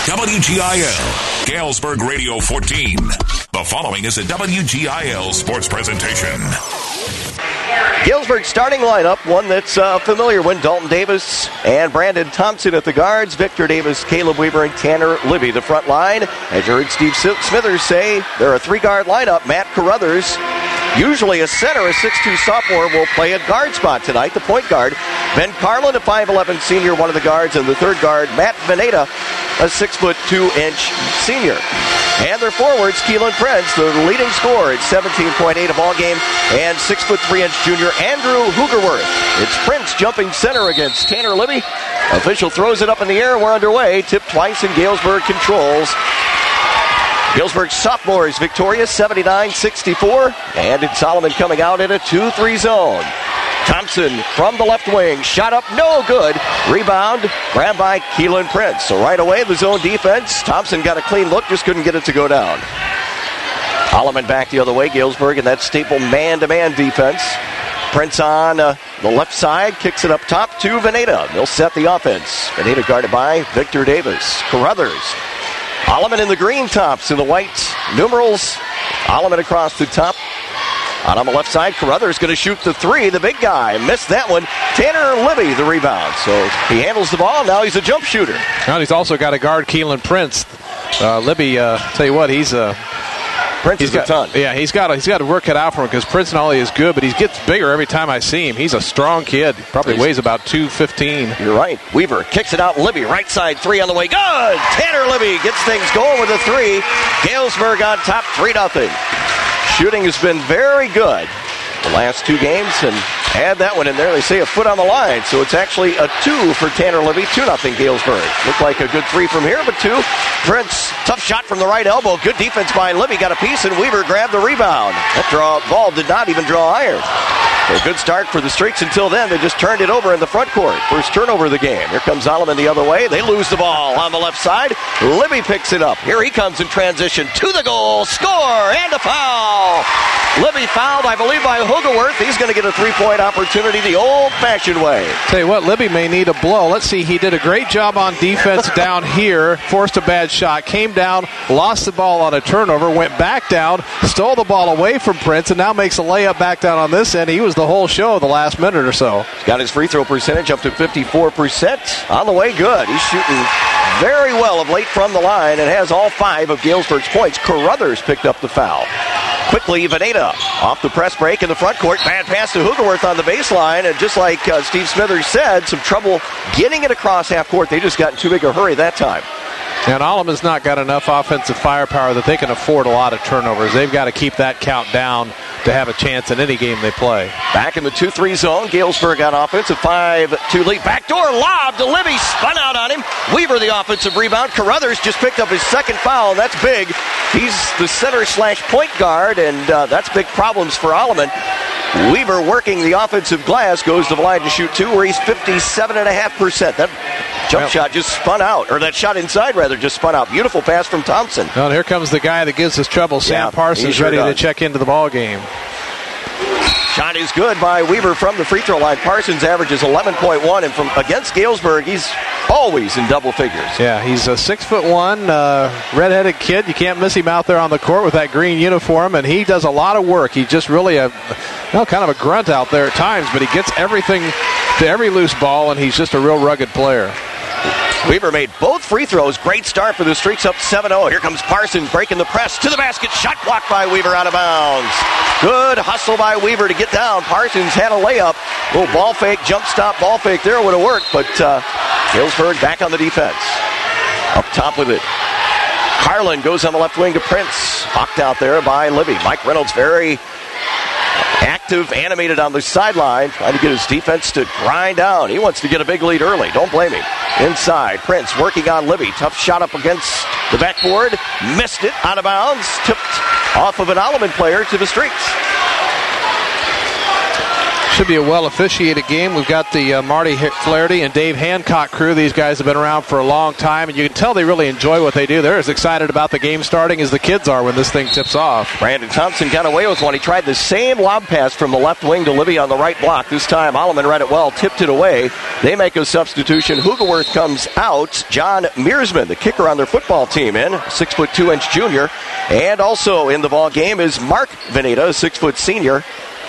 WGIL, Galesburg Radio 14. The following is a WGIL sports presentation. Galesburg starting lineup, one that's familiar one. Dalton Davis and Brandon Thompson at the guards. Victor Davis, Caleb Weaver, and Tanner Libby, the front line. As you heard Steve Smithers say, they're a three-guard lineup. Matt Carruthers, usually a center, a 6'2 sophomore, will play a guard spot tonight, the point guard. Ben Carlin, a 5'11 senior, one of the guards, and the third guard, Matt Veneta, a 6'2" senior. And their forwards, Keelan Prince, the leading scorer at 17.8 a ball game, and 6'3" junior Andrew Hoogerworth. It's Prince jumping center against Tanner Libby. Official throws it up in the air. We're underway. Tipped twice, and Galesburg controls. Galesburg sophomores victorious, 79-64. And it's Solomon coming out in a 2-3 zone. Thompson from the left wing, shot up, no good. Rebound, grabbed by Keelan Prince. So right away, the zone defense. Thompson got a clean look, just couldn't get it to go down. Holloman back the other way, Galesburg, in that staple man-to-man defense. Prince on the left side, kicks it up top to Veneta. They'll set the offense. Veneta guarded by Victor Davis. Carruthers. Holloman in the green tops in the white numerals. Holloman across the top. Out on the left side, Carruthers going to shoot the three. The big guy missed that one. Tanner Libby, the rebound. So he handles the ball. Now he's a jump shooter. And he's also got to guard Keelan Prince. Libby, tell you what, Prince is a ton. Yeah, he's got to work it out for him because Prince not only is good, but he gets bigger every time I see him. He's a strong kid. Probably weighs about 215. You're right. Weaver kicks it out. Libby, right side three on the way. Good! Tanner Libby gets things going with a three. Galesburg on top, 3-0. Shooting has been very good the last two games, and add that one in there. They say a foot on the line, so it's actually a 2 for Tanner Libby, 2-0 Galesburg. Looked like a good three from here, but 2. Prince, tough shot from the right elbow. Good defense by Libby, got a piece, and Weaver grabbed the rebound. That ball did not even draw iron. So a good start for the Streaks until then. They just turned it over in the front court. First turnover of the game. Here comes Solomon the other way. They lose the ball on the left side. Libby picks it up. Here he comes in transition to the goal. Score and a foul. Libby fouled, I believe, by Hoogerworth. He's going to get a three-point opportunity the old-fashioned way. Tell you what, Libby may need a blow. Let's see, he did a great job on defense down here, forced a bad shot, came down, lost the ball on a turnover, went back down, stole the ball away from Prince, and now makes a layup back down on this end. He was the whole show the last minute or so. He's got his free throw percentage up to 54%. On the way, good. He's shooting very well of late from the line and has all 5 of Galesburg's points. Carruthers picked up the foul. Quickly, Veneta off the press break in the front court. Bad pass to Hoogerworth on the baseline. And just like Steve Smithers said, some trouble getting it across half court. They just got in too big a hurry that time. And Alleman's not got enough offensive firepower that they can afford a lot of turnovers. They've got to keep that count down to have a chance in any game they play. Back in the 2-3 zone, Galesburg on offense, a 5-2 lead. Backdoor lob to Libby, spun out on him. Weaver the offensive rebound. Carruthers just picked up his second foul, and that's big. He's the center/point guard, and that's big problems for Alleman. Weaver working the offensive glass, goes to the line to shoot 2, where he's 57.5%. That jump shot just spun out, or that shot inside rather just spun out. Beautiful pass from Thompson. Well, here comes the guy that gives us trouble. Sam Parsons ready to check into the ball game. Shot is good by Weaver from the free throw line. Parsons averages 11.1, and from against Galesburg, he's always in double figures. Yeah, he's a 6'1", redheaded kid. You can't miss him out there on the court with that green uniform, and he does a lot of work. He's just really kind of a grunt out there at times, but he gets everything to every loose ball, and he's just a real rugged player. Weaver made both free throws. Great start for the Streaks, up 7-0. Here comes Parsons breaking the press to the basket. Shot blocked by Weaver, out of bounds. Good hustle by Weaver to get down. Parsons had a layup. Little ball fake, jump stop, ball fake there would have worked, but Galesburg back on the defense. Up top with it. Carlin goes on the left wing to Prince. Hawked out there by Libby. Mike Reynolds very active, animated on the sideline, trying to get his defense to grind down. He wants to get a big lead early. Don't blame him. Inside, Prince working on Libby. Tough shot up against the backboard. Missed it, out of bounds. Tipped off of an Alleman player to the Streaks. Should be a well-officiated game. We've got the Marty Flaherty and Dave Hancock crew. These guys have been around for a long time, and you can tell they really enjoy what they do. They're as excited about the game starting as the kids are when this thing tips off. Brandon Thompson got away with one. He tried the same lob pass from the left wing to Libby on the right block. This time, Alleman read it well, tipped it away. They make a substitution. Hugelworth comes out. John Mearsman, the kicker on their football team, in 6'2" junior. And also in the ball game is Mark Veneta, a 6' senior.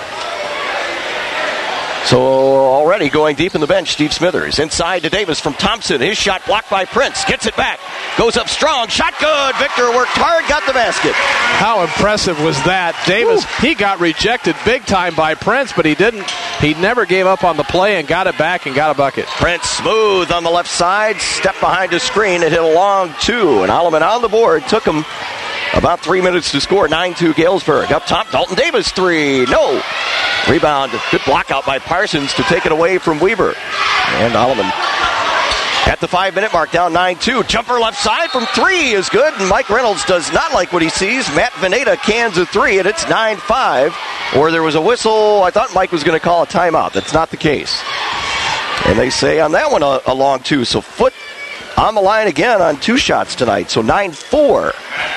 So already going deep in the bench, Steve Smithers. Inside to Davis from Thompson. His shot blocked by Prince. Gets it back. Goes up strong. Shot good. Victor worked hard. Got the basket. How impressive was that? Davis, he got rejected big time by Prince, but he didn't. He never gave up on the play and got it back and got a bucket. Prince smooth on the left side. Step behind his screen and hit a long two. And Alleman on the board. Took him about 3 minutes to score. 9-2 Galesburg. Up top, Dalton Davis, three. No. Rebound. Good block out by Parsons to take it away from Weaver. And Alleman at the 5-minute mark, down 9-2. Jumper left side from three is good. And Mike Reynolds does not like what he sees. Matt Veneta cans a three, and it's 9-5. Or there was a whistle. I thought Mike was going to call a timeout. That's not the case. And they say on that one a long two. So Foot on the line again on two shots tonight. So 9-4.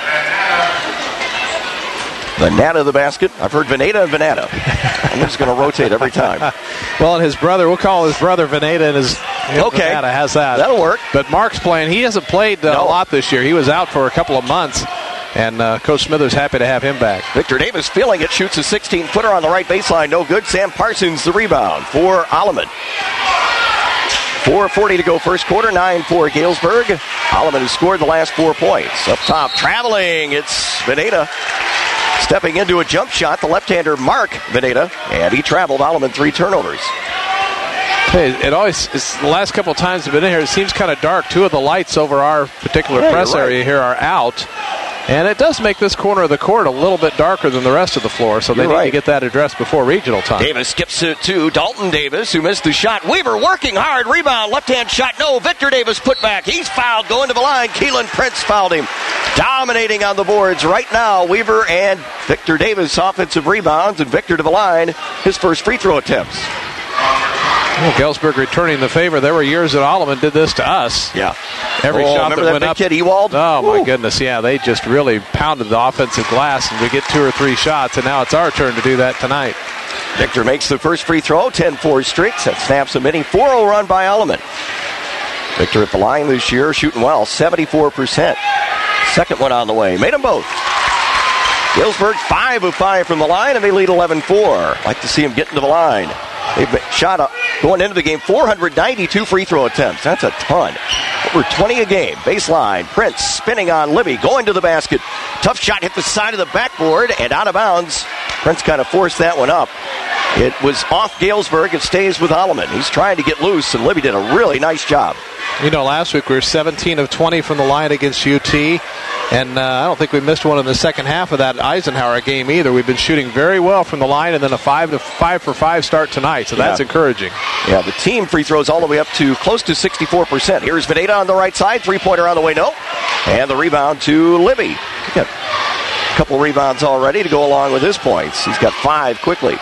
Veneta the basket. I've heard Veneta and Veneta. I'm just going to rotate every time. Well, and his brother, we'll call his brother Veneta, and his Veneta has that. That'll work. But Mark's playing. He hasn't played a lot this year. He was out for a couple of months, and Coach Smithers happy to have him back. Victor Davis feeling it. Shoots a 16-footer on the right baseline. No good. Sam Parsons the rebound for Alleman. 4:40 to go first quarter, 9-4 Galesburg. Alleman has scored the last 4 points. Up top, traveling, it's Veneta. Stepping into a jump shot, the left-hander Mark Veneta, and he traveled. Alleman 3 turnovers. Hey, it's the last couple of times I've been in here, it seems kind of dark. 2 of the lights over our particular press area here are out. And it does make this corner of the court a little bit darker than the rest of the floor, so they need to get that addressed before regional time. Davis skips it to Dalton Davis, who missed the shot. Weaver working hard. Rebound. Left-hand shot. No. Victor Davis put back. He's fouled. Going to the line. Keelan Prince fouled him. Dominating on the boards right now. Weaver and Victor Davis offensive rebounds, and Victor to the line. His first free throw attempts. Well, Galesburg returning the favor. There were years that Alleman did this to us. Yeah. Every shot that went up. Kid Ewald? Oh, my goodness. Yeah, they just really pounded the offensive glass, and we get 2 or 3 shots, and now it's our turn to do that tonight. Victor makes the first free throw, 10-4 streaks. That snaps a mini 4-0 run by Alleman. Victor at the line this year, shooting well, 74%. Second one on the way. Made them both. Galesburg 5 of 5 from the line, and they lead 11-4. Like to see him get into the line. They've shot up going into the game 492 free throw attempts. That's a ton. Over 20 a game. Baseline. Prince spinning on Libby. Going to the basket. Tough shot hit the side of the backboard and out of bounds. Prince kind of forced that one up. It was off Galesburg. It stays with Alleman. He's trying to get loose, and Libby did a really nice job. You know, last week we were 17 of 20 from the line against UT, and I don't think we missed one in the second half of that Eisenhower game either. We've been shooting very well from the line, and then a 5 for 5 start tonight, so that's encouraging. Yeah, the team free throws all the way up to close to 64%. Here's Veneta on the right side, 3-pointer on the way, no. And the rebound to Libby. He got a couple rebounds already to go along with his points. He's got 5 quickly.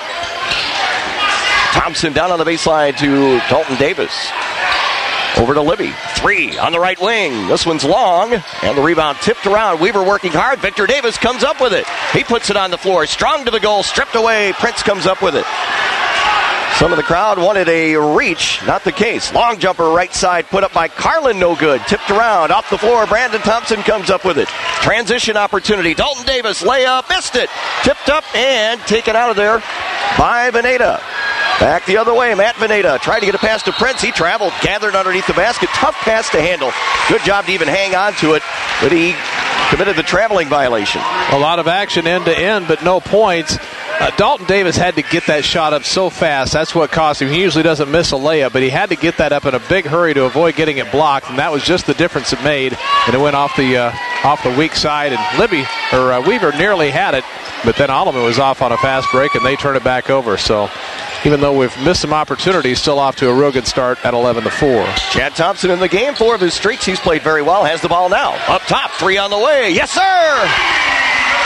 Thompson down on the baseline to Dalton Davis. Over to Libby. 3 on the right wing. This one's long. And the rebound tipped around. Weaver working hard. Victor Davis comes up with it. He puts it on the floor. Strong to the goal. Stripped away. Prince comes up with it. Some of the crowd wanted a reach. Not the case. Long jumper right side put up by Carlin. No good. Tipped around. Off the floor. Brandon Thompson comes up with it. Transition opportunity. Dalton Davis. Layup. Missed it. Tipped up and taken out of there by Veneta. Back the other way, Matt Veneta tried to get a pass to Prince. He traveled, gathered underneath the basket. Tough pass to handle. Good job to even hang on to it, but he committed the traveling violation. A lot of action end to end, but no points. Dalton Davis had to get that shot up so fast. That's what cost him. He usually doesn't miss a layup, but he had to get that up in a big hurry to avoid getting it blocked, and that was just the difference it made. And it went off the weak side, and Weaver nearly had it, but then Alleman was off on a fast break, and they turned it back over. So even though we've missed some opportunities, still off to a real good start at 11-4. Chad Thompson in the game, 4 of his streaks. He's played very well. Has the ball now. Up top, 3 on the way. Yes, sir!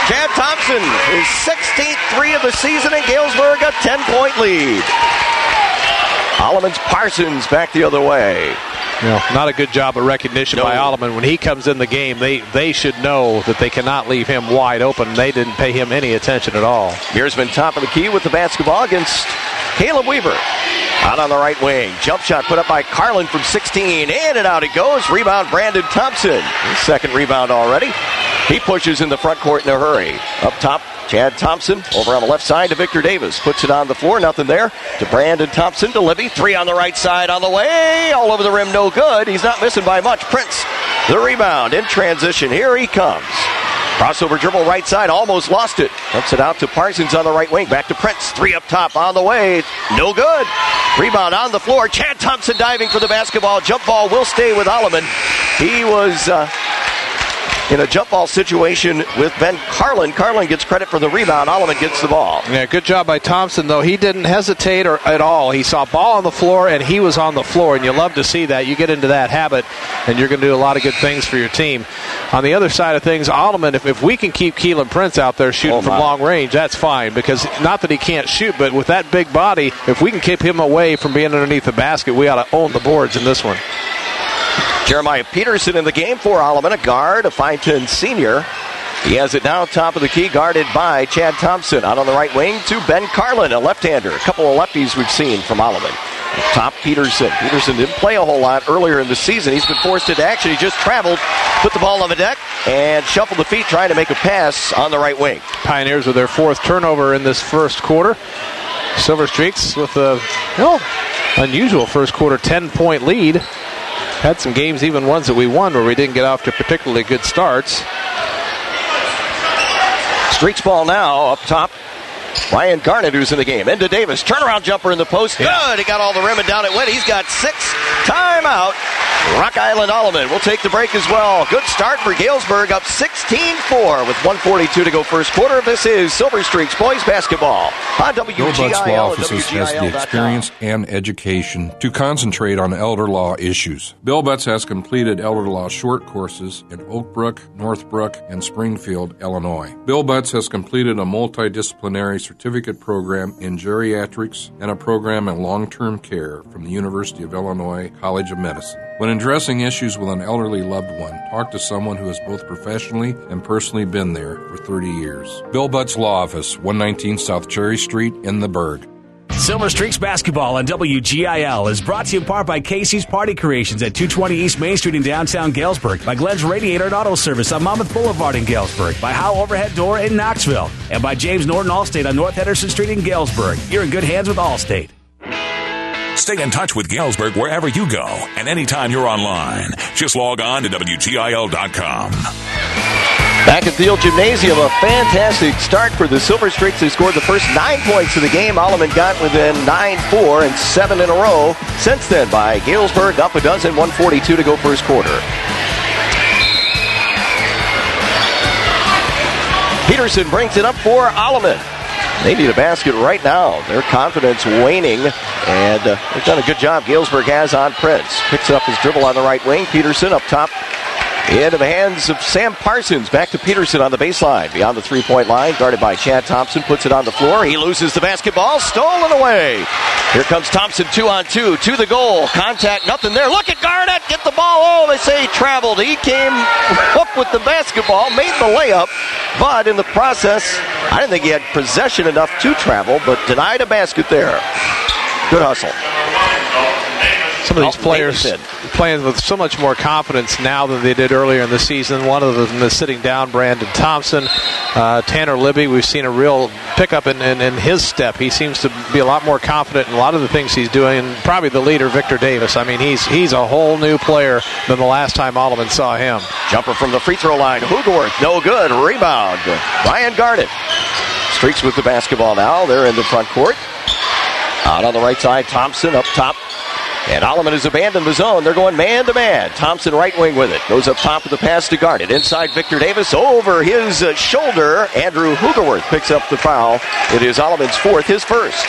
Chad Thompson, his 16th three of the season, and Galesburg a 10-point lead. Alleman's Parsons back the other way. Not a good job of recognition by Alleman. When he comes in the game, they should know that they cannot leave him wide open. They didn't pay him any attention at all. Beersman top of the key with the basketball against Caleb Weaver. Out on the right wing. Jump shot put up by Carlin from 16. In and out it goes. Rebound Brandon Thompson. His second rebound already. He pushes in the front court in a hurry. Up top, Chad Thompson over on the left side to Victor Davis. Puts it on the floor. Nothing there. To Brandon Thompson to Libby. Three on the right side on the way. All over the rim. No good. He's not missing by much. Prince, the rebound in transition. Here he comes. Crossover dribble right side. Almost lost it. Dumps it out to Parsons on the right wing. Back to Prince. Three up top on the way. No good. Rebound on the floor. Chad Thompson diving for the basketball. Jump ball will stay with Alleman. He was in a jump ball situation with Ben Carlin. Carlin gets credit for the rebound. Alleman gets the ball. Yeah, good job by Thompson, though. He didn't hesitate at all. He saw ball on the floor, and he was on the floor, and you love to see that. You get into that habit, and you're going to do a lot of good things for your team. On the other side of things, Alleman, if we can keep Keelan Prince out there shooting from long range, that's fine, because not that he can't shoot, but with that big body, if we can keep him away from being underneath the basket, we ought to own the boards in this one. Jeremiah Peterson in the game for Alleman, a guard, a 5'10 senior. He has it now, top of the key, guarded by Chad Thompson. Out on the right wing to Ben Carlin, a left-hander. A couple of lefties we've seen from Alleman. Top Peterson. Peterson didn't play a whole lot earlier in the season. He's been forced into action. He just traveled, put the ball on the deck, and shuffled the feet trying to make a pass on the right wing. Pioneers with their fourth turnover in this first quarter. Silver Streaks with a unusual first quarter 10-point lead. Had some games, even ones that we won, where we didn't get off to particularly good starts. Streaks ball now up top. Ryan Garnett, who's in the game. Into Davis. Turnaround jumper in the post. Yeah. Good. He got all the rim and down it went. He's got 6. Timeout. Rock Island Alleman will take the break as well. Good start for Galesburg, up 16-4 with 1:42 to go first quarter. This is Silver Streaks boys basketball on WGIL. Bill Butts Law Offices has the experience and education to concentrate on elder law issues. Bill Butts has completed elder law short courses in Oak Brook, Northbrook, and Springfield, Illinois. Bill Butts has completed a multidisciplinary certificate program in geriatrics and a program in long-term care from the University of Illinois College of Medicine. When addressing issues with an elderly loved one, talk to someone who has both professionally and personally been there for 30 years. Bill Butts Law Office, 119 South Cherry Street in the Berg. Silver Streaks basketball on WGIL is brought to you in part by Casey's Party Creations at 220 East Main Street in downtown Galesburg, by Glenn's Radiator and Auto Service on Monmouth Boulevard in Galesburg, by Howe Overhead Door in Knoxville, and by James Norton Allstate on North Henderson Street in Galesburg. You're in good hands with Allstate. Stay in touch with Galesburg wherever you go and anytime you're online. Just log on to WGIL.com. Back at Field Gymnasium, a fantastic start for the Silver Streaks. They scored the first 9 points of the game. Alleman got within 9-4 and 7 in a row. Since then, by Galesburg, up a dozen, 1:42 to go first quarter. Peterson brings it up for Alleman. They need a basket right now. Their confidence waning, and they've done a good job. Galesburg has on Prince. Picks up his dribble on the right wing. Peterson up top. Into the hands of Sam Parsons. Back to Peterson on the baseline. Beyond the three-point line. Guarded by Chad Thompson. Puts it on the floor. He loses the basketball. Stolen away. Here comes Thompson 2-on-2 to the goal. Contact, nothing there. Look at Garnett. Get the ball. Oh, they say he traveled. He came up with the basketball. Made the layup. But in the process, I didn't think he had possession enough to travel, but denied a basket there. Good hustle. Some of these players playing with so much more confidence now than they did earlier in the season. One of them is sitting down, Brandon Thompson. Tanner Libby, we've seen a real pickup in his step. He seems to be a lot more confident in a lot of the things he's doing. And probably the leader, Victor Davis. I mean, he's a whole new player than the last time Alleman saw him. Jumper from the free throw line. Hugerworth, no good. Rebound. Ryan Garnett. Streaks with the basketball now. They're in the front court. Out on the right side, Thompson up top. And Alleman has abandoned the zone. They're going man-to-man. Thompson right wing with it. Goes up top of the pass to Garnett. Inside Victor Davis over his shoulder. Andrew Hugerworth picks up the foul. It is Alleman's fourth, his first.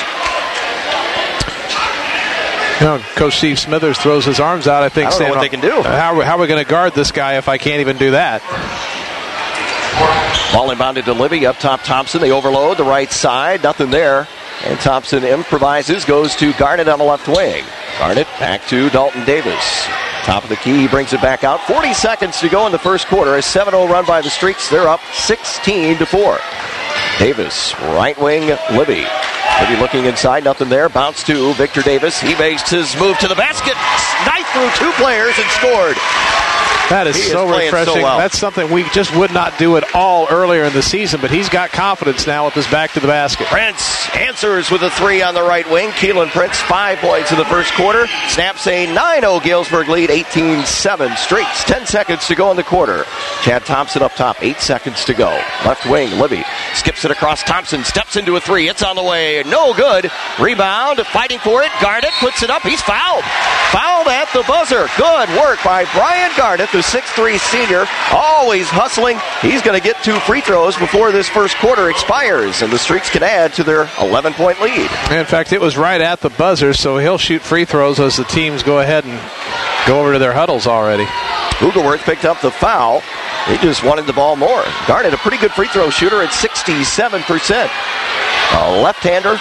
You know, Coach Steve Smithers throws his arms out, I think. I don't know what they can do. How are we going to guard this guy if I can't even do that? Ball inbounded to Libby. Up top, Thompson. They overload the right side. Nothing there. And Thompson improvises, goes to Garnett on the left wing. Garnett back to Dalton Davis. Top of the key, he brings it back out. 40 seconds to go in the first quarter. A 7-0 run by the Streaks. They're up 16-4. Davis, right wing, Libby. Libby looking inside, nothing there. Bounce to Victor Davis. He makes his move to the basket. Knifed through 2 players and scored. That is so refreshing. So well. That's something we just would not do at all earlier in the season, but he's got confidence now with his back to the basket. Prince answers with a 3 on the right wing. Keelan Prince, 5 points in the first quarter. Snaps a 9-0 Galesburg lead, 18-7. Streaks, 10 seconds to go in the quarter. Chad Thompson up top, 8 seconds to go. Left wing, Libby skips it across Thompson, steps into a 3. It's on the way, no good. Rebound, fighting for it. Garnett puts it up. He's fouled. Fouled at the buzzer. Good work by Brian Garnett, the 6'3 senior, always hustling. He's going to get 2 free throws before this first quarter expires, and the Streaks can add to their 11-point lead. In fact, it was right at the buzzer, so he'll shoot free throws as the teams go ahead and go over to their huddles already. Ugelworth picked up the foul. He just wanted the ball more. Garnett, a pretty good free throw shooter at 67%. A left-hander.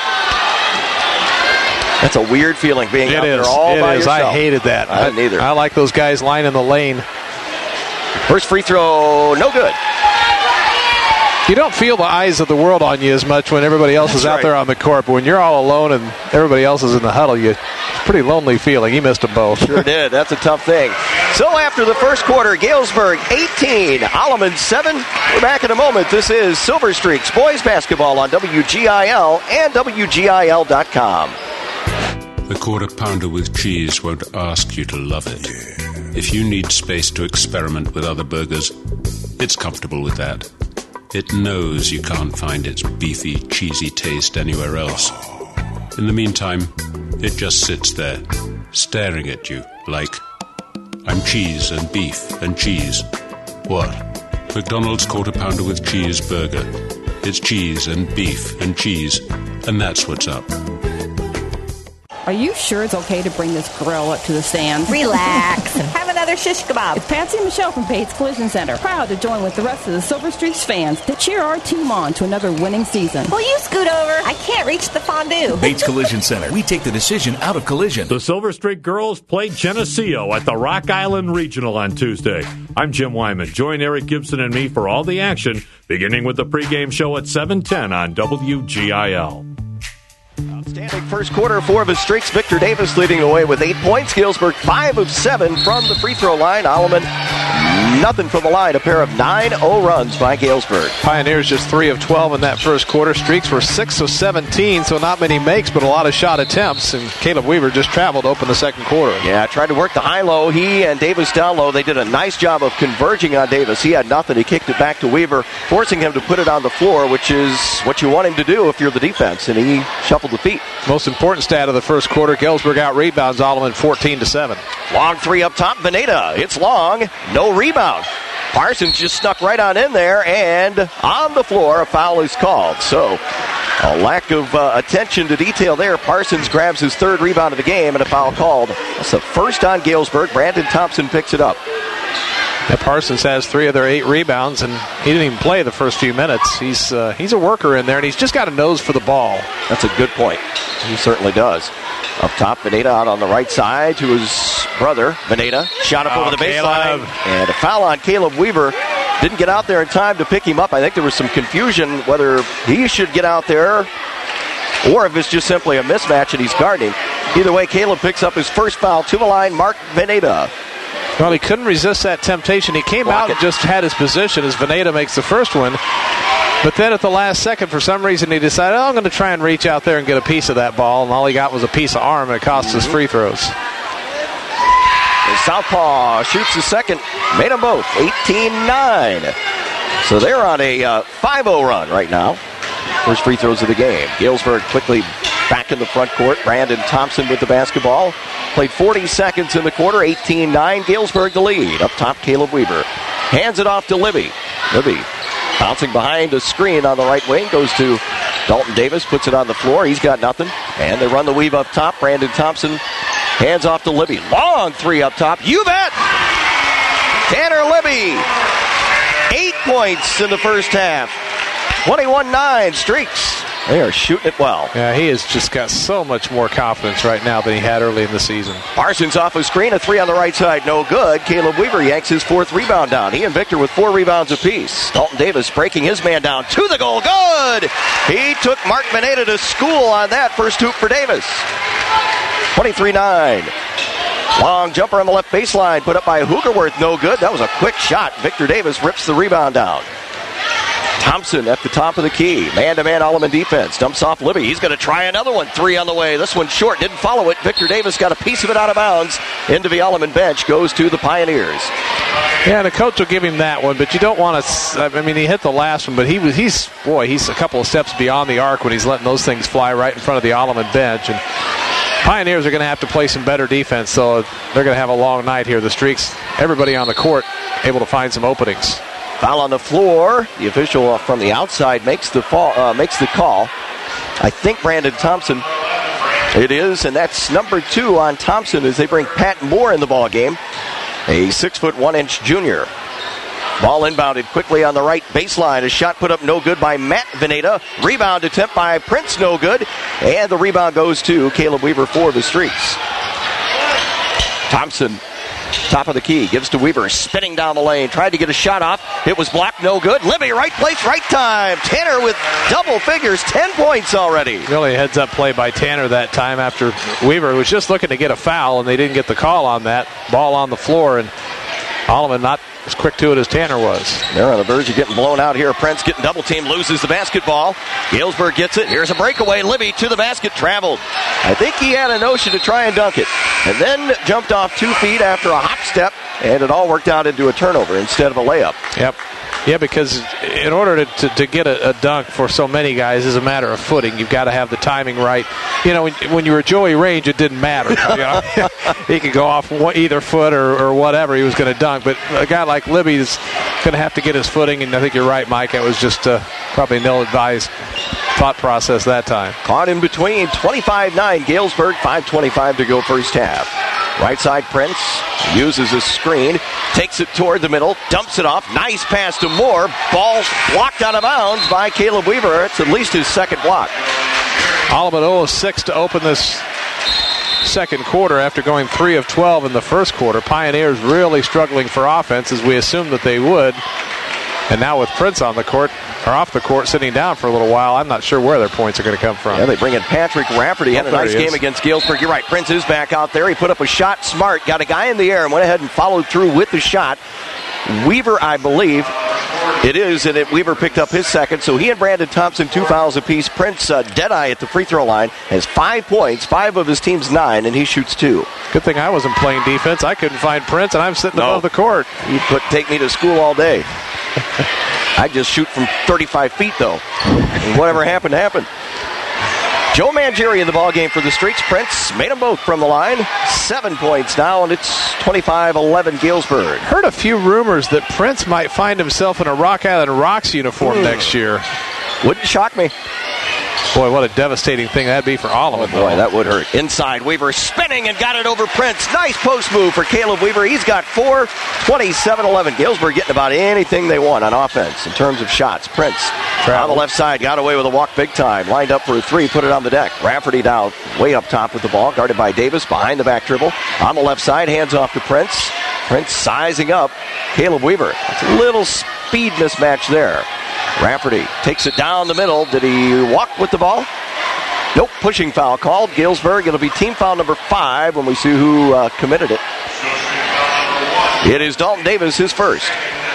That's a weird feeling being out there all by yourself. I hated that. I didn't either. I like those guys lining the lane. First free throw, no good. You don't feel the eyes of the world on you as much when everybody else is out there on the court, but when you're all alone and everybody else is in the huddle, it's a pretty lonely feeling. He missed them both. Sure did. That's a tough thing. So after the first quarter, Galesburg 18, Alleman 7. We're back in a moment. This is Silver Streaks boys basketball on WGIL and WGIL.com. The Quarter Pounder with cheese won't ask you to love it. If you need space to experiment with other burgers, it's comfortable with that. It knows you can't find its beefy, cheesy taste anywhere else. In the meantime, it just sits there, staring at you like, I'm cheese and beef and cheese. What? McDonald's Quarter Pounder with cheese burger. It's cheese and beef and cheese, and that's what's up. Are you sure it's okay to bring this grill up to the stands? Relax. Have another shish kebab. It's Patsy and Michelle from Bates Collision Center. Proud to join with the rest of the Silver Streaks fans to cheer our team on to another winning season. Will you scoot over? I can't reach the fondue. Bates Collision Center. We take the decision out of collision. The Silver Streak girls played Geneseo at the Rock Island Regional on Tuesday. I'm Jim Wyman. Join Eric Gibson and me for all the action, beginning with the pregame show at 7:10 on WGIL. Outstanding first quarter for the Streaks. Victor Davis leading the way with 8 points. Galesburg 5 of 7 from the free throw line. Alleman nothing from the line. A pair of 9-0 runs by Galesburg. Pioneers just 3 of 12 in that first quarter. Streaks were 6 of 17, so not many makes, but a lot of shot attempts. And Caleb Weaver just traveled to open the second quarter. Yeah, tried to work the high-low. He and Davis down low. They did a nice job of converging on Davis. He had nothing. He kicked it back to Weaver, forcing him to put it on the floor, which is what you want him to do if you're the defense. And he shuffled the feet. Most important stat of the first quarter, Galesburg out rebounds Alleman 14-7. Long 3 up top, Veneta. It's long. No rebound. Parsons just snuck right on in there, and on the floor, a foul is called. So a lack of attention to detail there. Parsons grabs his 3rd rebound of the game, and a foul called. That's the first on Galesburg. Brandon Thompson picks it up. Yeah, Parsons has 3 of their 8 rebounds, and he didn't even play the first few minutes. He's a worker in there, and he's just got a nose for the ball. That's a good point. He certainly does. Up top, Veneta out on the right side to his brother. Veneta shot up over the baseline. And a foul on Caleb Weaver. Didn't get out there in time to pick him up. I think there was some confusion whether he should get out there or if it's just simply a mismatch and he's guarding. Either way, Caleb picks up his first foul to the line. Mark Veneta. Well, he couldn't resist that temptation. He came out and just had his position as Veneta makes the first one. But then at the last second, for some reason, he decided, I'm going to try and reach out there and get a piece of that ball. And all he got was a piece of arm, and it cost us free throws. And Southpaw shoots the second. Made them both. 18-9. So they're on a 5-0 run right now. First free throws of the game. Galesburg quickly back in the front court. Brandon Thompson with the basketball. Played 40 seconds in the quarter. 18-9. Galesburg the lead. Up top, Caleb Weaver. Hands it off to Libby. Libby bouncing behind the screen on the right wing. Goes to Dalton Davis. Puts it on the floor. He's got nothing. And they run the weave up top. Brandon Thompson hands off to Libby. Long 3 up top. You bet! Tanner Libby 8 points in the first half. 21-9 Streaks. They are shooting it well. Yeah, he has just got so much more confidence right now than he had early in the season. Parsons off a screen, a 3 on the right side, no good. Caleb Weaver yanks his 4th rebound down. He and Victor with 4 rebounds apiece. Dalton Davis breaking his man down to the goal. Good! He took Mark Mineta to school on that first hoop for Davis. 23-9. Long jumper on the left baseline, put up by Hoogerworth, no good. That was a quick shot. Victor Davis rips the rebound down. Thompson at the top of the key. Man-to-man Alleman defense. Dumps off Libby. He's going to try another one. 3 on the way. This one short. Didn't follow it. Victor Davis got a piece of it out of bounds. Into the Alleman bench. Goes to the Pioneers. Yeah, the coach will give him that one, but you don't want to. I mean, he hit the last one, but he's a couple of steps beyond the arc when he's letting those things fly right in front of the Alleman bench. And Pioneers are going to have to play some better defense, so they're going to have a long night here. The Streaks, everybody on the court, able to find some openings. Foul on the floor. The official from the outside makes the call. I think Brandon Thompson. It is, and that's number 2 on Thompson as they bring Pat Moore in the ball game. A 6'1" junior. Ball inbounded quickly on the right baseline. A shot put up no good by Matt Veneta. Rebound attempt by Prince, no good. And the rebound goes to Caleb Weaver for the Streaks. Thompson, top of the key, gives to Weaver, spinning down the lane. Tried to get a shot off. It was blocked, no good. Libby, right place, right time. Tanner with double figures, 10 points already. Really a heads-up play by Tanner that time after Weaver was just looking to get a foul, and they didn't get the call on that. Ball on the floor, and Alleman not as quick to it as Tanner was. They're on the verge of getting blown out here. Prince getting double team, loses the basketball. Galesburg gets it. Here's a breakaway. Libby to the basket, traveled. I think he had a notion to try and dunk it. And then jumped off 2 feet after a hop step, and it all worked out into a turnover instead of a layup. Yep. Yeah, because in order to get a dunk for so many guys is a matter of footing. You've got to have the timing right. You know, when you were Joey Range, it didn't matter. You know? He could go off either foot or whatever he was going to dunk. But a guy like Libby is going to have to get his footing, and I think you're right, Mike. It was just probably an ill-advised thought process that time. Caught in between, 25-9 Galesburg, 5:25 to go first half. Right side Prince uses a screen, takes it toward the middle, dumps it off. Nice pass to Moore. Ball blocked out of bounds by Caleb Weaver. It's at least his second block. Alleman 0-6 to open this second quarter after going 3 of 12 in the first quarter. Pioneers really struggling for offense as we assumed that they would. And now with Prince on the court, or off the court, sitting down for a little while, I'm not sure where their points are going to come from. Yeah, they bring in Patrick Rafferty. Had a nice game against Galesburg. You're right, Prince is back out there. He put up a shot, smart, got a guy in the air and went ahead and followed through with the shot. Weaver, I believe, it is, and Weaver picked up his second, so he and Brandon Thompson, 2 fouls apiece. Prince, dead-eye at the free throw line, has 5 points, 5 of his team's 9, and he shoots 2. Good thing I wasn't playing defense. I couldn't find Prince, and I'm sitting above the court. You could take me to school all day. I just shoot from 35 feet, though. And whatever happened, happened. Joe Mangieri in the ballgame for the Streaks. Prince made them both from the line. 7 points now, and it's 25-11 Galesburg. Heard a few rumors that Prince might find himself in a Rock Island Rocks uniform next year. Wouldn't shock me. Boy, what a devastating thing that'd be for all of them. Boy, that would hurt. Inside, Weaver spinning and got it over Prince. Nice post move for Caleb Weaver. He's got 4, 27-11. Galesburg getting about anything they want on offense in terms of shots. Prince on the left side, got away with a walk big time. Lined up for a 3, put it on the deck. Rafferty down way up top with the ball, guarded by Davis, behind the back dribble. On the left side, hands off to Prince. Prince sizing up Caleb Weaver. It's a little speed mismatch there. Rafferty takes it down the middle. Did he walk with the ball? Nope, pushing foul called. Galesburg, it'll be team foul number 5 when we see who committed it. It is Dalton Davis, his first.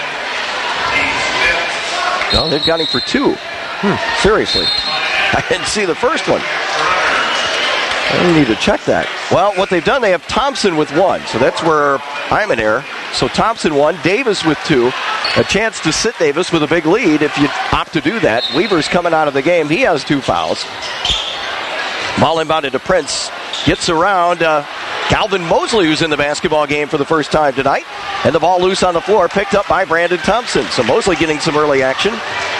No, they've got him for 2. Seriously. I didn't see the first one. I need to check that. Well, what they've done, they have Thompson with 1, so that's where I'm in error. So Thompson 1, Davis with 2. A chance to sit Davis with a big lead if you opt to do that. Weaver's coming out of the game. He has 2 fouls. Ball inbounded to Prince. Gets around Calvin Mosley, who's in the basketball game for the first time tonight. And the ball loose on the floor, picked up by Brandon Thompson. So Mosley getting some early action.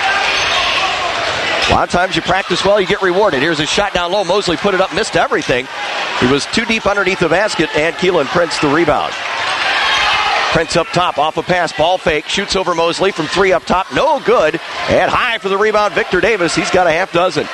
A lot of times you practice well, you get rewarded. Here's a shot down low. Mosley put it up, missed everything. He was too deep underneath the basket, and Keelan Prince the rebound. Prince up top, off a pass, ball fake, shoots over Mosley from 3 up top, no good. And high for the rebound, Victor Davis. He's got a half dozen.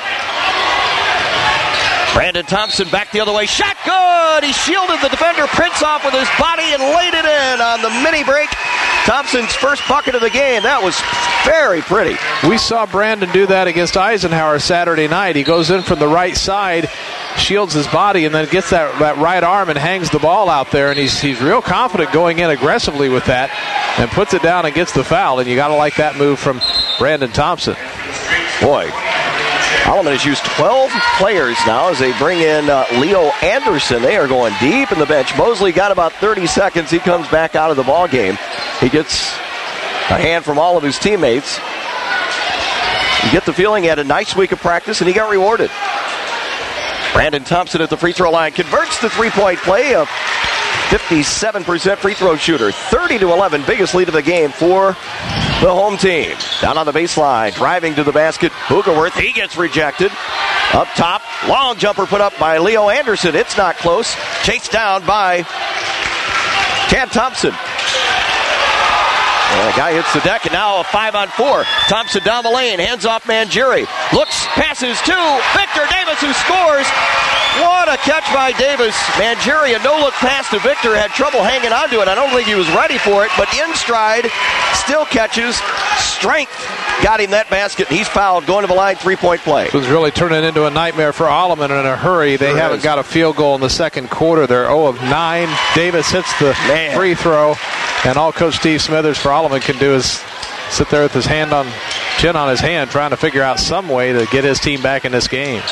Brandon Thompson back the other way, shot good! He shielded the defender, Prince off with his body and laid it in on the mini break. Thompson's first bucket of the game. That was very pretty. We saw Brandon do that against Eisenhower Saturday night. He goes in from the right side, shields his body, and then gets that right arm and hangs the ball out there. And he's real confident going in aggressively with that and puts it down and gets the foul. And you got to like that move from Brandon Thompson. Boy, Alleman has used 12 players now as they bring in Leo Anderson. They are going deep in the bench. Mosley got about 30 seconds. He comes back out of the ball game. He gets a hand from all of his teammates. You get the feeling he had a nice week of practice, and he got rewarded. Brandon Thompson at the free throw line converts the three-point play. A 57% free throw shooter. 30-11, biggest lead of the game for the home team. Down on the baseline, driving to the basket. Hoogerworth, he gets rejected. Up top, long jumper put up by Leo Anderson. It's not close. Chased down by Chad Thompson. And the guy hits the deck, and now a 5-on-4. Thompson down the lane, hands off Mangieri. Looks, passes to Victor Davis, who scores. What a catch by Davis. Mangieri, a no-look pass to Victor, had trouble hanging onto it. I don't think he was ready for it, but in stride, still catches. Strength got him that basket. He's fouled, going to the line, three-point play. It was really turning into a nightmare for Alleman in a hurry. They haven't got a field goal in the second quarter. They're 0 of 9. Davis hits the free throw, and all Coach Steve Smithers for Alleman can do is sit there with his chin on his hand, trying to figure out some way to get his team back in this game.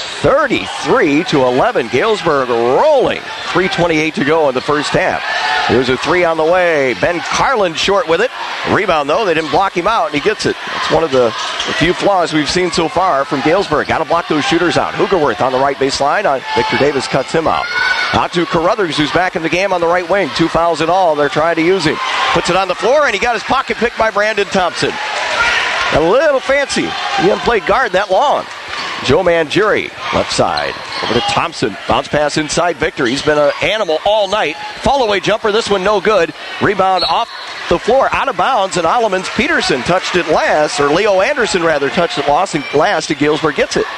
33-11. Galesburg rolling. 3:28 to go in the first half. Here's a three on the way. Ben Carlin short with it. Rebound, though. They didn't block him out, and he gets it. It's one of the few flaws we've seen so far from Galesburg. Got to block those shooters out. Hoogerworth on the right baseline. Victor Davis cuts him out. Out to Carruthers, who's back in the game on the right wing. 2 fouls in all. They're trying to use him. Puts it on the floor, and he got his pocket picked by Brandon Thompson. A little fancy. He hasn't played guard that long. Joe Mangieri, left side. Over to Thompson. Bounce pass inside Victor. He's been an animal all night. Fall-away jumper. This one no good. Rebound off the floor, out of bounds, and Alleman's Peterson touched it last, or Leo Anderson rather touched it last, and Galesburg gets it.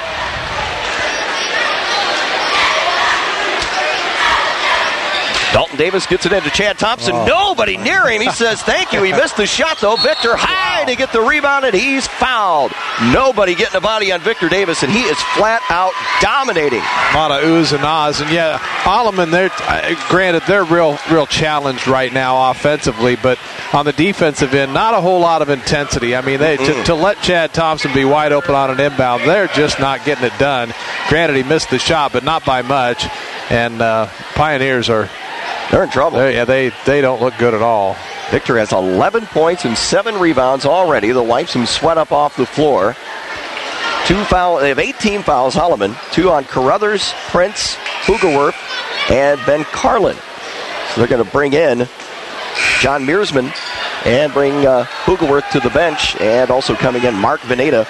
Dalton Davis gets it into Chad Thompson. Nobody near him. He says thank you. He missed the shot, though. Victor high to get the rebound, and he's fouled. Nobody getting a body on Victor Davis, and he is flat out dominating. A lot of oohs and ahs. And, yeah, Alleman, granted, they're real challenged right now offensively, but on the defensive end, not a whole lot of intensity. I mean, to let Chad Thompson be wide open on an inbound, they're just not getting it done. Granted, he missed the shot, but not by much. And Pioneers they're in trouble. They don't look good at all. Victor has 11 points and 7 rebounds already. They'll wipe some sweat up off the floor. They have 18 fouls, Alleman. 2 on Carruthers, Prince, Hoogerworth, and Ben Carlin. So they're going to bring in John Mearsman and bring Hoogerworth to the bench, and also coming in Mark Veneta.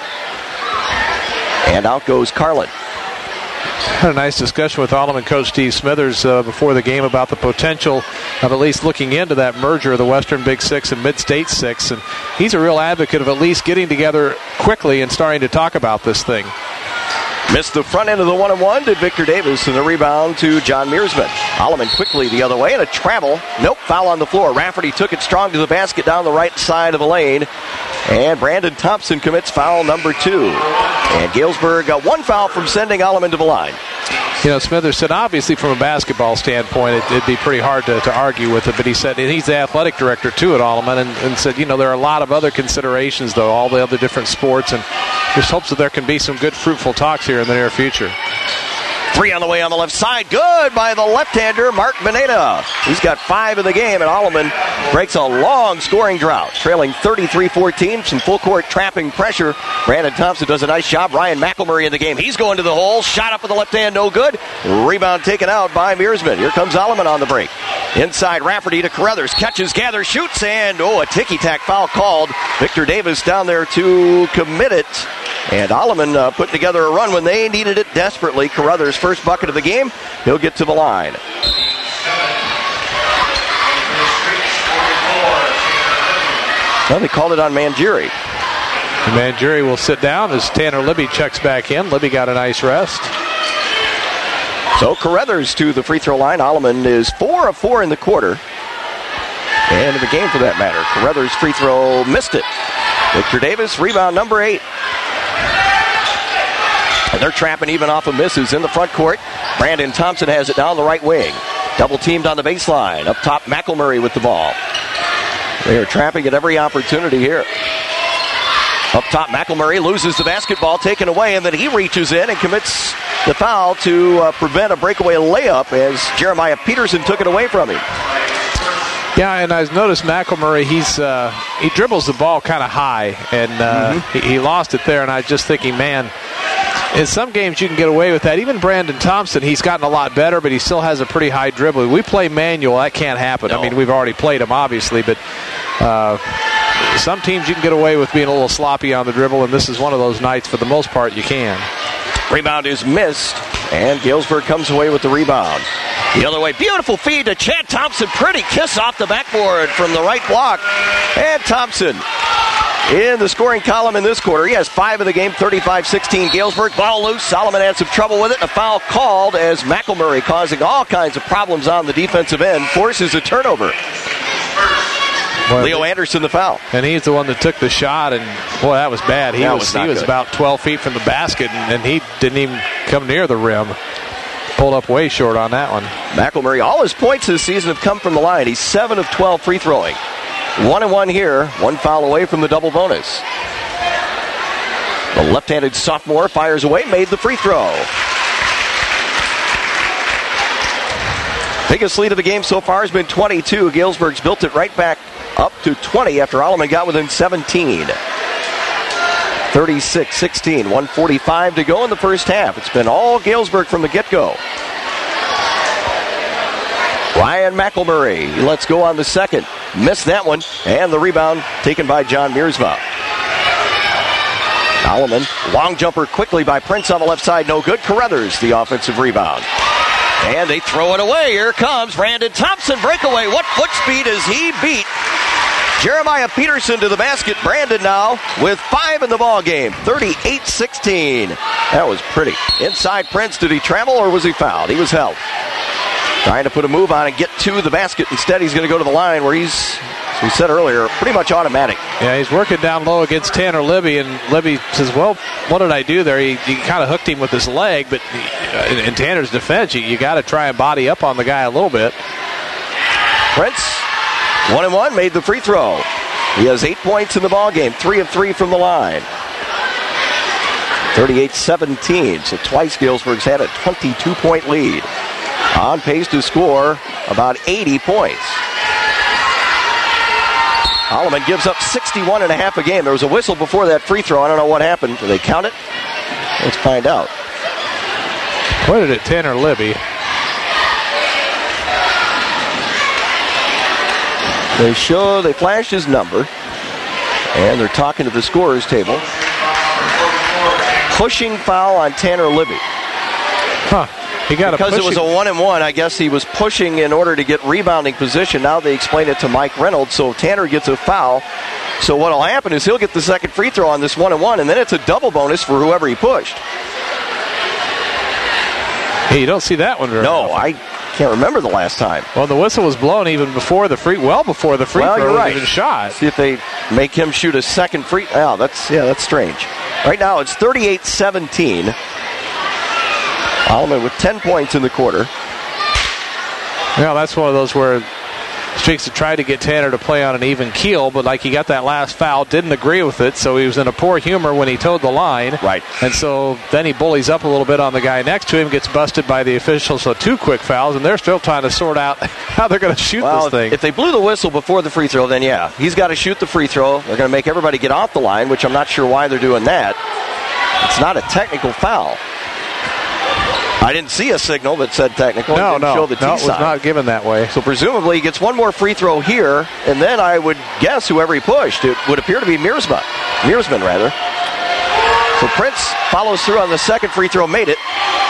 And out goes Carlin. Had a nice discussion with Alleman coach Steve Smithers before the game about the potential of at least looking into that merger of the Western Big Six and Mid-State Six. And he's a real advocate of at least getting together quickly and starting to talk about this thing. Missed the front end of the 1-on-1 to Victor Davis, and the rebound to John Mearsman. Alleman quickly the other way, and a travel. Nope, foul on the floor. Rafferty took it strong to the basket down the right side of the lane. And Brandon Thompson commits foul number 2. And Galesburg got 1 foul from sending Alleman to the line. You know, Smithers said obviously from a basketball standpoint it'd be pretty hard to argue with it, but he said, and he's the athletic director too at Alleman, and said, you know, there are a lot of other considerations though, all the other different sports, and just hopes that there can be some good fruitful talks here in the near future. 3 on the way on the left side. Good by the left-hander, Mark Veneta. He's got 5 in the game, and Alleman breaks a long scoring drought. Trailing 33-14, some full-court trapping pressure. Brandon Thompson does a nice job. Ryan McElmurray in the game. He's going to the hole. Shot up with the left hand, no good. Rebound taken out by Mearsman. Here comes Alleman on the break. Inside, Rafferty to Carruthers. Catches, gathers, shoots, and a ticky-tack foul called. Victor Davis down there to commit it. And Alleman put together a run when they needed it desperately. Carruthers' first bucket of the game. He'll get to the line. Well, they called it on Mangieri. Mangieri will sit down as Tanner Libby checks back in. Libby got a nice rest. So Carruthers to the free throw line. Alleman is 4 of 4 in the quarter. And in the game, for that matter. Carruthers' free throw missed it. Victor Davis, rebound number 8. And they're trapping even off of misses in the front court. Brandon Thompson has it down the right wing. Double teamed on the baseline. Up top, McElmurray with the ball. They are trapping at every opportunity here. Up top, McElmurray loses the basketball, taken away, and then he reaches in and commits the foul to prevent a breakaway layup as Jeremiah Peterson took it away from him. Yeah, and I've noticed McElmurray, he dribbles the ball kind of high, and he lost it there, and I was just thinking, man, in some games you can get away with that. Even Brandon Thompson, he's gotten a lot better, but he still has a pretty high dribble. We play manual, that can't happen. No. I mean, we've already played him, obviously, but some teams you can get away with being a little sloppy on the dribble, and this is one of those nights. For the most part, you can. Rebound is missed, and Galesburg comes away with the rebound. The other way, beautiful feed to Chad Thompson. Pretty kiss off the backboard from the right block. And Thompson in the scoring column in this quarter. He has 5 in the game, 35-16 Galesburg. Ball loose. Solomon had some trouble with it. A foul called as McElmurray, causing all kinds of problems on the defensive end, forces a turnover. Well, Leo Anderson the foul. And he's the one that took the shot, and boy, that was bad. He was about 12 feet from the basket, and he didn't even come near the rim. Pulled up way short on that one. McElmurray, all his points this season have come from the line. He's 7 of 12 free throwing. 1-1 here, 1 foul away from the double bonus. The left-handed sophomore fires away, made the free throw. Biggest lead of the game so far has been 22. Galesburg's built it right back up to 20 after Alleman got within 17. 36-16, 1:45 to go in the first half. It's been all Galesburg from the get-go. Ryan McElmurray, he lets go on the second. Missed that one, and the rebound taken by John Mearsma. Alleman, long jumper quickly by Prince on the left side, no good. Carruthers, the offensive rebound. And they throw it away. Here comes Brandon Thompson, breakaway. What foot speed has he beat? Jeremiah Peterson to the basket. Brandon now with 5 in the ball game. 38-16. That was pretty. Inside Prince, did he travel or was he fouled? He was held. Trying to put a move on and get to the basket. Instead, he's going to go to the line where he's, as we said earlier, pretty much automatic. Yeah, he's working down low against Tanner Libby, and Libby says, well, what did I do there? He kind of hooked him with his leg, but in Tanner's defense, you got to try and body up on the guy a little bit. Prince, 1-1, made the free throw. He has 8 points in the ball game, 3 of 3 from the line. 38-17, so twice Galesburg's had a 22-point lead. On pace to score about 80 points. Alleman gives up 61.5 a game. There was a whistle before that free throw. I don't know what happened. Do they count it? Let's find out. Pointed at Tanner Libby. They flash his number, and they're talking to the scorer's table. Pushing foul on Tanner Libby. Huh. Because it was a 1-1, I guess he was pushing in order to get rebounding position. Now they explain it to Mike Reynolds, so Tanner gets a foul. So what will happen is he'll get the second free throw on this 1-1, and then it's a double bonus for whoever he pushed. Hey, you don't see that one very often. I can't remember the last time. Well, the whistle was blown even before the free throw was even shot. See if they make him shoot a second free. Oh, that's strange. Right now it's 38-17. Alleman with 10 points in the quarter. Yeah, that's one of those where Streaks had tried to get Tanner to play on an even keel, but like he got that last foul, didn't agree with it, so he was in a poor humor when he towed the line. Right. And so then he bullies up a little bit on the guy next to him, gets busted by the officials, so 2 quick fouls, and they're still trying to sort out how they're going to shoot this thing. If they blew the whistle before the free throw, then yeah, he's got to shoot the free throw. They're going to make everybody get off the line, which I'm not sure why they're doing that. It's not a technical foul. I didn't see a signal that said technical. No, show the T it was sign. not given that way. So presumably he gets one more free throw here, and then I would guess whoever he pushed, it would appear to be Mearsman, rather. So Prince follows through on the second free throw, made it.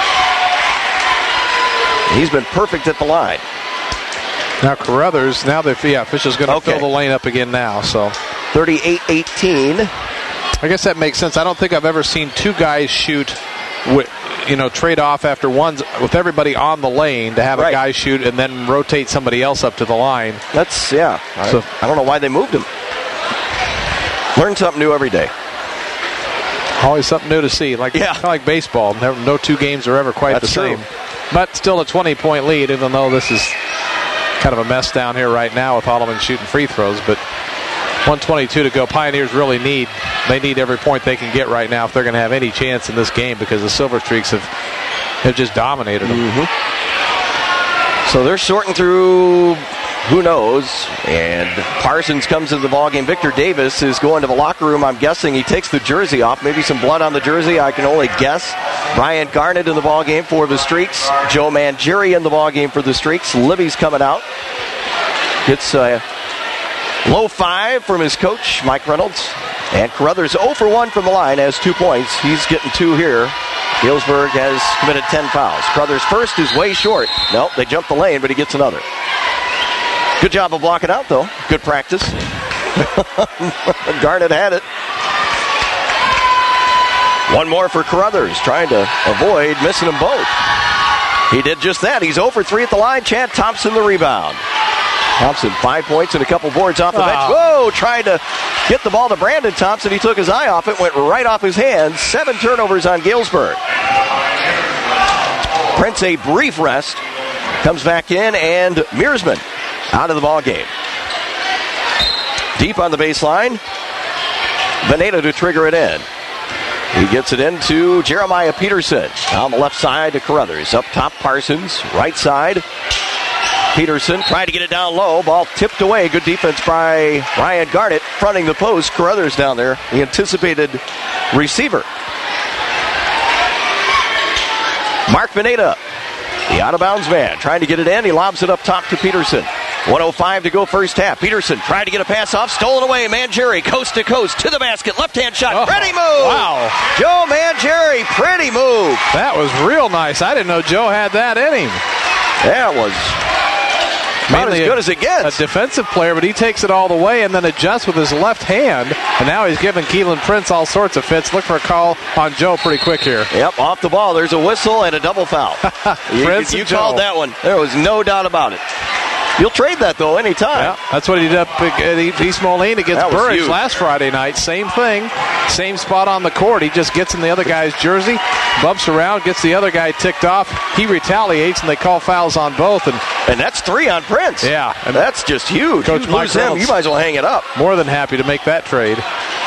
He's been perfect at the line. Now Carruthers, now the official's going to fill the lane up again now. So 38-18. I guess that makes sense. I don't think I've ever seen two guys shoot trade off after one's with everybody on the lane to have a guy shoot and then rotate somebody else up to the line. That's, I don't know why they moved him. Learn something new every day. Always something new to see. Kind of like baseball. No two games are ever quite the same. True. But still a 20-point lead, even though this is kind of a mess down here right now with Holloman shooting free throws. But 1:22 to go. Pioneers really need every point they can get right now if they're going to have any chance in this game, because the Silver Streaks have just dominated them. Mm-hmm. So they're sorting through who knows, and Parsons comes into the ballgame. Victor Davis is going to the locker room. I'm guessing he takes the jersey off. Maybe some blood on the jersey. I can only guess. Brian Garnett in the ballgame for the Streaks. Joe Mangieri in the ballgame for the Streaks. Libby's coming out. Gets a low 5 from his coach, Mike Reynolds. And Carruthers 0 for 1 from the line, has 2 points. He's getting 2 here. Galesburg has committed 10 fouls. Carruthers' first is way short. Nope, they jumped the lane, but he gets another. Good job of blocking out, though. Good practice. Garnett had it. One more for Carruthers, trying to avoid missing them both. He did just that. He's 0 for 3 at the line. Chad Thompson the rebound. Thompson 5 points and a couple boards off the bench. Whoa, trying to get the ball to Brandon Thompson. He took his eye off it, went right off his hands. 7 turnovers on Galesburg. Prince a brief rest. Comes back in, and Mearsman out of the ball game. Deep on the baseline. Veneta to trigger it in. He gets it into Jeremiah Peterson. On the left side to Carruthers. Up top, Parsons. Right side. Peterson tried to get it down low. Ball tipped away. Good defense by Ryan Garnett. Fronting the post. Carruthers down there. The anticipated receiver. Mark Veneta, the out-of-bounds man, trying to get it in. He lobs it up top to Peterson. 1:05 to go first half. Peterson tried to get a pass off. Stolen away. Mangieri, coast to coast, to the basket. Left-hand shot. Pretty move. Wow. Joe Mangieri, pretty move. That was real nice. I didn't know Joe had that in him. That was about as good as it gets. A defensive player, but he takes it all the way and then adjusts with his left hand. And now he's giving Keelan Prince all sorts of fits. Look for a call on Joe pretty quick here. Yep, off the ball. There's a whistle and a double foul. You called that one. There was no doubt about it. You'll trade that, though, anytime. Yeah, that's what he did at East Moline against Burridge last Friday night. Same thing. Same spot on the court. He just gets in the other guy's jersey, bumps around, gets the other guy ticked off. He retaliates, and they call fouls on both. And that's 3 on Prince. Yeah. And that's just huge. Coach you lose him, you might as well hang it up. More than happy to make that trade.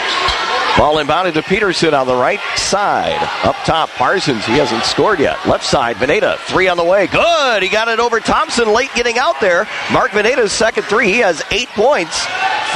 Ball inbounded to Peterson on the right side. Up top, Parsons. He hasn't scored yet. Left side, Veneta. 3 on the way. Good. He got it over Thompson late getting out there. Mark Veneta's second 3. He has 8 points.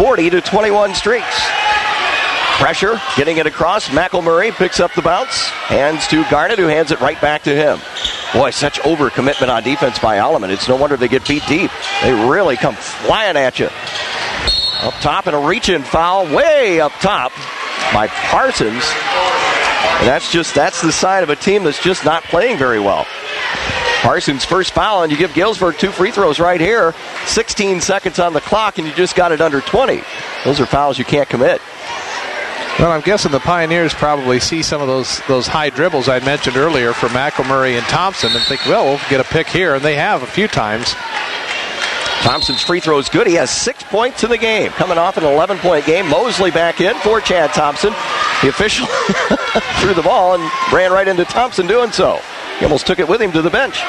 40-21 Streaks. Pressure. Getting it across. McElmurray picks up the bounce. Hands to Garnett, who hands it right back to him. Boy, such overcommitment on defense by Alleman. It's no wonder they get beat deep. They really come flying at you. Up top and a reach-in foul way up top by Parsons. And that's the sign of a team that's just not playing very well. Parsons' first foul, and you give Galesburg 2 free throws right here. 16 seconds on the clock, and you just got it under 20. Those are fouls you can't commit. Well, I'm guessing the Pioneers probably see some of those high dribbles I mentioned earlier for McElmurray and Thompson and think, well, we'll get a pick here, and they have a few times. Thompson's free throw is good. He has 6 points in the game. Coming off an 11-point game. Mosley back in for Chad Thompson. The official threw the ball and ran right into Thompson doing so. He almost took it with him to the bench.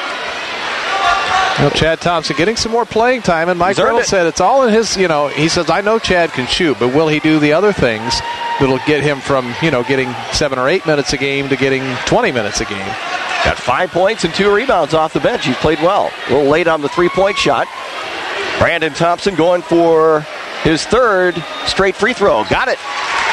Well, Chad Thompson getting some more playing time, and Mike Reynolds said it's all in his, he says, I know Chad can shoot, but will he do the other things that'll get him from, getting 7 or 8 minutes a game to getting 20 minutes a game? Got 5 points and 2 rebounds off the bench. He's played well. A little late on the 3-point shot. Brandon Thompson going for his 3rd straight free throw. Got it.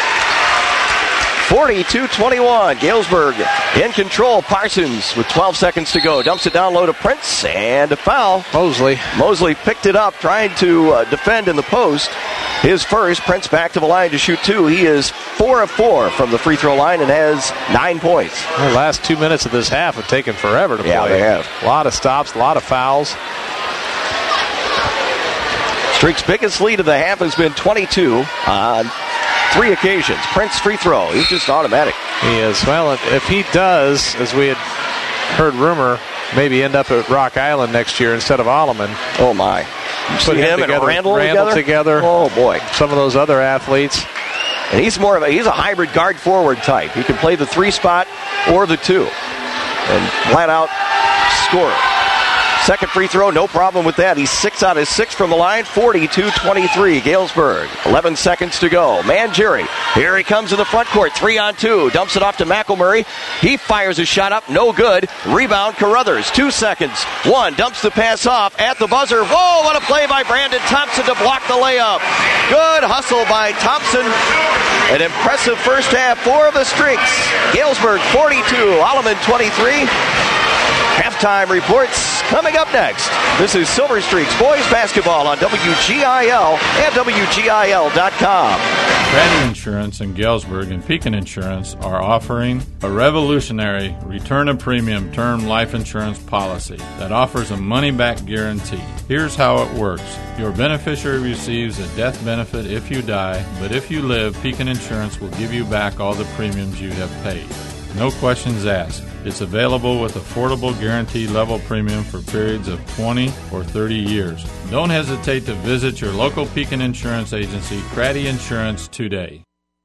42-21. Galesburg in control. Parsons with 12 seconds to go. Dumps it down low to Prince, and a foul. Mosley picked it up, trying to defend in the post. His first. Prince back to the line to shoot 2. He is 4 of 4 from the free throw line and has 9 points. The last 2 minutes of this half have taken forever to play. Yeah, they have. A lot of stops, a lot of fouls. Streak's biggest lead of the half has been 22 on 3 occasions. Prince free throw. He's just automatic. He is. Well, if he does, as we had heard rumor, maybe end up at Rock Island next year instead of Alleman. Oh, my. You see him and Randall together. Oh, boy. Some of those other athletes. And he's a hybrid guard forward type. He can play the 3 spot or the 2. And flat out score. Second free throw, no problem with that. He's 6 out of 6 from the line, 42-23, Galesburg. 11 seconds to go. Mangieri, here he comes in the front court, 3-on-2. Dumps it off to McElmurray. He fires a shot up, no good. Rebound, Carruthers, 2 seconds. 1, dumps the pass off at the buzzer. Whoa, what a play by Brandon Thompson to block the layup. Good hustle by Thompson. An impressive first half, 4 of the Streaks. Galesburg 42, Alleman 23. Halftime reports coming up next. This is Silver Streaks boys basketball on WGIL and WGIL.com. Brandon Insurance in Galesburg and Pekin Insurance are offering a revolutionary return of premium term life insurance policy that offers a money-back guarantee. Here's how it works. Your beneficiary receives a death benefit if you die, but if you live, Pekin Insurance will give you back all the premiums you have paid. No questions asked. It's available with affordable guaranteed level premium for periods of 20 or 30 years. Don't hesitate to visit your local Pekin Insurance agency, Craddy Insurance, today.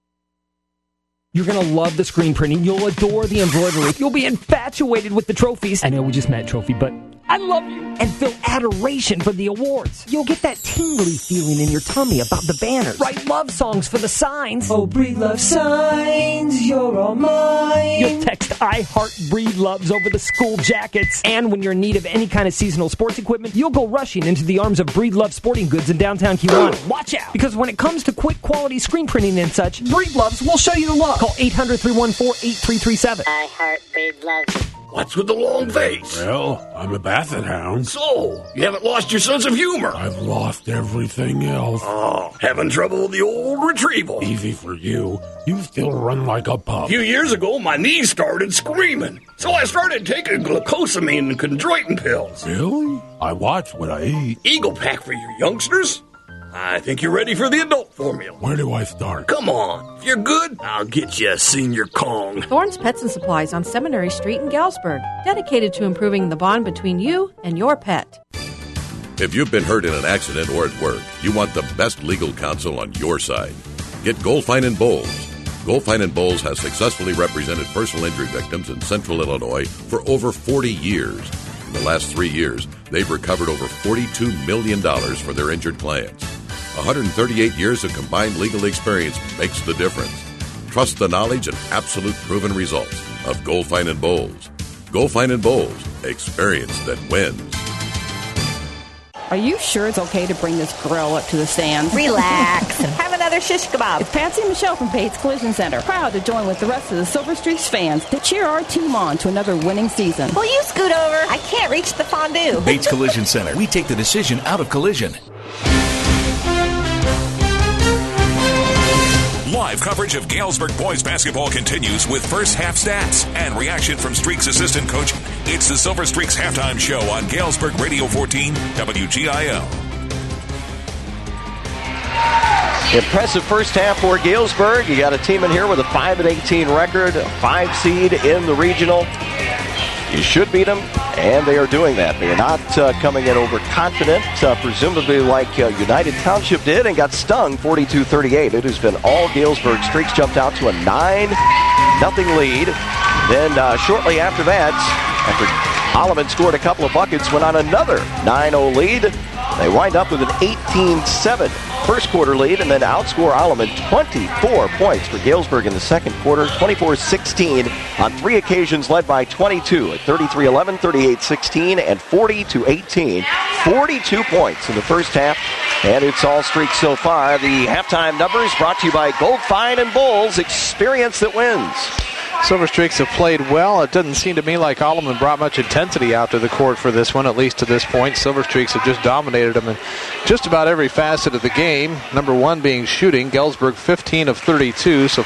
You're going to love the screen printing. You'll adore the embroidery. You'll be infatuated with the trophies. I know we just met trophy, but I love you. And feel adoration for the awards. You'll get that tingly feeling in your tummy about the banners. Write love songs for the signs. Oh, Breed Love signs, you're all mine. You'll text I Heart Breed Loves over the school jackets. And when you're in need of any kind of seasonal sports equipment, you'll go rushing into the arms of Breed Love Sporting Goods in downtown Kiwanis. Watch out, because when it comes to quick quality screen printing and such, Breed Loves will show you the love. Call 800-314-8337. I Heart Breed Loves. What's with the long face? Well, I'm a basset hound. So, you haven't lost your sense of humor? I've lost everything else. Oh, having trouble with the old retrieval? Easy for you. You still run like a pup. A few years ago, my knees started screaming. So I started taking glucosamine and chondroitin pills. Really? I watch what I eat. Eagle Pack for you youngsters. I think you're ready for the adult formula. Where do I start? Come on. If you're good, I'll get you a senior Kong. Thorne's Pets and Supplies on Seminary Street in Galesburg. Dedicated to improving the bond between you and your pet. If you've been hurt in an accident or at work, you want the best legal counsel on your side. Get Goldfein & Bowles. Goldfein & Bowles has successfully represented personal injury victims in Central Illinois for over 40 years. In the last 3 years, they've recovered over $42 million for their injured clients. 138 years of combined legal experience makes the difference. Trust the knowledge and absolute proven results of Goldfein & Bowles. Goldfein & Bowles, experience that wins. Are you sure it's okay to bring this grill up to the stands? Relax and have another shish kebab. It's Patsy and Michelle from Bates Collision Center, proud to join with the rest of the Silver Streaks fans to cheer our team on to another winning season. Will you scoot over? I can't reach the fondue. Bates Collision Center. We take the decision out of collision. Live coverage of Galesburg boys basketball continues with first half stats and reaction from Streaks assistant coach. It's the Silver Streaks halftime show on Galesburg Radio 14 WGIL. Impressive first half for Galesburg. You got a team in here with a 5-18 record, a 5 seed in the regional. You should beat them, and they are doing that. They are not coming in overconfident, presumably like United Township did and got stung 42-38. It has been all Galesburg. Streaks jumped out to a 9-0 lead. Then shortly after that, after Alleman scored a couple of buckets, went on another 9-0 lead. They wind up with an 18-7 first quarter lead and then outscore Alleman 24 points for Galesburg in the second quarter, 24-16 on 3 occasions, led by 22 at 33-11, 38-16, and 40-18. 42 points in the first half, and it's all Streaks so far. The halftime numbers brought to you by Goldfein & Bowles, experience that wins. Silver Streaks have played well. It doesn't seem to me like Alleman brought much intensity out to the court for this one, at least to this point. Silver Streaks have just dominated them in just about every facet of the game. Number one being shooting. Galesburg 15 of 32, so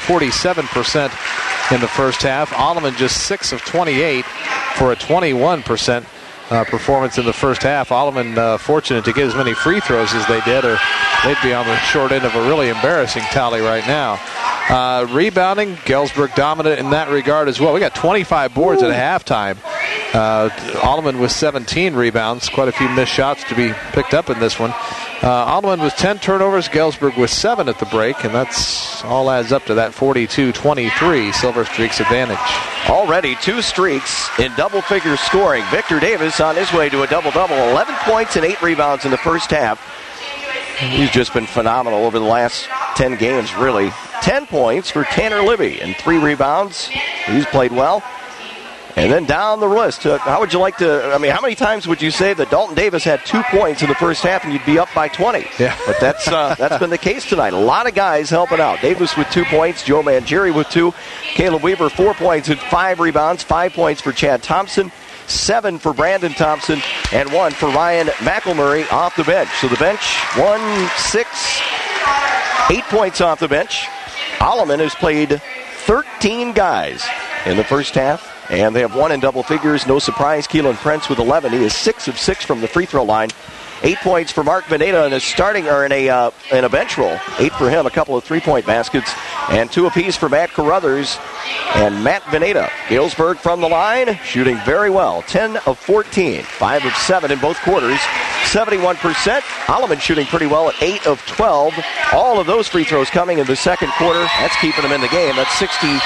47% in the first half. Alleman just 6 of 28 for a 21% performance in the first half. Alleman fortunate to get as many free throws as they did, or they'd be on the short end of a really embarrassing tally right now. Rebounding, Galesburg dominant in that regard as well. We got 25 boards at halftime. Alleman with 17 rebounds. Quite a few missed shots to be picked up in this one. Alleman with 10 turnovers, Galesburg with 7 at the break, and that's all adds up to that 42-23 Silver Streaks advantage. Already 2 streaks in double-figure scoring. Victor Davis on his way to a double-double, 11 points and 8 rebounds in the first half. He's just been phenomenal over the last 10 games, really. 10 points for Tanner Libby and 3 rebounds. He's played well. And then down the list, how would you like to, how many times would you say that Dalton Davis had 2 points in the first half and you'd be up by 20? Yeah. But that's been the case tonight. A lot of guys helping out. Davis with 2 points, Joe Mangieri with 2, Caleb Weaver 4 points and 5 rebounds, 5 points for Chad Thompson, 7 for Brandon Thompson, and 1 for Ryan McElmurray off the bench. So the bench, 1, 6, 8 points off the bench. Alleman has played 13 guys in the first half, and they have 1 in double figures. No surprise, Keelan Prince with 11. He is 6 of 6 from the free throw line. 8 points for Mark Veneta in a bench roll. 8 for him, a couple of 3-point baskets, and 2 apiece for Matt Carruthers and Matt Veneta. Galesburg from the line, shooting very well. 10 of 14, 5 of 7 in both quarters, 71%. Alleman shooting pretty well at 8 of 12. All of those free throws coming in the second quarter. That's keeping them in the game. That's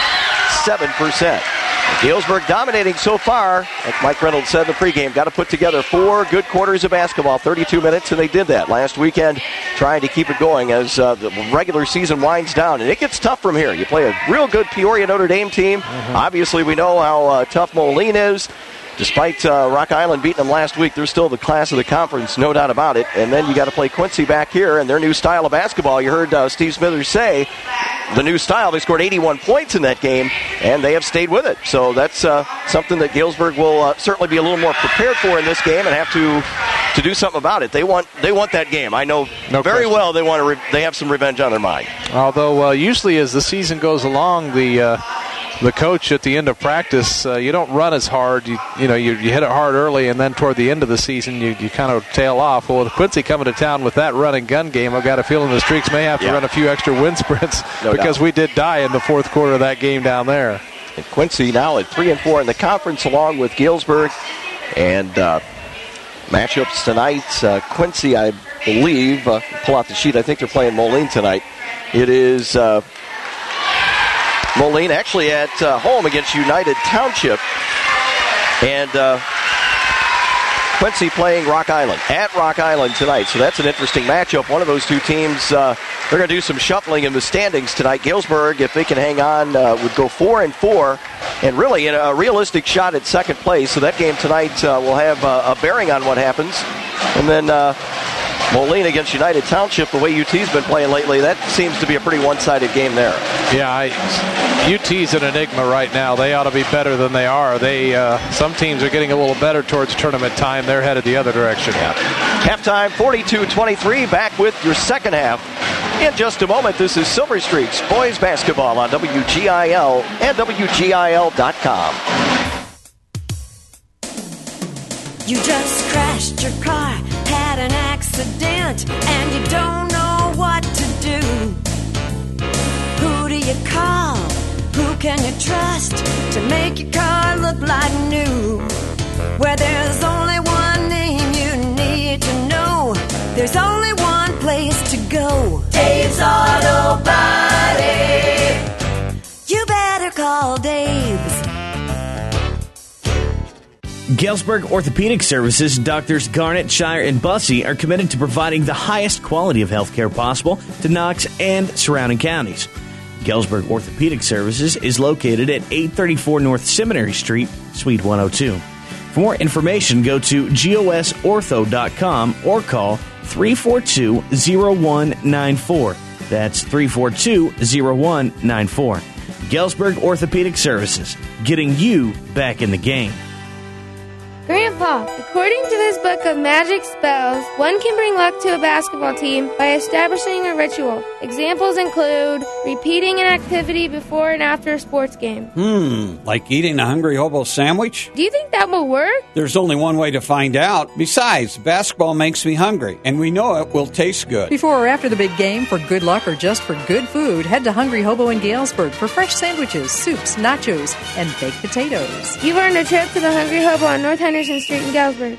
67%. Galesburg dominating so far. Like Mike Reynolds said in the pregame, got to put together 4 good quarters of basketball, 32 minutes, and they did that last weekend, trying to keep it going as the regular season winds down. And it gets tough from here. You play a real good Peoria Notre Dame team. Obviously, we know how tough Moline is. Despite Rock Island beating them last week, they're still the class of the conference, no doubt about it. And then you got to play Quincy back here and their new style of basketball. You heard Steve Smithers say the new style. They scored 81 points in that game, and they have stayed with it. So that's something that Galesburg will certainly be a little more prepared for in this game and have to do something about it. They want that game. I know very well they have some revenge on their mind. Although usually as the season goes along, the coach at the end of practice, you don't run as hard. You hit it hard early, and then toward the end of the season, you kind of tail off. Well, with Quincy coming to town with that run and gun game, I've got a feeling the Streaks may have to run a few extra wind sprints because we did die in the fourth quarter of that game down there. And Quincy now at 3-4 in the conference, along with Galesburg. And matchups tonight, Quincy, I believe, pull out the sheet, I think they're playing Moline tonight. It is Moline actually at home against United Township. And Quincy playing Rock Island at Rock Island tonight. So that's an interesting matchup. One of those two teams, they're going to do some shuffling in the standings tonight. Galesburg, if they can hang on, would go 4-4 and really in a realistic shot at second place. So that game tonight will have a bearing on what happens. And then Moline against United Township, the way UT's been playing lately, that seems to be a pretty one-sided game there. Yeah, UT's an enigma right now. They ought to be better than they are. Some teams are getting a little better towards tournament time. They're headed the other direction. Yeah. Halftime, 42-23. Back with your second half in just a moment. This is Silver Streaks boys basketball on WGIL and WGIL.com. You just crashed your car, had an accident, and you don't know what to do. Who do you call? Who can you trust to make your car look like new? Where there's only one name you need to know, there's only one place to go. Dave's Auto Body. You better call Dave's. Galesburg Orthopedic Services, Doctors Garnett, Shire, and Bussey are committed to providing the highest quality of health care possible to Knox and surrounding counties. Galesburg Orthopedic Services is located at 834 North Seminary Street, Suite 102. For more information, go to gosortho.com or call 342-0194. That's 342-0194. Galesburg Orthopedic Services, getting you back in the game. Grandpa, according to this book of magic spells, one can bring luck to a basketball team by establishing a ritual. Examples include repeating an activity before and after a sports game. Like eating a Hungry Hobo sandwich? Do you think that will work? There's only one way to find out. Besides, basketball makes me hungry, and we know it will taste good. Before or after the big game, for good luck or just for good food, head to Hungry Hobo in Galesburg for fresh sandwiches, soups, nachos, and baked potatoes. You've earned a trip to the Hungry Hobo on North Henderson Street in Galesburg.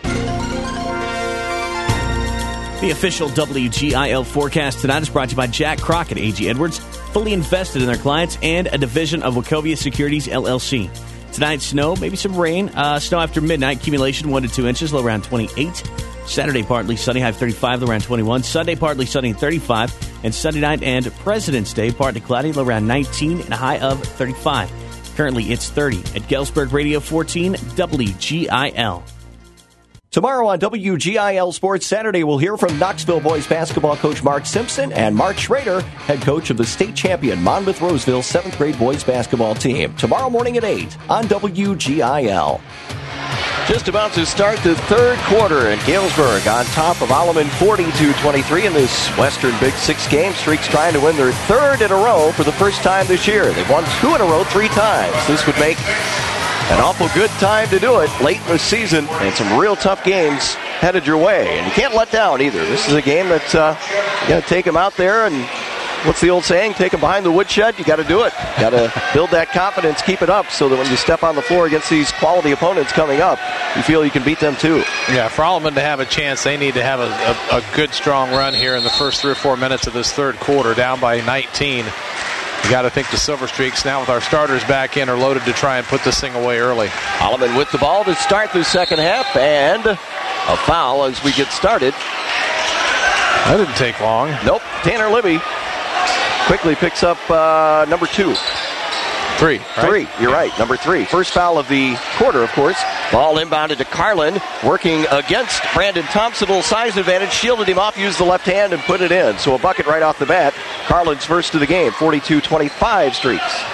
The official WGIL forecast tonight is brought to you by Jack Crockett, A.G. Edwards, fully invested in their clients, and a division of Wachovia Securities, LLC. Tonight, snow, maybe some rain. Snow after midnight, accumulation 1 to 2 inches, low around 28. Saturday, partly sunny, high 35, low around 21. Sunday, partly sunny, 35. And Sunday night and President's Day, partly cloudy, low around 19, and a high of 35. Currently, it's 30 at Galesburg Radio 14, WGIL. Tomorrow on WGIL Sports Saturday, we'll hear from Knoxville boys basketball coach Mark Simpson and Mark Schrader, head coach of the state champion Monmouth-Roseville 7th grade boys basketball team. Tomorrow morning at 8 on WGIL. Just about to start the third quarter, in Galesburg on top of Alleman 42-23 in this Western Big Six game. Streaks trying to win their third in a row for the first time this year. They've won 2 in a row 3 times. This would make an awful good time to do it late in the season, and some real tough games headed your way. And you can't let down either. This is a game that you got to take them out there, and what's the old saying? Take them behind the woodshed. You got to do it. Got to build that confidence, keep it up, so that when you step on the floor against these quality opponents coming up, you feel you can beat them too. Yeah, for Alleman to have a chance, they need to have a good, strong run here in the first 3 or 4 minutes of this third quarter, down by 19. You got to think the Silver Streaks, now with our starters back in, are loaded to try and put this thing away early. Alleman with the ball to start the second half, and a foul as we get started. That didn't take long. Nope. Tanner Libby quickly picks up number 2. 3. Right? 3. You're right. Number 3. First foul of the quarter, of course. Ball inbounded to Carlin, working against Brandon Thompson. A little size advantage. Shielded him off, used the left hand, and put it in. So a bucket right off the bat. Carlin's first of the game. 42-25 Streaks.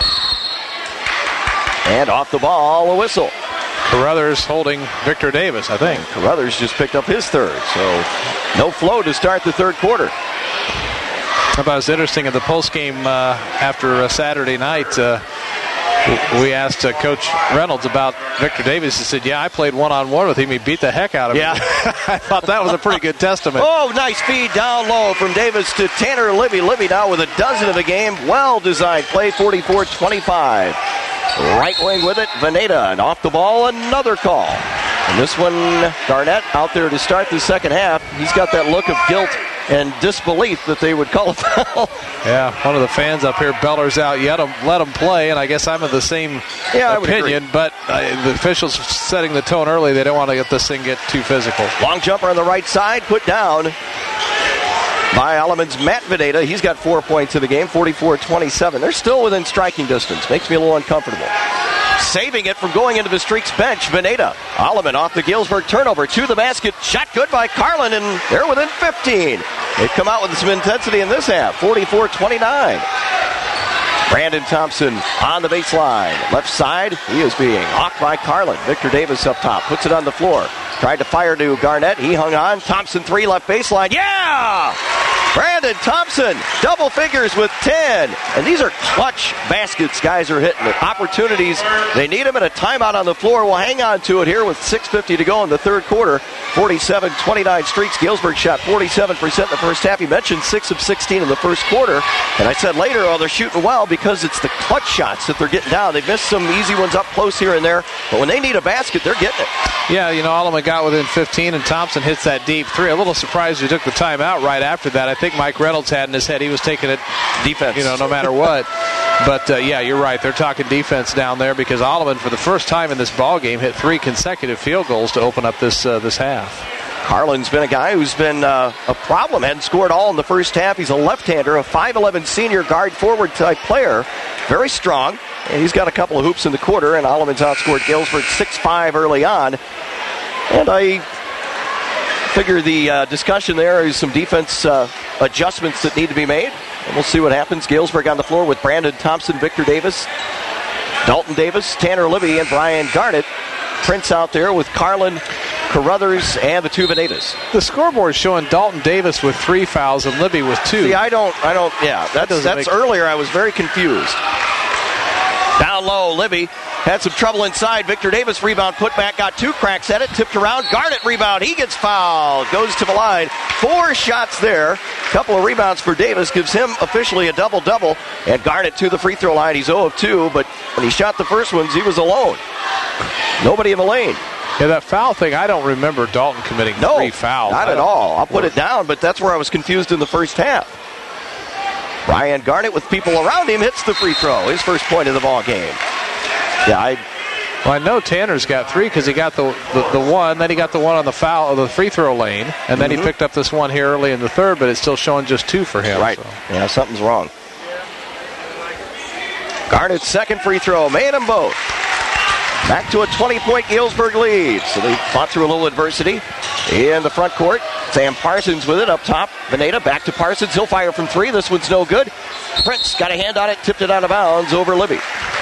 And off the ball, a whistle. Carruthers holding Victor Davis, I think. Carruthers just picked up his third. So no flow to start the third quarter. I thought it was interesting in the postgame after Saturday night. We asked Coach Reynolds about Victor Davis. He said, yeah, I played one-on-one with him. He beat the heck out of him. Yeah. I thought that was a pretty good testament. Oh, nice feed down low from Davis to Tanner Libby. Libby now with a dozen of the game. Well-designed play, 44-25. Right wing with it, Veneta. And off the ball, another call. And this one, Garnett out there to start the second half. He's got that look of guilt and disbelief that they would call a foul. Yeah, one of the fans up here bellers out, let them play, and I guess I'm of the same opinion, but the officials setting the tone early. They don't want to get this thing get too physical. Long jumper on the right side, put down by Alleman's Matt Veneta. He's got 4 points in the game, 44-27. They're still within striking distance. Makes me a little uncomfortable. Saving it from going into the Streaks bench, Veneta. Alleman off the Galesburg turnover to the basket. Shot good by Carlin, and they're within 15. They've come out with some intensity in this half, 44-29. Brandon Thompson on the baseline. Left side, he is being hawked by Carlin. Victor Davis up top, puts it on the floor. Tried to fire to Garnett. He hung on. Thompson 3 left baseline. Yeah! Brandon Thompson, double figures with 10. And these are clutch baskets guys are hitting. Opportunities, they need them, and a timeout on the floor. We'll hang on to it here with 6:50 to go in the third quarter. 47-29 Streaks. Galesburg shot 47% in the first half. You mentioned 6 of 16 in the first quarter. And I said later, they're shooting well because it's the clutch shots that they're getting down. They've missed some easy ones up close here and there. But when they need a basket, they're getting it. Yeah, Alleman got within 15, and Thompson hits that deep 3. A little surprised he took the timeout right after that. I think Mike Reynolds had in his head he was taking it defense, no matter what. But, yeah, you're right. They're talking defense down there because Alleman, for the first time in this ball game, hit 3 consecutive field goals to open up this half. Carlin's been a guy who's been a problem. Hadn't scored all in the first half. He's a left-hander, a 5'11 senior guard forward type player. Very strong. And he's got a couple of hoops in the quarter, and Alleman's outscored Galesburg 6-5 early on. And I figure the discussion there is some defense adjustments that need to be made. And we'll see what happens. Galesburg on the floor with Brandon Thompson, Victor Davis, Dalton Davis, Tanner Libby, and Brian Garnett. Prince out there with Carlin, Carruthers, and the two Venetas. The scoreboard showing Dalton Davis with 3 fouls and Libby with 2. See, that's earlier. I was very confused. Down low, Libby had some trouble inside. Victor Davis rebound, put back, got 2 cracks at it, tipped around. Garnett rebound, he gets fouled, goes to the line. 4 shots there. Couple of rebounds for Davis, gives him officially a double-double. And Garnett to the free throw line. He's 0 of 2, but when he shot the first ones, he was alone. Nobody in the lane. Yeah, that foul thing, I don't remember Dalton committing 3 fouls. Not at all. I'll put it down, but that's where I was confused in the first half. Ryan Garnett, with people around him, hits the free throw. His first point of the ball game. Yeah, I know Tanner's got 3 because he got the one, then he got the one on the foul of the free throw lane, and then he picked up this one here early in the third, but it's still showing just 2 for him. Right. So. Yeah, something's wrong. Garnett's second free throw, made them both. Back to a 20-point Galesburg lead. So they fought through a little adversity in the front court. Sam Parsons with it up top. Veneta back to Parsons. He'll fire from 3. This one's no good. Prince got a hand on it, tipped it out of bounds over Libby.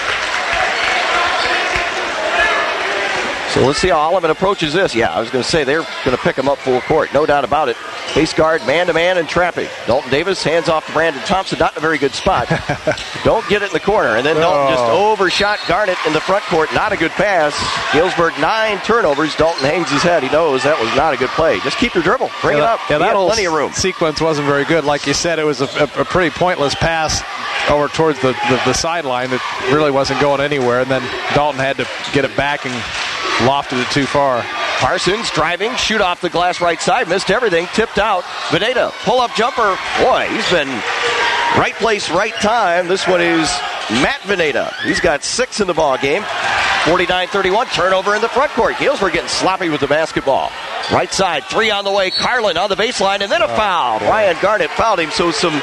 So let's see how Olivan approaches this. Yeah, I was going to say they're going to pick him up full court. No doubt about it. Base guard, man-to-man, and trapping. Dalton Davis, hands off to Brandon Thompson. Not in a very good spot. Don't get it in the corner. And then Dalton just overshot Garnett in the front court. Not a good pass. Galesburg, 9 turnovers. Dalton hangs his head. He knows that was not a good play. Just keep your dribble. Bring it up. Yeah, that whole plenty of room. Sequence wasn't very good. Like you said, it was a pretty pointless pass over towards the sideline. It really wasn't going anywhere. And then Dalton had to get it back and lofted it too far. Parsons driving, shoot off the glass right side, missed everything, tipped out. Veneta, pull-up jumper. Boy, he's been right place, right time. This one is Matt Veneta. He's got 6 in the ball game. 49-31, turnover in the front court. Galesburg getting sloppy with the basketball. Right side, 3 on the way. Carlin on the baseline, and then a foul. Ryan Garnett fouled him, so some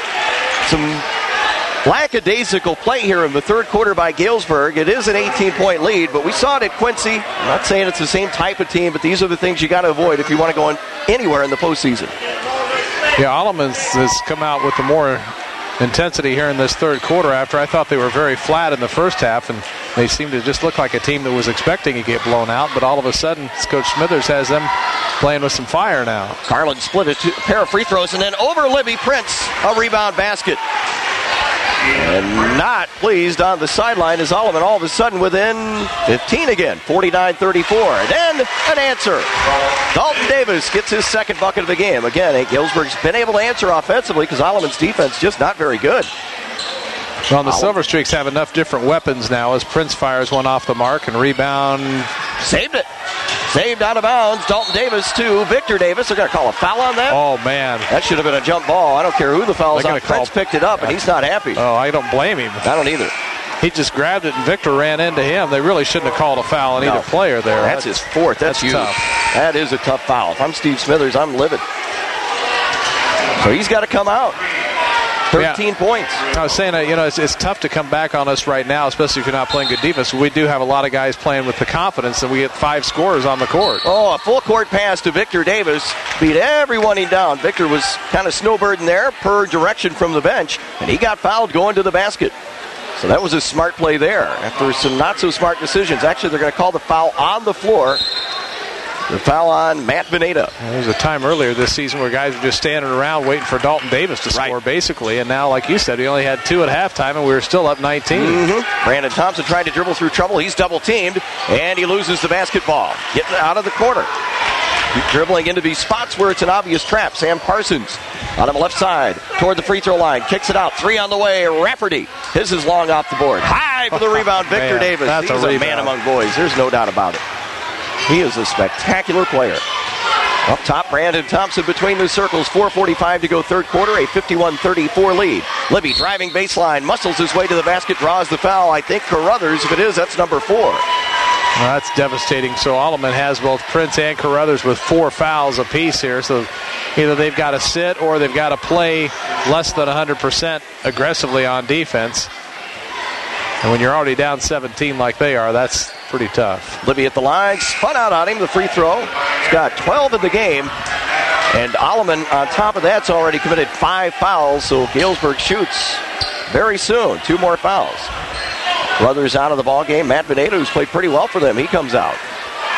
lackadaisical play here in the third quarter by Galesburg. It is an 18-point lead, but we saw it at Quincy. I'm not saying it's the same type of team, but these are the things you got to avoid if you want to go anywhere in the postseason. Yeah, Alleman has come out with the more intensity here in this third quarter after I thought they were very flat in the first half, and they seemed to just look like a team that was expecting to get blown out, but all of a sudden Coach Smithers has them playing with some fire now. Carlin split a pair of free throws, and then over Libby. Prince, a rebound basket. And not pleased on the sideline is Olivan all of a sudden within 15 again, 49-34. And then an answer. Dalton Davis gets his second bucket of the game. Again, Galesburg's been able to answer offensively because Olivan's defense just not very good. Well, the Silver Streaks have enough different weapons now as Prince fires one off the mark and rebound. Saved it. Saved out of bounds. Dalton Davis to Victor Davis. They're going to call a foul on that? Oh, man. That should have been a jump ball. I don't care who the foul's on. Prince picked it up, and he's not happy. Oh, I don't blame him. I don't either. He just grabbed it, and Victor ran into him. They really shouldn't have called a foul on either player there. That's his fourth. That's huge. Tough. That is a tough foul. If I'm Steve Smithers, I'm livid. So he's got to come out. 13 points. I was saying, it's tough to come back on us right now, especially if you're not playing good defense. We do have a lot of guys playing with the confidence that we get 5 scorers on the court. Oh, a full court pass to Victor Davis. Beat everyone down. Victor was kind of snowbirding there per direction from the bench, and he got fouled going to the basket. So that was a smart play there after some not-so-smart decisions. Actually, they're going to call the foul on the floor. The foul on Matt Veneta. There was a time earlier this season where guys were just standing around waiting for Dalton Davis to score, basically. And now, like you said, we only had 2 at halftime, and we were still up 19. Mm-hmm. Brandon Thompson tried to dribble through trouble. He's double-teamed, and he loses the basketball. Getting out of the corner. Keep dribbling into these spots where it's an obvious trap. Sam Parsons on the left side toward the free throw line. Kicks it out. 3 on the way. Rafferty. His is long off the board. High for the rebound. Victor Davis. He's a man among boys. There's no doubt about it. He is a spectacular player. Up top, Brandon Thompson between the circles. 4:45 to go third quarter, a 51-34 lead. Libby driving baseline, muscles his way to the basket, draws the foul. I think Carruthers, if it is, that's number 4. Well, that's devastating. So Alleman has both Prince and Carruthers with 4 fouls apiece here. So either they've got to sit or they've got to play less than 100% aggressively on defense. And when you're already down 17 like they are, that's pretty tough. Libby at the line, spun out on him, the free throw. He's got 12 in the game. And Alleman, on top of that's already committed 5 fouls, so Galesburg shoots very soon. 2 more fouls. Brothers out of the ball game. Matt Veneta, who's played pretty well for them, he comes out.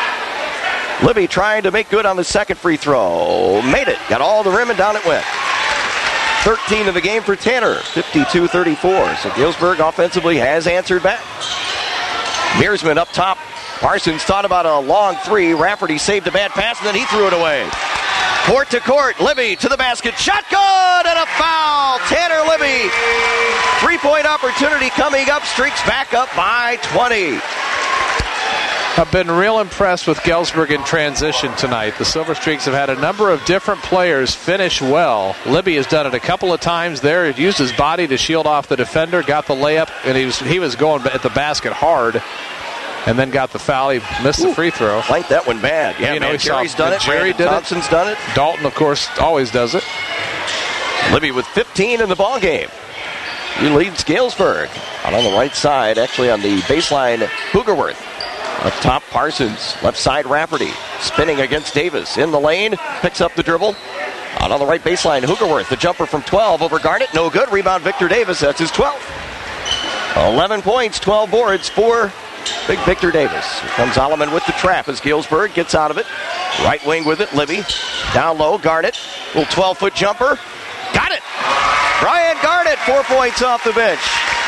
Libby trying to make good on the second free throw. Made it. Got all the rim and down it went. 13 in the game for Tanner. 52-34. So Galesburg offensively has answered back. Mearsman up top. Parsons thought about a long three. Rafferty saved a bad pass, and then he threw it away. Court to court. Libby to the basket. Shot good, and a foul. Tanner Libby. 3-point opportunity coming up. Streaks back up by 20. I've been real impressed with Galesburg in transition tonight. The Silver Streaks have had a number of different players finish well. Libby has done it a couple of times there. He used his body to shield off the defender, got the layup, and he was going at the basket hard, and then got the foul. He missed the free throw. Like that one bad. Yeah, Jerry's done it. Jerry did Thompson's it. done it. Dalton, of course, always does it. Libby with 15 in the ball game. He leads Galesburg. Out on the right side, actually on the baseline, Hoogerworth. Up top, Parsons. Left side, Rafferty. Spinning against Davis. In the lane. Picks up the dribble. Out on the right baseline, Hoogerworth. The jumper from 12 over Garnett. No good. Rebound, Victor Davis. That's his 12th. 11 points, 12 boards for big Victor Davis. Here comes Alleman with the trap as Galesburg gets out of it. Right wing with it, Libby. Down low, Garnett. Little 12-foot jumper. Got it! Brian Garnett, 4 points off the bench.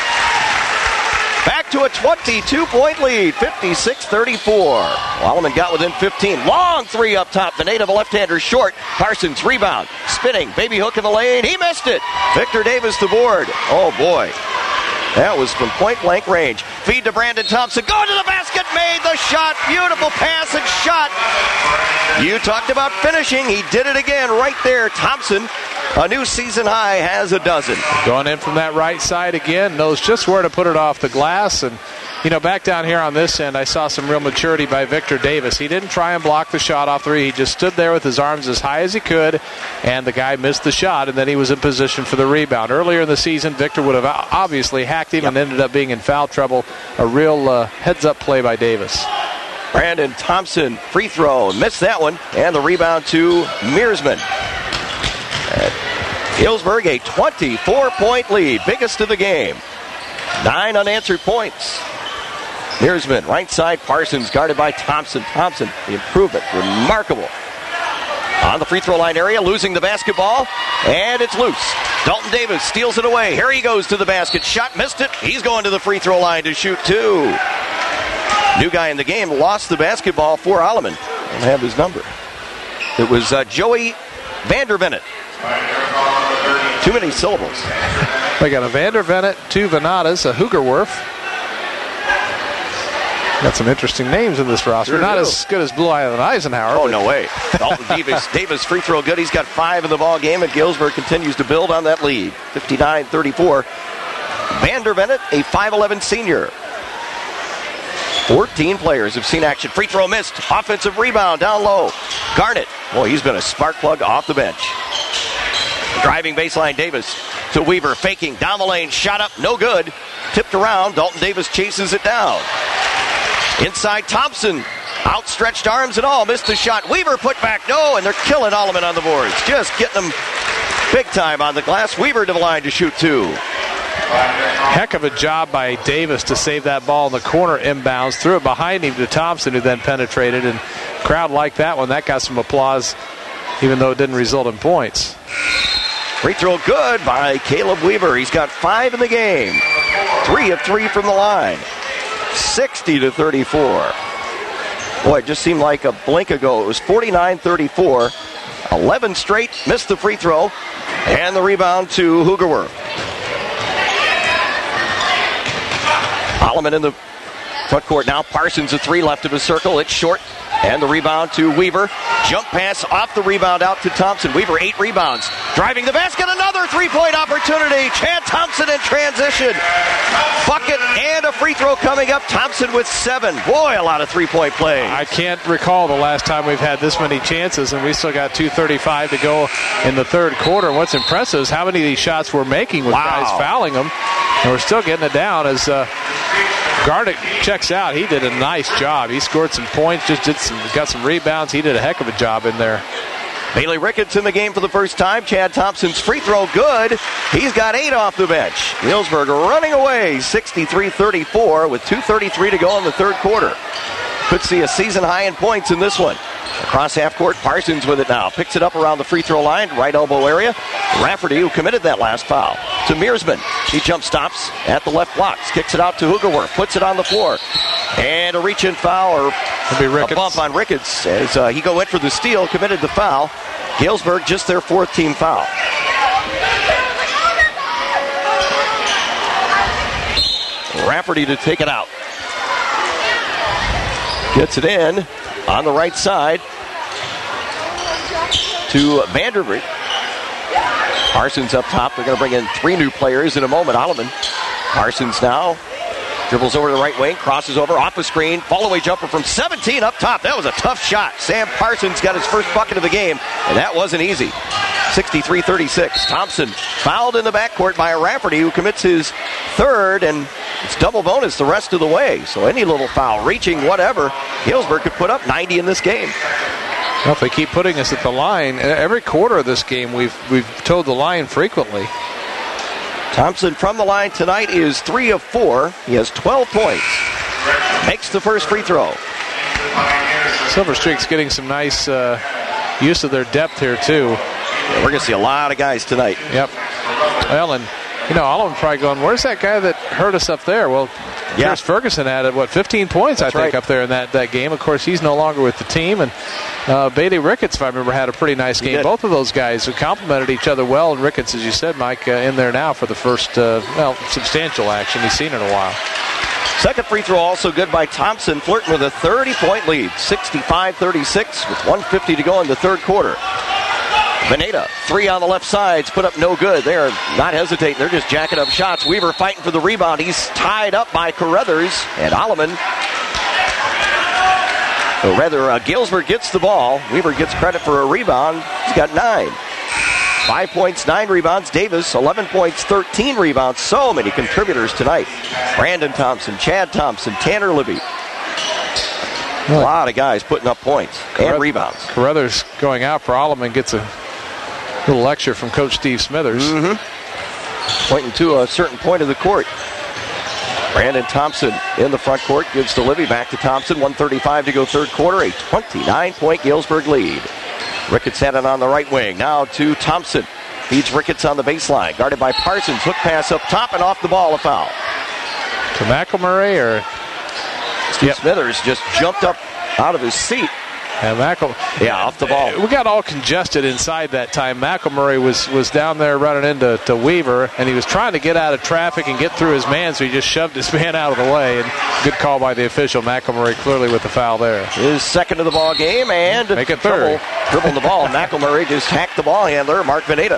Back to a 22-point lead, 56-34. Alleman got within 15. Long three up top. The native left-hander short. Parsons rebound. Spinning. Baby hook in the lane. He missed it. Victor Davis the board. Oh, boy. That was from point-blank range. Feed to Brandon Thompson. Going to the basket. Made the shot. Beautiful pass and shot. You talked about finishing. He did it again right there. Thompson, a new season high, has a dozen. Going in from that right side again. Knows just where to put it off the glass. And, back down here on this end, I saw some real maturity by Victor Davis. He didn't try and block the shot off three. He just stood there with his arms as high as he could, and the guy missed the shot, and then he was in position for the rebound. Earlier in the season, Victor would have obviously hacked him and ended up being in foul trouble. A real heads-up play by Davis. Brandon Thompson, free throw, missed that one, and the rebound to Mearsman. Galesburg, a 24-point lead, biggest of the game. 9 unanswered points. Mearsman, right side, Parsons, guarded by Thompson. Thompson, the improvement, remarkable. On the free throw line area, losing the basketball, and it's loose. Dalton Davis steals it away. Here he goes to the basket. Shot, missed it. He's going to the free throw line to shoot two. New guy in the game lost the basketball for Alleman. I don't have his number. It was Joey Vandervenet. Too many syllables. We got a Vandervenet, 2 Venatas, a Hoogerworth. Got some interesting names in this roster. Sure Not do. as good as Blue Island Eisenhower. Oh, no way. Dalton Davis free throw good. He's got 5 in the ball game, and Galesburg continues to build on that lead. 59-34. Vandervenet, a 5'11 senior. 14 players have seen action. Free throw missed. Offensive rebound down low. Garnett. Boy, he's been a spark plug off the bench. Driving baseline, Davis to Weaver. Faking. Down the lane. Shot up. No good. Tipped around. Dalton Davis chases it down. Inside, Thompson. Outstretched arms and all. Missed the shot. Weaver put back. No, and they're killing Alleman on the boards. Just getting them big time on the glass. Weaver to the line to shoot 2. Heck of a job by Davis to save that ball in the corner inbounds. Threw it behind him to Thompson, who then penetrated. And crowd liked that one. That got some applause, even though it didn't result in points. Free throw good by Caleb Weaver. He's got 5 in the game. 3 of 3 from the line. 60-34. Boy, it just seemed like a blink ago. It was 49-34. 11 straight. Missed the free throw. And the rebound to Hoogerwerth. Alleman in the front court now. Parsons, a 3 left of his circle. It's short. And the rebound to Weaver. Jump pass off the rebound out to Thompson. Weaver, 8 rebounds. Driving the basket, another 3-point opportunity. Chad Thompson in transition. Bucket and a free throw coming up. Thompson with 7. Boy, a lot of 3-point plays. I can't recall the last time we've had this many chances, and we still got 2:35 to go in the third quarter. What's impressive is how many of these shots we're making with guys fouling them, and we're still getting it down as Garnett checks out. He did a nice job. He scored some points, got some rebounds. He did a heck of a job in there. Bailey Ricketts in the game for the first time. Chad Thompson's free throw good. He's got 8 off the bench. Galesburg running away 63-34 with 2:33 to go in the third quarter. Could see a season high in points in this one. Across half court, Parsons with it now. Picks it up around the free throw line, right elbow area. Rafferty, who committed that last foul, to Mearsman. He jump stops at the left blocks. Kicks it out to Hugerworth. Puts it on the floor. And a reach-in foul, or a bump on Ricketts as he went for the steal, committed the foul. Galesburg, just their 4th team foul. Rafferty to take it out. Gets it in on the right side to Vanderbilt. Parsons up top. They're going to bring in 3 new players in a moment. Alleman. Parsons now dribbles over to the right wing, crosses over, off a screen, fall-away jumper from 17 up top. That was a tough shot. Sam Parsons got his first bucket of the game, and that wasn't easy. 63-36. Thompson fouled in the backcourt by Rafferty, who commits his 3rd, and it's double bonus the rest of the way. So any little foul, reaching, whatever, Galesburg could put up 90 in this game. Well, if they keep putting us at the line, every quarter of this game we've towed the line frequently. Thompson from the line tonight is 3 of 4. He has 12 points. Makes the first free throw. Silver Streak's getting some nice use of their depth here, too. Yeah, we're going to see a lot of guys tonight. Yep. Well, and, all of them probably going, where's that guy that hurt us up there? Well, Chris Ferguson added, 15 points, I think, up there in that game. Of course, he's no longer with the team. And Bailey Ricketts, if I remember, had a pretty nice game. Both of those guys who complemented each other well. And Ricketts, as you said, Mike, in there now for the first, substantial action he's seen in a while. Second free throw also good by Thompson, flirting with a 30-point lead, 65-36 with 1:50 to go in the third quarter. Veneta, 3 on the left sides, put up no good. They are not hesitating. They're just jacking up shots. Weaver fighting for the rebound. He's tied up by Carruthers and Alleman. Or rather, Galesburg gets the ball. Weaver gets credit for a rebound. He's got 9. 5 points, 9 rebounds. Davis, 11 points, 13 rebounds. So many contributors tonight. Brandon Thompson, Chad Thompson, Tanner Libby. A lot of guys putting up points and rebounds. Carruthers going out for Alleman gets a little lecture from Coach Steve Smithers. Pointing to a certain point of the court. Brandon Thompson in the front court gives to Libby, back to Thompson. 1:35 to go third quarter. A 29-point Galesburg lead. Ricketts had it on the right wing. Now to Thompson. Feeds Ricketts on the baseline. Guarded by Parsons. Hook pass up top and off the ball. A foul. To McElmurray or... Steve Smithers just jumped up out of his seat. And off the ball. We got all congested inside that time. McElmurray was down there running into Weaver, and he was trying to get out of traffic and get through his man, so he just shoved his man out of the way. And good call by the official. McElmurray clearly with the foul there. His second of the ball game, and make it third. Dribbling the ball. McElmurray just hacked the ball handler, Mark Veneta.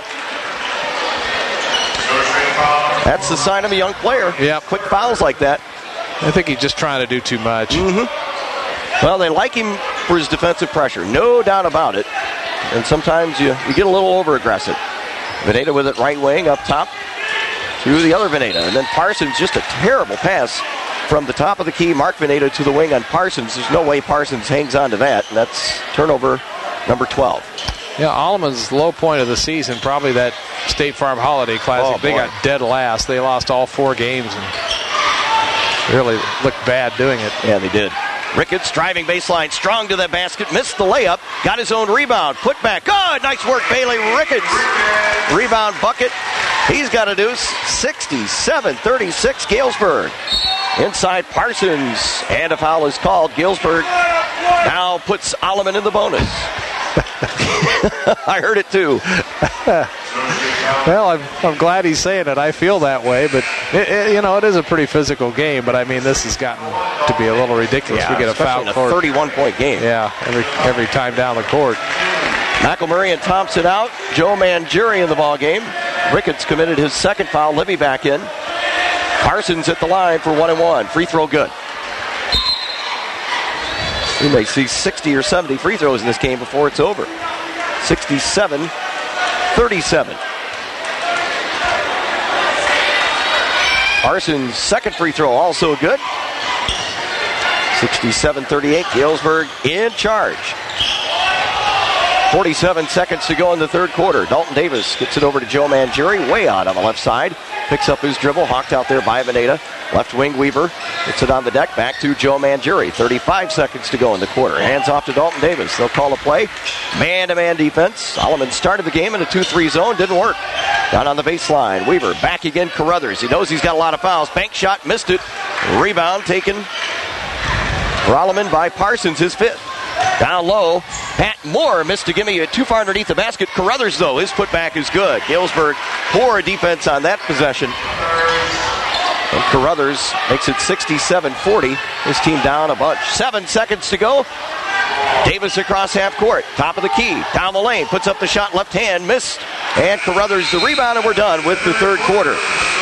That's the sign of a young player. Yeah. Quick fouls like that. I think he's just trying to do too much. Well, they like him for his defensive pressure, no doubt about it. And sometimes you get a little over-aggressive. Veneta with it right wing up top to the other Veneta. And then Parsons, just a terrible pass from the top of the key. Mark Veneta to the wing on Parsons. There's no way Parsons hangs on to that. And that's turnover number 12. Yeah, Alleman's low point of the season, probably that State Farm Holiday Classic. They got dead last. They lost all 4 games and really looked bad doing it. Yeah, they did. Ricketts driving baseline, strong to the basket, missed the layup, got his own rebound, put back. Good, nice work, Bailey Ricketts. Rebound bucket. He's got a deuce. 67-36, Galesburg. Inside Parsons, and a foul is called. Galesburg now puts Alleman in the bonus. I heard it too. Well, I'm glad he's saying it. I feel that way, but it is a pretty physical game. But I mean, this has gotten to be a little ridiculous. Yeah, we get a foul in a court. 31-point game. Yeah, every time down the court. McElmurray and Thompson out. Joe Mangieri in the ball game. Ricketts committed his second foul. Libby back in. Parsons at the line for 1-1. Free throw good. We may see 60 or 70 free throws in this game before it's over. 67-37. Parsons' second free throw also good. 67-38. Galesburg in charge. 47 seconds to go in the third quarter. Dalton Davis gets it over to Joe Mangieri, way out on the left side. picks up his dribble. Hawked out there by Veneta. Left wing Weaver. Puts it on the deck. Back to Joe Mangieri. 35 seconds to go in the quarter. Hands off to Dalton Davis. They'll call a play. Man-to-man defense. Alleman started the game in a 2-3 zone. Didn't work. Down on the baseline. Weaver back again. Carruthers. He knows he's got a lot of fouls. Bank shot. Missed it. Rebound taken for Alleman by Parsons, his fifth. Down low, Pat Moore missed a gimme too far underneath the basket. Carruthers, though, his putback is good. Galesburg, poor defense on that possession. And Carruthers makes it 67-40. His team down a bunch. 7 seconds to go. Davis across half court. Top of the key. Down the lane. Puts up the shot. Left hand. Missed. And Carruthers the rebound, and we're done with the third quarter.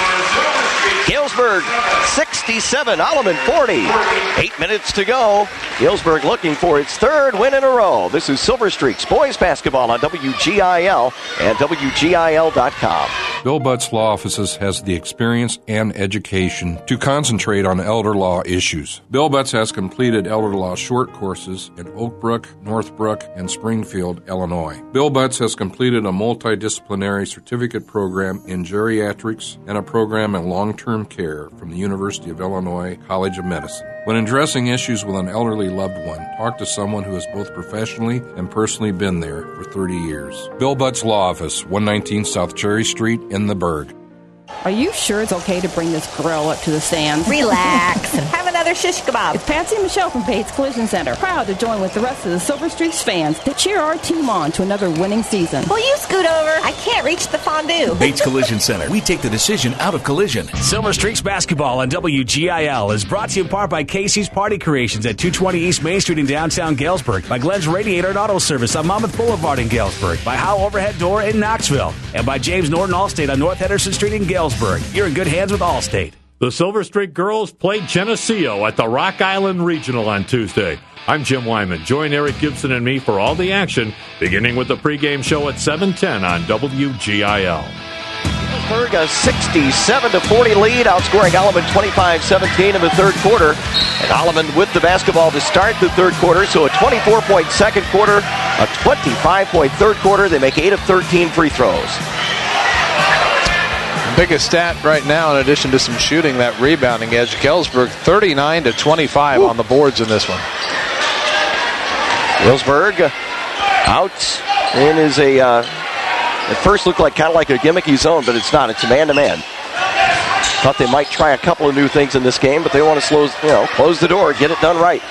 Galesburg 67, Alleman 40. 8 minutes to go. Galesburg looking for its third win in a row. This is Silver Streaks boys basketball on WGIL and WGIL.com. Bill Butts Law Offices has the experience and education to concentrate on elder law issues. Bill Butts has completed elder law short courses in Oak Brook, Northbrook, and Springfield, Illinois. Bill Butts has completed a multidisciplinary certificate program in geriatrics and a program in long-term care from the University of Illinois College of Medicine. When addressing issues with an elderly loved one, talk to someone who has both professionally and personally been there for 30 years. Bill Butts Law Office, 119 South Cherry Street in the Berg. Are you sure it's okay to bring this grill up to the stands? Relax and have another shish kebab. It's Patsy and Michelle from Bates Collision Center, proud to join with the rest of the Silver Streaks fans to cheer our team on to another winning season. Will you scoot over? I can't reach the fondue. Bates Collision Center. We take the decision out of collision. Silver Streaks basketball on WGIL is brought to you in part by Casey's Party Creations at 220 East Main Street in downtown Galesburg, by Glenn's Radiator and Auto Service on Monmouth Boulevard in Galesburg, by Howe Overhead Door in Knoxville, and by James Norton Allstate on North Henderson Street in Galesburg. You're in good hands with Allstate. The Silver Streak girls played Geneseo at the Rock Island Regional on Tuesday. I'm Jim Wyman. Join Eric Gibson and me for all the action, beginning with the pregame show at 7:10 on WGIL. Galesburg a 67-40 lead, outscoring Alleman 25-17 in the third quarter. And Alleman with the basketball to start the third quarter, so a 24-point second quarter, a 25-point third quarter. They make 8 of 13 free throws. Biggest stat right now, in addition to some shooting, that rebounding edge. Galesburg 39-25 on the boards in this one. Galesburg out in is at first looked like kind of like a gimmicky zone, but it's not. It's a man-to-man. Thought they might try a couple of new things in this game, but they want to close the door, get it done right.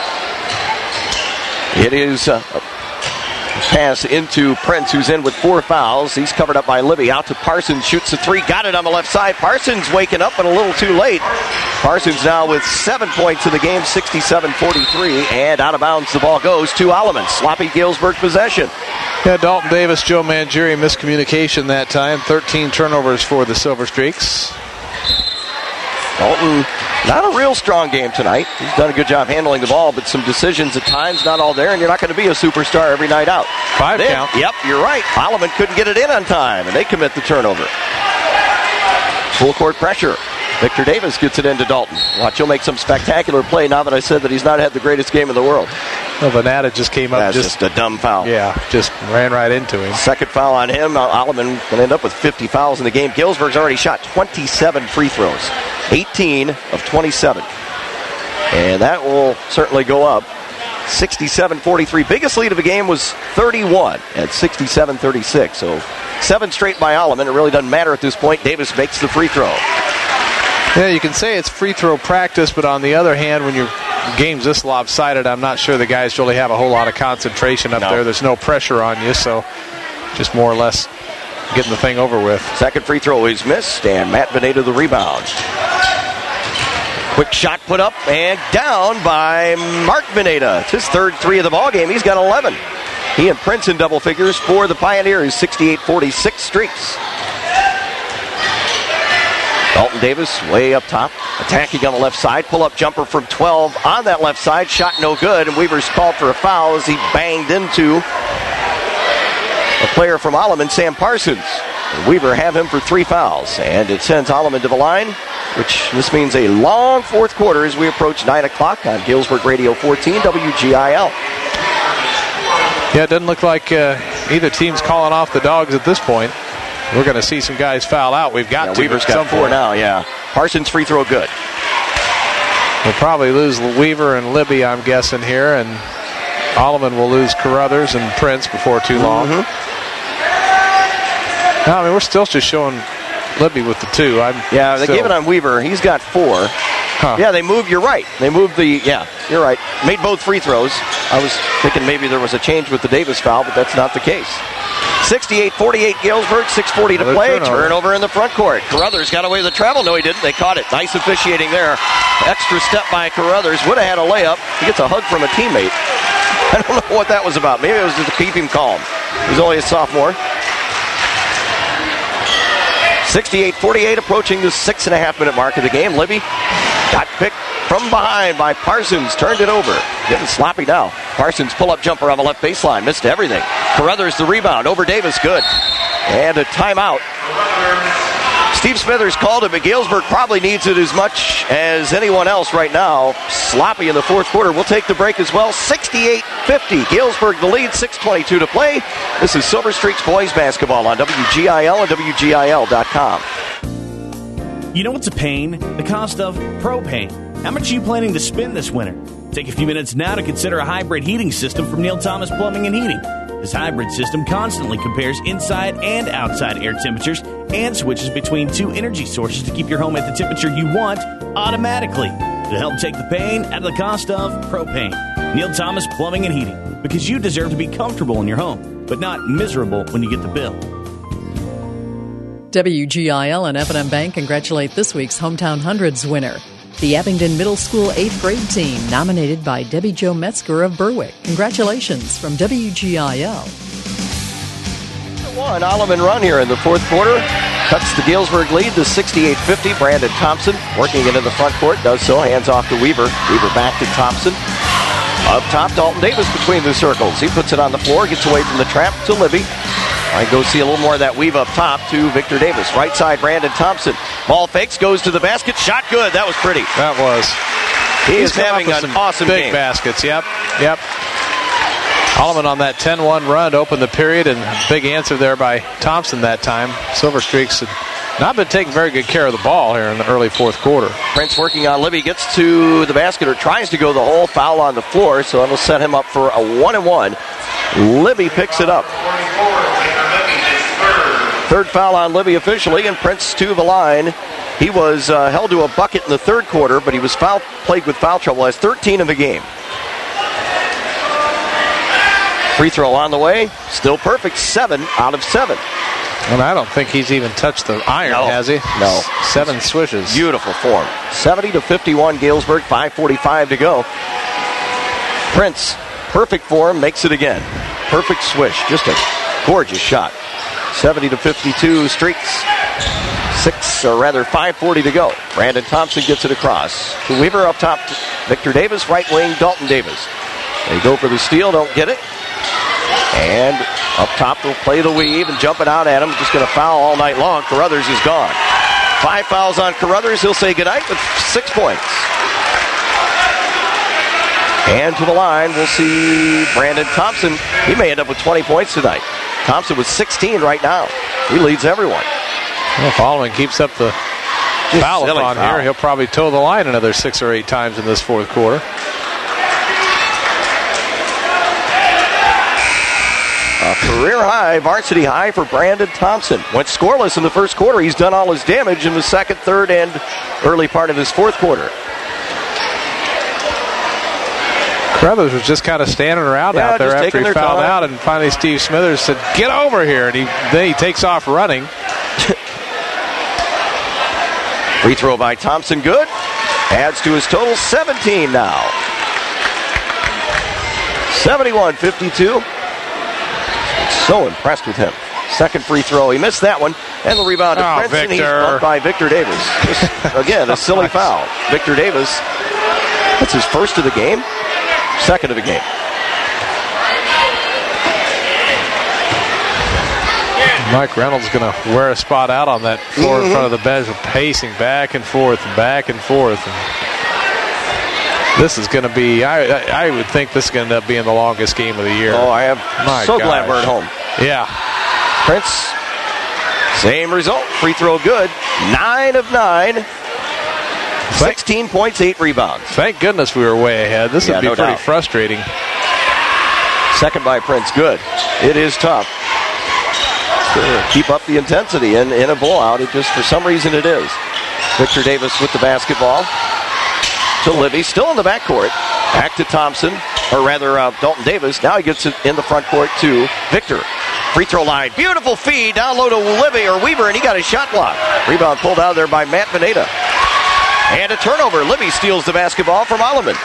It is pass into Prince, who's in with 4 fouls. He's covered up by Libby. Out to Parsons, shoots a 3, got it on the left side. Parsons waking up, but a little too late. Parsons now with 7 points in the game, 67-43, and out of bounds the ball goes to Alleman. Sloppy Galesburg possession. Yeah, Dalton Davis, Joe Mangieri, miscommunication that time. 13 turnovers for the Silver Streaks. Dalton, not a real strong game tonight. He's done a good job handling the ball, but some decisions at times not all there, and you're not going to be a superstar every night out. 5 count. Yep, you're right. Alleman couldn't get it in on time, and they commit the turnover. Full court pressure. Victor Davis gets it into Dalton. Watch, he'll make some spectacular play now that I said that he's not had the greatest game in the world. Well, Venata just came up. That's just a dumb foul. Yeah, just ran right into him. Second foul on him. Alleman going to end up with 50 fouls in the game. Galesburg's already shot 27 free throws. 18 of 27. And that will certainly go up. 67-43. Biggest lead of the game was 31 at 67-36. So 7 straight by Alleman. It really doesn't matter at this point. Davis makes the free throw. Yeah, you can say it's free throw practice, but on the other hand, when your game's this lopsided, I'm not sure the guys really have a whole lot of concentration up there. There's no pressure on you, so just more or less getting the thing over with. Second free throw is missed, and Matt Veneta the rebound. Quick shot put up and down by Mark Veneta. It's his third 3 of the ball game. He's got 11. He and Prince in double figures for the Pioneers. 68-46 streaks. Dalton Davis way up top, attacking on the left side. Pull-up jumper from 12 on that left side. Shot no good, and Weaver's called for a foul as he banged into a player from Alleman, Sam Parsons. And Weaver have him for 3 fouls, and it sends Alleman to the line, which this means a long fourth quarter as we approach 9 o'clock on Galesburg Radio 14 WGIL. Yeah, it doesn't look like either team's calling off the dogs at this point. we're going to see some guys foul out. We've got to. Weaver's got 4 now, yeah. Parsons free throw good. We'll probably lose Weaver and Libby, I'm guessing, here, and Alleman will lose Carruthers and Prince before too long. No, I mean, we're still just showing Libby with the 2. They gave it on Weaver. He's got 4. Yeah, they moved. You're right. They moved you're right. Made both free throws. I was thinking maybe there was a change with the Davis foul, but that's not the case. 68-48 Galesburg, 6:40 to play. Turnover in the front court. Carruthers got away with the travel. No, he didn't. They caught it. Nice officiating there. Extra step by Carruthers. Would have had a layup. He gets a hug from a teammate. I don't know what that was about. Maybe it was just to keep him calm. He's only a sophomore. 68-48, approaching the 6.5-minute mark of the game. Libby got picked from behind by Parsons. Turned it over. Getting sloppy now. Parsons pull-up jumper on the left baseline. Missed everything. Carruthers the rebound. Over Davis. Good. And a timeout. Steve Smithers called it, but Galesburg probably needs it as much as anyone else right now. Sloppy in the fourth quarter. We'll take the break as well. 68-50. Galesburg the lead. 6:22 to play. This is Silver Streaks boys basketball on WGIL and WGIL.com. You know what's a pain? The cost of propane. How much are you planning to spend this winter? Take a few minutes now to consider a hybrid heating system from Neil Thomas Plumbing and Heating. This hybrid system constantly compares inside and outside air temperatures and switches between 2 energy sources to keep your home at the temperature you want automatically. To help take the pain out of the cost of propane. Neil Thomas Plumbing and Heating. Because you deserve to be comfortable in your home, but not miserable when you get the bill. WGIL and F&M Bank congratulate this week's Hometown Hundreds winner. The Abingdon Middle School 8th grade team, nominated by Debbie Jo Metzger of Berwick. Congratulations from WGIL. One Alleman run here in the fourth quarter. Cuts the Galesburg lead to 68-50. Brandon Thompson working into the front court. Does so. Hands off to Weaver. Weaver back to Thompson. Up top, Dalton Davis between the circles. He puts it on the floor. Gets away from the trap to Libby. I go see a little more of that weave up top to Victor Davis. Right side, Brandon Thompson. Ball fakes, goes to the basket. Shot good. That was pretty. That was. He's having an awesome big game. Baskets. Yep. Alleman on that 10-1 run to open the period, and big answer there by Thompson that time. Silver Streaks had not been taking very good care of the ball here in the early fourth quarter. Prince working on Libby, gets to the basket or tries to go the hole. Foul on the floor, so it'll set him up for a 1-and-1. Libby picks it up. Third foul on Libby officially, and Prince to the line. He was held to a bucket in the third quarter, but he was plagued with foul trouble. Has 13 in the game. Free throw on the way. Still perfect. 7 out of 7. And I don't think he's even touched the iron, has he? No. 7 swishes. Beautiful form. 70-51 Galesburg. 5:45 to go. Prince, perfect form, makes it again. Perfect swish. Just a gorgeous shot. 70-52 Streaks. 5:40 to go. Brandon Thompson gets it across to Weaver. Up top, Victor Davis. Right wing, Dalton Davis. They go for the steal, don't get it. And up top, they'll play the weave and jump it out at him. Just going to foul all night long. Carruthers is gone. 5 fouls on Carruthers. He'll say goodnight with 6 points. And to the line, we'll see Brandon Thompson. He may end up with 20 points tonight. Thompson with 16 right now. He leads everyone. Well, if Alleman keeps up the foul-a-thon here, he'll probably toe the line another 6 or 8 times in this fourth quarter. A career high, varsity high for Brandon Thompson. Went scoreless in the first quarter. He's done all his damage in the second, third, and early part of his fourth quarter. Carruthers was just kind of standing around out there after he fouled out, and finally Steve Smithers said, "Get over here," and then he takes off running. Free throw by Thompson, good. Adds to his total, 17 now. 71-52. So impressed with him. Second free throw, he missed that one. And the rebound to Prince, and he's bumped by Victor Davis. Again, a silly foul. Victor Davis, that's his first of the game. Second of the game. Mike Reynolds going to wear a spot out on that floor in front of the bench, pacing back and forth and back and forth. And this is going to be, I would think this is going to end up being the longest game of the year. Oh, I am glad we're at home. Yeah. Prince Same result. Free throw good. 9 of 9. 16 points, 8 rebounds. Thank goodness we were way ahead. This would be pretty frustrating. Second by Prince. Good. It is tough to keep up the intensity in a blowout. It just, for some reason, it is. Victor Davis with the basketball to Libby. Still in the backcourt. Back to Thompson, or rather Dalton Davis. Now he gets it in the front court to Victor. Free throw line. Beautiful feed. Down low to Libby or Weaver, and he got his shot blocked. Rebound pulled out there by Matt Veneta. And a turnover. Libby steals the basketball from Alleman.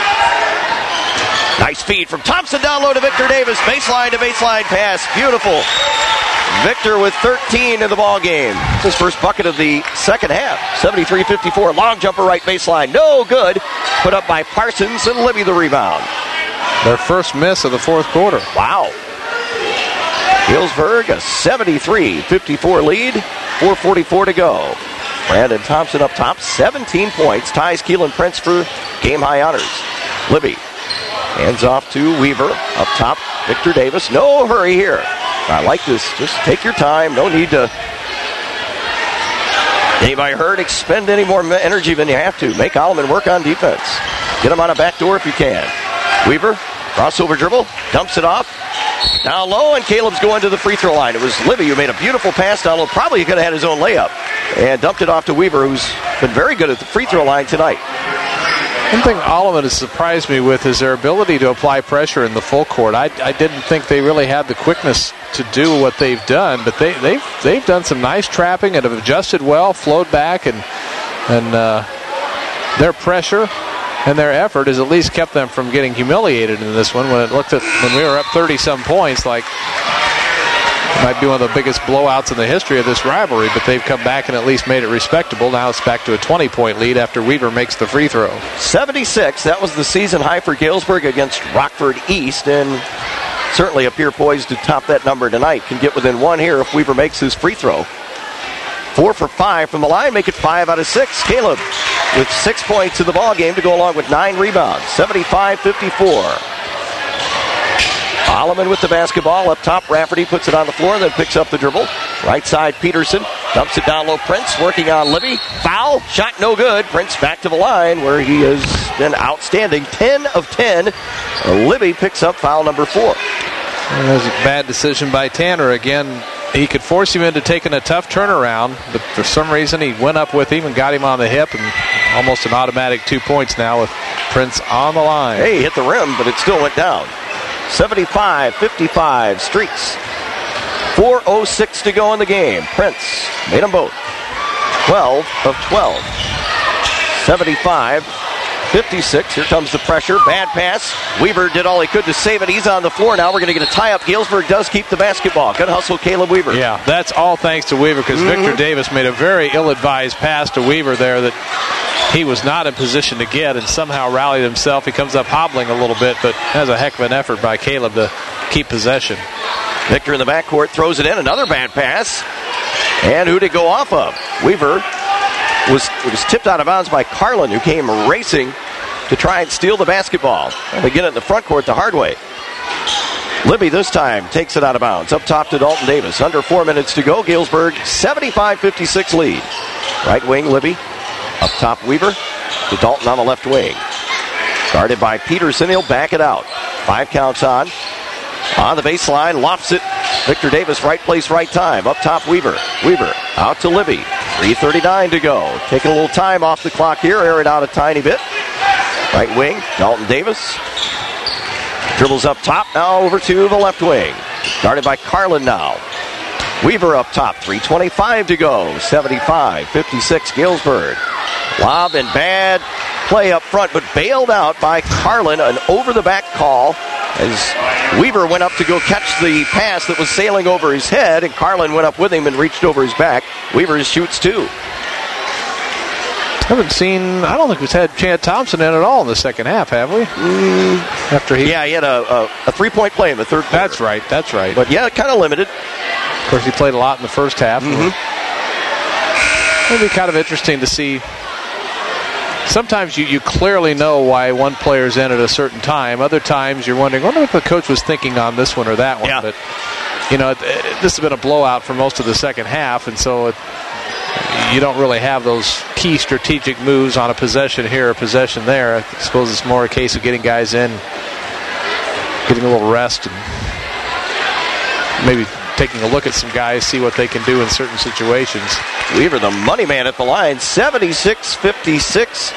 Nice feed from Thompson down low to Victor Davis. Baseline to baseline pass. Beautiful. Victor with 13 in the ball game. His first bucket of the second half. 73-54. Long jumper right baseline. No good. Put up by Parsons and Libby the rebound. Their first miss of the fourth quarter. Wow. Galesburg a 73-54 lead. 4:44 to go. Brandon Thompson up top. 17 points. Ties Keelan Prince for game-high honors. Libby hands off to Weaver. Up top, Victor Davis. No hurry here. I like this. Just take your time. No need to, anybody hurt, expend any more energy than you have to. Make Alleman work on defense. Get him on a back door if you can. Weaver, crossover dribble, dumps it off. Down low, and Caleb's going to the free throw line. It was Libby who made a beautiful pass down low. Probably could have had his own layup. And dumped it off to Weaver, who's been very good at the free throw line tonight. One thing Alleman has surprised me with is their ability to apply pressure in the full court. I didn't think they really had the quickness to do what they've done, but they've done some nice trapping and have adjusted well, flowed back, and their pressure and their effort has at least kept them from getting humiliated in this one. When we were up 30-some points, like it might be one of the biggest blowouts in the history of this rivalry, but they've come back and at least made it respectable. Now it's back to a 20-point lead after Weaver makes the free throw. 76, that was the season high for Galesburg against Rockford East, and certainly appear poised to top that number tonight. Can get within one here if Weaver makes his free throw. 4 for 5 from the line, make it 5 out of 6. Caleb with 6 points in the ball game to go along with 9 rebounds. 75-54. Alleman with the basketball up top. Rafferty puts it on the floor, then picks up the dribble. Right side, Peterson dumps it down low. Prince working on Libby. Foul. Shot no good. Prince back to the line where he has been outstanding. 10 of 10. Libby picks up foul number 4. That was a bad decision by Tanner again. He could force him into taking a tough turnaround, but for some reason he went up with him and got him on the hip, and almost an automatic 2 points now with Prince on the line. Hey, he hit the rim, but it still went down. 75-55 Streaks. 4:06 to go in the game. Prince made them both. 12 of 12. 75-56. Here comes the pressure. Bad pass. Weaver did all he could to save it. He's on the floor now. We're going to get a tie-up. Galesburg does keep the basketball. Good hustle, Caleb Weaver. Yeah, that's all thanks to Weaver, because Victor Davis made a very ill-advised pass to Weaver there that he was not in position to get, and somehow rallied himself. He comes up hobbling a little bit, but has a heck of an effort by Caleb to keep possession. Victor in the backcourt throws it in. Another bad pass. And who did it go off of? Weaver was tipped out of bounds by Carlin, who came racing to try and steal the basketball. And they get it in the front court the hard way. Libby this time takes it out of bounds. Up top to Dalton Davis. Under 4 minutes to go. Galesburg 75-56 lead. Right wing, Libby. Up top, Weaver to Dalton on the left wing. Guarded by Peterson. He'll back it out. 5 counts on. On the baseline, lofts it. Victor Davis, right place, right time. Up top, Weaver. Weaver out to Libby. 3:39 to go. Taking a little time off the clock here. Air it out a tiny bit. Right wing, Dalton Davis. Dribbles up top. Now over to the left wing. Guarded by Carlin now. Weaver up top. 3:25 to go. 75-56 Galesburg. Lob and bad play up front, but bailed out by Carlin. An over-the-back call as Weaver went up to go catch the pass that was sailing over his head, and Carlin went up with him and reached over his back. Weaver shoots 2. I don't think we've had Chad Thompson in at all in the second half, have we? He had a 3-point play in the third quarter. That's right. But yeah, kind of limited. Of course, he played a lot in the first half. It'll be kind of interesting to see. Sometimes you clearly know why one player's in at a certain time. Other times you're wondering, I wonder what the coach was thinking on this one or that one. Yeah. But this has been a blowout for most of the second half, and so you don't really have those key strategic moves on a possession here or possession there. I suppose it's more a case of getting guys in, getting a little rest, and maybe taking a look at some guys, see what they can do in certain situations. Weaver, the money man at the line, 76-56.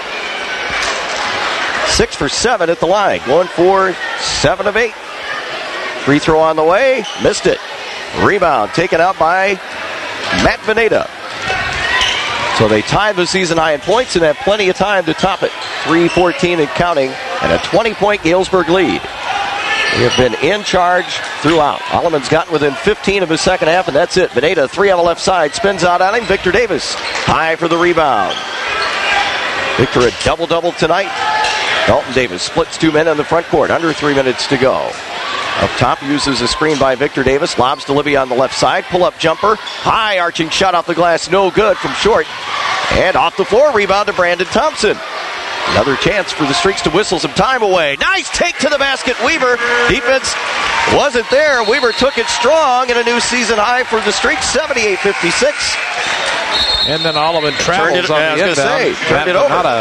6 for 7 at the line, going for 7 of 8. Free throw on the way, missed it. Rebound taken out by Matt Veneta. So they tied the season high in points and have plenty of time to top it. 3:14 and counting, and a 20-point Galesburg lead. They have been in charge throughout. Alleman's gotten within 15 of his second half, and that's it. Veneta, 3 on the left side, spins out on him. Victor Davis, high for the rebound. Victor a double-double tonight. Dalton Davis splits 2 men in the front court, under 3 minutes to go. Up top, uses a screen by Victor Davis, lobs to Libby on the left side, pull-up jumper, high arching shot off the glass, no good from short. And off the floor, rebound to Brandon Thompson. Another chance for the Streaks to whistle some time away. Nice take to the basket, Weaver. Defense wasn't there. Weaver took it strong, and a new season high for the Streaks, 78-56. And then Alleman travels on the inbound. Turned it over.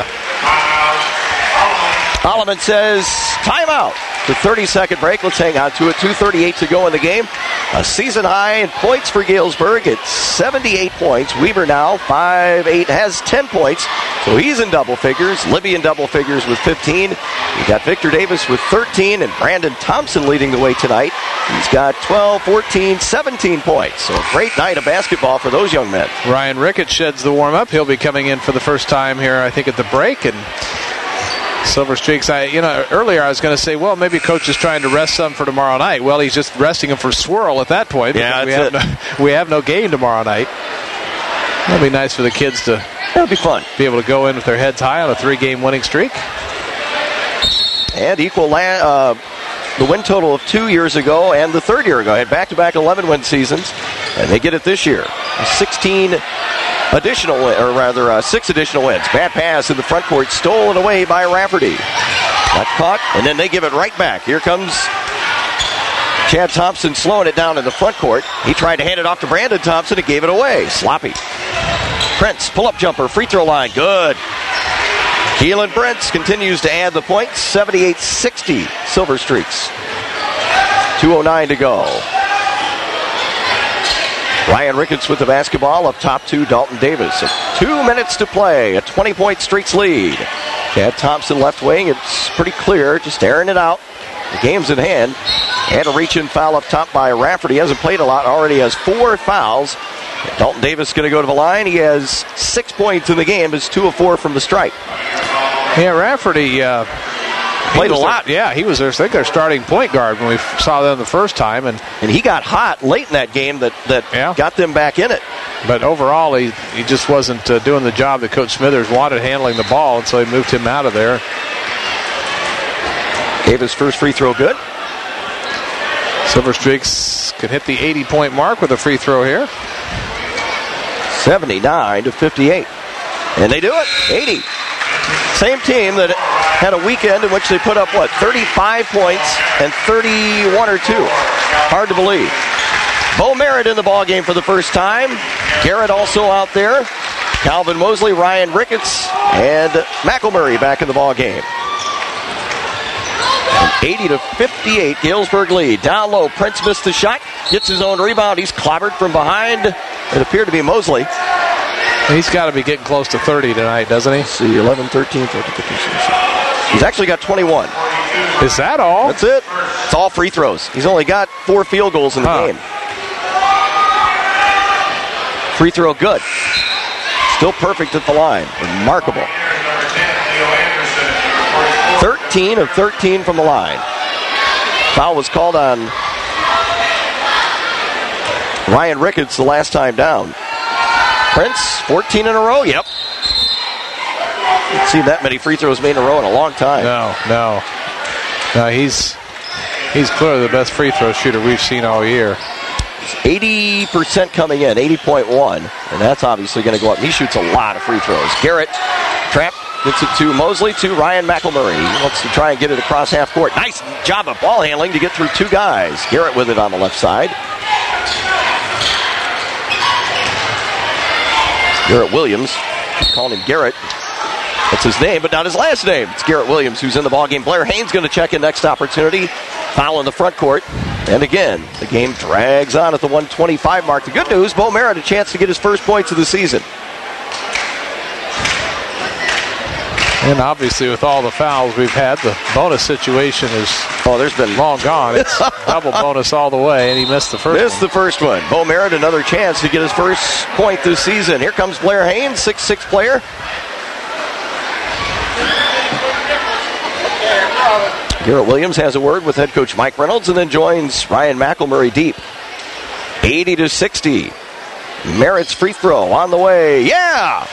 Alleman says timeout. The 30-second break. Let's hang on to it. 2:38 to go in the game. A season high in points for Galesburg. It's 78 points. Weaver now 5'8", has 10 points. So he's in double figures. Libby in double figures with 15. You got Victor Davis with 13 and Brandon Thompson leading the way tonight. He's got 12, 14, 17 points. So a great night of basketball for those young men. Ryan Ricketts sheds the warm-up. He'll be coming in for the first time here, I think, at the break. And Silver Streaks, earlier I was going to say, well, maybe Coach is trying to rest some for tomorrow night. Well, he's just resting them for swirl at that point. Yeah, we have no game tomorrow night. That'll be nice for the kids to That'll be fun. Be able to go in with their heads high on a 3-game winning streak. And equal the win total of 2 years ago and the third year ago. Had back-to-back 11-win seasons, and they get it this year. 6 additional wins. Bad pass in the front court, stolen away by Rafferty. Got caught, and then they give it right back. Here comes Chad Thompson slowing it down in the front court. He tried to hand it off to Brandon Thompson and gave it away. Sloppy. Prince, pull-up jumper, free throw line, good. Keelan Prince continues to add the points. 78-60, Silver Streaks. 2:09 to go. Ryan Ricketts with the basketball, up top to Dalton Davis. 2 minutes to play, a 20-point Streaks lead. Chad Thompson left wing, it's pretty clear, just airing it out. The game's in hand. And a reach-in foul up top by Rafferty. He hasn't played a lot, already has 4 fouls. Dalton Davis going to go to the line. He has 6 points in the game, is 2 of 4 from the stripe. Yeah, Rafferty played a lot. He was their starting point guard when we saw them the first time. And he got hot late in that game that got them back in it. But overall, he just wasn't doing the job that Coach Smithers wanted handling the ball, and so he moved him out of there. Davis' first free throw good. Silver Streaks can hit the 80-point mark with a free throw here. 79-58. And they do it. 80. Same team that had a weekend in which they put up, 35 points and 31 or 2. Hard to believe. Bo Merritt in the ballgame for the first time. Garrett also out there. Calvin Mosley, Ryan Ricketts, and McElmurray back in the ballgame. 80-58, Galesburg lead. Down low, Prince missed the shot. Gets his own rebound. He's clobbered from behind. It appeared to be Mosley. He's got to be getting close to 30 tonight, doesn't he? Let's see, 11, 13, 14, 15, 16. He's actually got 21. Is that all? That's it. It's all free throws. He's only got 4 field goals in the game. Free throw good. Still perfect at the line. Remarkable. 13 of 13 from the line. Foul was called on Ryan Ricketts the last time down. Prince, 14 in a row. Yep. Haven't seen that many free throws made in a row in a long time. No, he's clearly the best free throw shooter we've seen all year. 80% coming in, 80.1, and that's obviously going to go up. He shoots a lot of free throws. Garrett trapped Gets it to Mosley, to Ryan McElmurray. He wants to try and get it across half court. Nice job of ball handling to get through two guys. Garrett with it on the left side. Garrett Williams. Calling him Garrett. That's his name, but not his last name. It's Garrett Williams who's in the ballgame. Blair Haynes going to check in next opportunity. Foul in the front court. And again, the game drags on at the 125 mark. The good news, Bo Merritt a chance to get his first points of the season. And obviously with all the fouls we've had, the bonus situation is there's been long gone. It's double bonus all the way, and he missed the first one. The first one. Bo Merritt, another chance to get his first point this season. Here comes Blair Haynes, 6'6" player. Garrett Williams has a word with head coach Mike Reynolds and then joins Ryan McElmurray deep. 80-60. Merritt's free throw on the way. Yeah!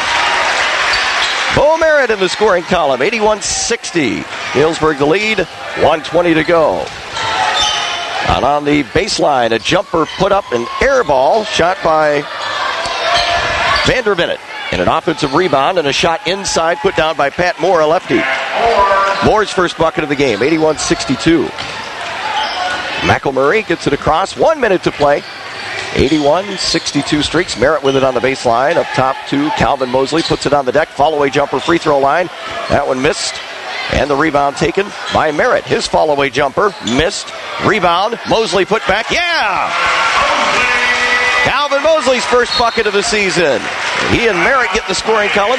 Bo Merritt in the scoring column. 81-60. Galesburg the lead. 1:20 to go. And on the baseline, a jumper put up, an air ball shot by Vander Bennett. And an offensive rebound and a shot inside put down by Pat Moore, a lefty. Moore's first bucket of the game, 81-62. McElmurray gets it across, 1 minute to play. 81-62 Streaks. Merritt with it on the baseline. Up top to Calvin Mosley. Puts it on the deck. Fall-away jumper, free throw line. That one missed. And the rebound taken by Merritt. His fall-away jumper missed. Rebound. Mosley put back. Yeah! Calvin Mosley's first bucket of the season. He and Merritt get the scoring column.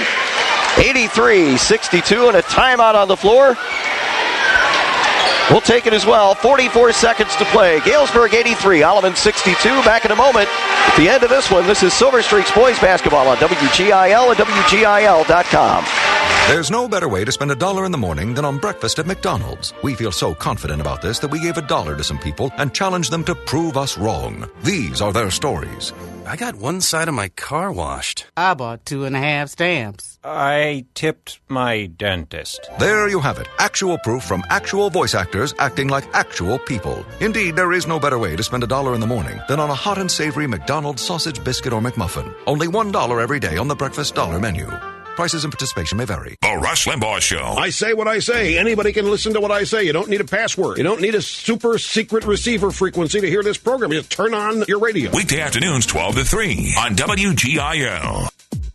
83-62 and a timeout on the floor. We'll take it as well. 44 seconds to play. Galesburg 83, Alleman 62. Back in a moment. At the end of this one, this is Silver Streaks boys basketball on WGIL and WGIL.com. There's no better way to spend $1 in the morning than on breakfast at McDonald's. We feel so confident about this that we gave $1 to some people and challenged them to prove us wrong. These are their stories. I got one side of my car washed. I bought 2.5 stamps. I tipped my dentist. There you have it. Actual proof from actual voice actors acting like actual people. Indeed, there is no better way to spend $1 in the morning than on a hot and savory McDonald's sausage, biscuit, or McMuffin. Only $1 every day on the Breakfast Dollar menu. Prices and participation may vary. The Rush Limbaugh Show. I say what I say. Anybody can listen to what I say. You don't need a password. You don't need a super secret receiver frequency to hear this program. You just turn on your radio. Weekday afternoons 12 to 3 on WGIL.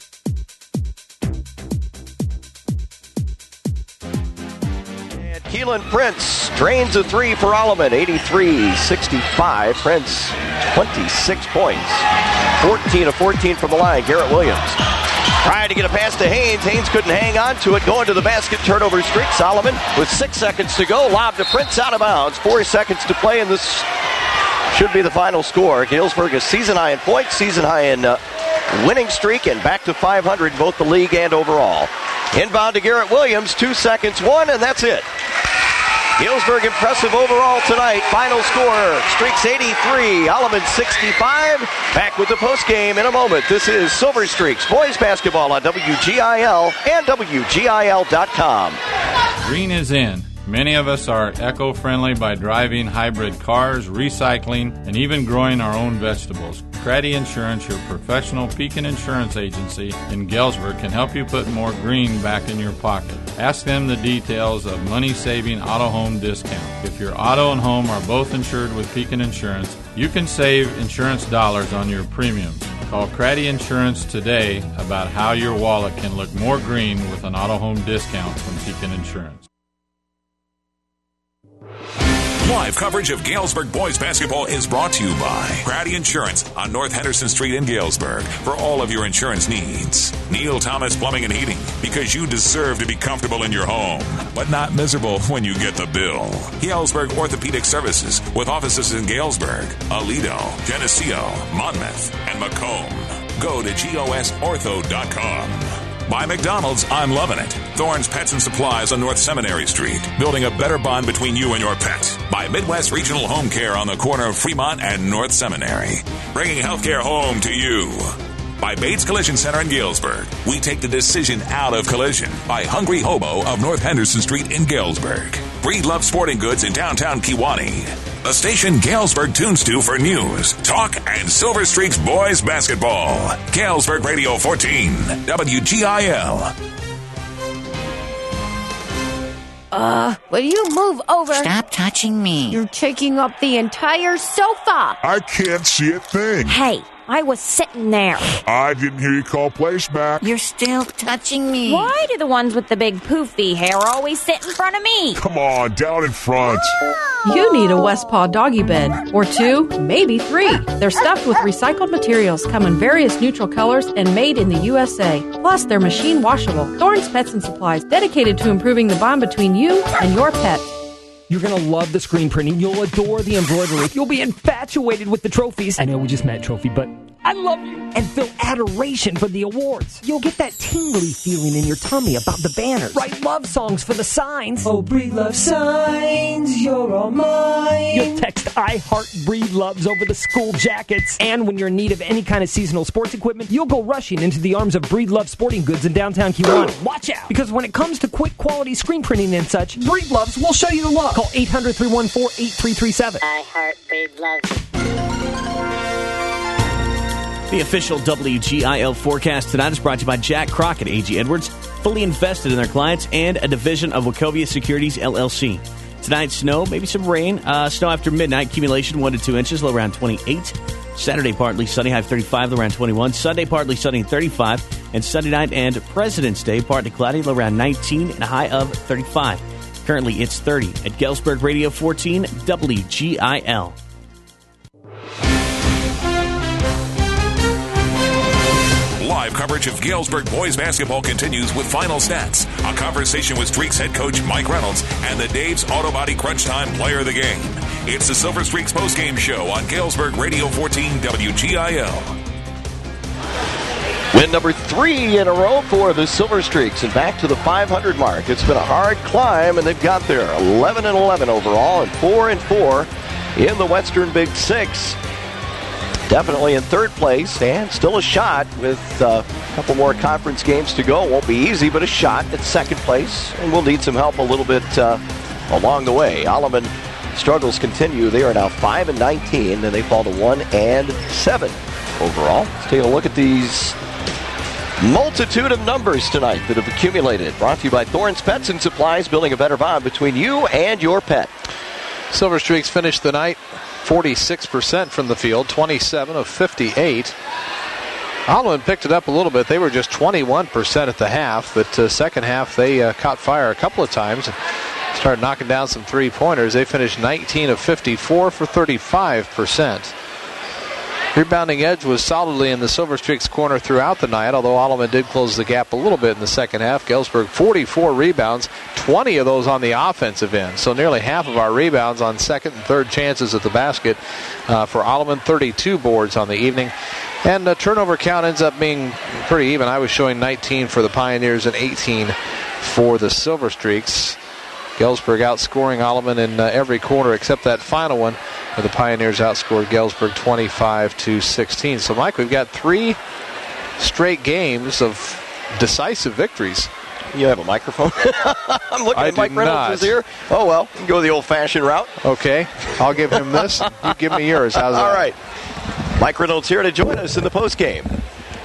And Keelan Prince drains a three for Alleman. 83-65. Prince, 26 points. 14 of 14 from the line. Garrett Williams trying to get a pass to Haynes. Haynes couldn't hang on to it. Going to the basket, turnover streak. Solomon with 6 seconds to go. Lob to Prince out of bounds. 4 seconds to play, and this should be the final score. Galesburg is season high in points, season high in winning streak, and back to 500 both the league and overall. Inbound to Garrett Williams. 2 seconds, 1, and that's it. Galesburg impressive overall tonight. Final score, Streaks 83, Alleman 65. Back with the postgame in a moment. This is Silver Streaks boys basketball on WGIL and WGIL.com. Green is in. Many of us are eco-friendly by driving hybrid cars, recycling, and even growing our own vegetables. Craddy Insurance, your professional Pekin insurance agency in Galesburg, can help you put more green back in your pocket. Ask them the details of money-saving auto home discount. If your auto and home are both insured with Pekin Insurance, you can save insurance dollars on your premiums. Call Craddy Insurance today about how your wallet can look more green with an auto home discount from Pekin Insurance. Live coverage of Galesburg boys basketball is brought to you by Craddy Insurance on North Henderson Street in Galesburg for all of your insurance needs. Neil Thomas Plumbing and Heating, because you deserve to be comfortable in your home, but not miserable when you get the bill. Galesburg Orthopedic Services with offices in Galesburg, Aledo, Geneseo, Monmouth, and Macomb. Go to gosortho.com. By McDonald's, I'm loving it. Thorne's Pets and Supplies on North Seminary Street, building a better bond between you and your pet. By Midwest Regional Home Care on the corner of Fremont and North Seminary, bringing healthcare home to you. By Bates Collision Center in Galesburg, we take the decision out of collision. By Hungry Hobo of North Henderson Street in Galesburg. Breedlove Sporting Goods in downtown Kewanee. The station Galesburg tunes to for news, talk, and Silver Streaks boys basketball. Galesburg Radio 14, WGIL. Will you move over? Stop touching me. You're taking up the entire sofa. I can't see a thing. Hey, I was sitting there. I didn't hear you call place back. You're still touching me. Why do the ones with the big poofy hair always sit in front of me? Come on, down in front. You need a Westpaw doggy bed, or 2, maybe 3. They're stuffed with recycled materials, come in various neutral colors, and made in the USA. Plus, they're machine washable. Thorne's Pets and Supplies, dedicated to improving the bond between you and your pet. You're going to love the screen printing. You'll adore the embroidery. You'll be infatuated with the trophies. I know we just met trophy, but I love you. And feel adoration for the awards. You'll get that tingly feeling in your tummy about the banners. Write love songs for the signs. Oh, Breed Love signs, you're all mine. You'll text I Heart Breed Loves over the school jackets. And when you're in need of any kind of seasonal sports equipment, you'll go rushing into the arms of Breed Love Sporting Goods in downtown Kiwanis. Watch out, because when it comes to quick quality screen printing and such, Breed Loves will show you the love. Call 800-314-8337. I Heart Breed Love. The official WGIL forecast tonight is brought to you by Jack Crockett, A.G. Edwards, fully invested in their clients, and a division of Wachovia Securities, LLC. Tonight, snow, maybe some rain. Snow after midnight, accumulation 1 to 2 inches, low around 28. Saturday, partly sunny, high 35, low around 21. Sunday, partly sunny, 35. And Sunday night and President's Day, partly cloudy, low around 19, and a high of 35. Currently, it's 30 at Galesburg Radio 14, WGIL. Live coverage of Galesburg boys basketball continues with Final Stats, a conversation with Streaks head coach Mike Reynolds and the Dave's Auto Body Crunch Time player of the game. It's the Silver Streaks postgame show on Galesburg Radio 14 WGIL. Win number 3 in a row for the Silver Streaks and back to the 500 mark. It's been a hard climb, and they've got there 11-11 overall and 4-4 in the Western Big Six. Definitely in third place and still a shot with a couple more conference games to go. Won't be easy, but a shot at second place, and we'll need some help a little bit along the way. Alleman struggles continue. They are now 5-19, and they fall to 1-7 overall. Let's take a look at these multitude of numbers tonight that have accumulated. Brought to you by Thorne's Pets and Supplies, building a better bond between you and your pet. Silver Streaks finished the night 46% from the field, 27 of 58. Alleman picked it up a little bit. They were just 21% at the half, but second half they caught fire a couple of times and started knocking down some three-pointers. They finished 19 of 54 for 35%. Rebounding edge was solidly in the Silver Streaks corner throughout the night, although Alleman did close the gap a little bit in the second half. Galesburg 44 rebounds, 20 of those on the offensive end. So nearly half of our rebounds on second and third chances at the basket for Alleman, 32 boards on the evening. And the turnover count ends up being pretty even. I was showing 19 for the Pioneers and 18 for the Silver Streaks. Galesburg outscoring Alleman in every corner except that final one, where the Pioneers outscored Galesburg 25-16. So, Mike, we've got 3 straight games of decisive victories. You have a microphone? I'm looking at Mike Reynolds is here. Oh, well, you can go the old-fashioned route. Okay, I'll give him this. You give me yours. How's that? All right. Mike Reynolds here to join us in the postgame.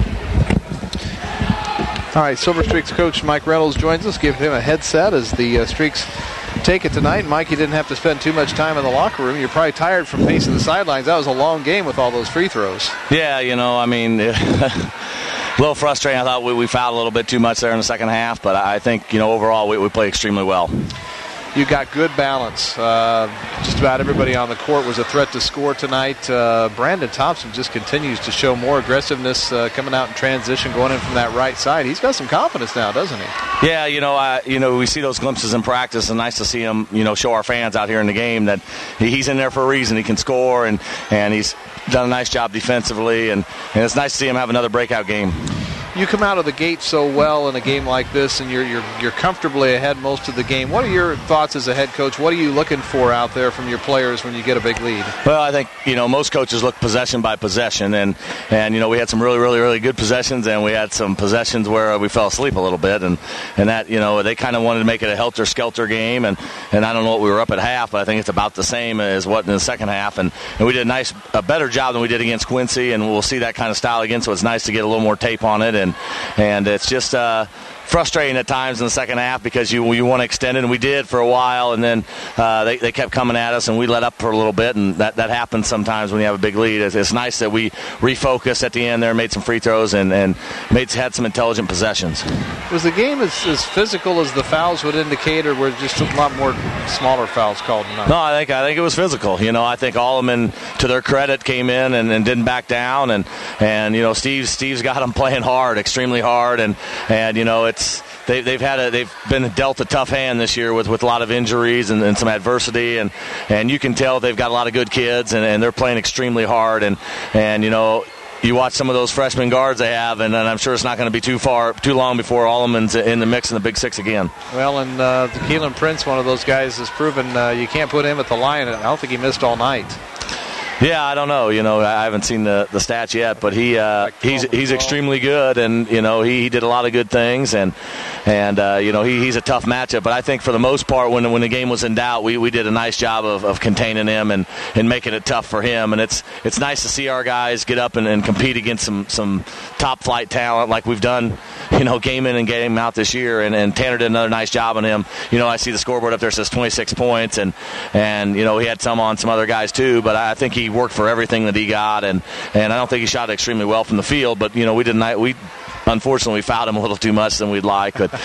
All right, Silver Streaks coach Mike Reynolds joins us. Give him a headset as the Streaks take it tonight. Mike, you didn't have to spend too much time in the locker room. You're probably tired from pacing the sidelines. That was a long game with all those free throws. Yeah, I mean, a little frustrating. I thought we fouled a little bit too much there in the second half, but I think, overall we played extremely well. You got good balance. Just about everybody on the court was a threat to score tonight. Brandon Thompson just continues to show more aggressiveness coming out in transition, going in from that right side. He's got some confidence now, doesn't he? Yeah, we see those glimpses in practice, and nice to see him, show our fans out here in the game that he's in there for a reason. He can score, and he's done a nice job defensively, and it's nice to see him have another breakout game. You come out of the gate so well in a game like this, and you're comfortably ahead most of the game. What are your thoughts as a head coach? What are you looking for out there from your players when you get a big lead? Well, I think most coaches look possession by possession, and we had some really, really, really good possessions, and we had some possessions where we fell asleep a little bit, and that they kind of wanted to make it a helter-skelter game, and I don't know what we were up at half, but I think it's about the same as what in the second half, and we did a better job than we did against Quincy, and we'll see that kind of style again. So it's nice to get a little more tape on it. And it's just frustrating at times in the second half because you want to extend it, and we did for a while, and then they kept coming at us, and we let up for a little bit, and that happens sometimes when you have a big lead. It's nice that we refocused at the end there, made some free throws, and had some intelligent possessions. Was the game as physical as the fouls would indicate, or were just a lot more smaller fouls called tonight? No, I think it was physical. I think Alleman, to their credit, came in and didn't back down, and Steve's got them playing hard, extremely hard, and they've been dealt a tough hand this year with a lot of injuries and some adversity, and you can tell they've got a lot of good kids, and they're playing extremely hard, and you watch some of those freshman guards they have, and I'm sure it's not going to be too long before Alleman's in the mix in the Big Six again. Well, and Keelan Prince, one of those guys, has proven you can't put him at the line. I don't think he missed all night. Yeah, I don't know. I haven't seen the stats yet, but he's extremely good, and he did a lot of good things, and he's a tough matchup. But I think for the most part, when the game was in doubt, we did a nice job of containing him and making it tough for him. And it's nice to see our guys get up and compete against some top flight talent like we've done, game in and game out this year. And Tanner did another nice job on him. I see the scoreboard up there says 26 points, and he had some on some other guys too. But I think he worked for everything that he got, and I don't think he shot extremely well from the field. But we unfortunately fouled him a little too much than we'd like. But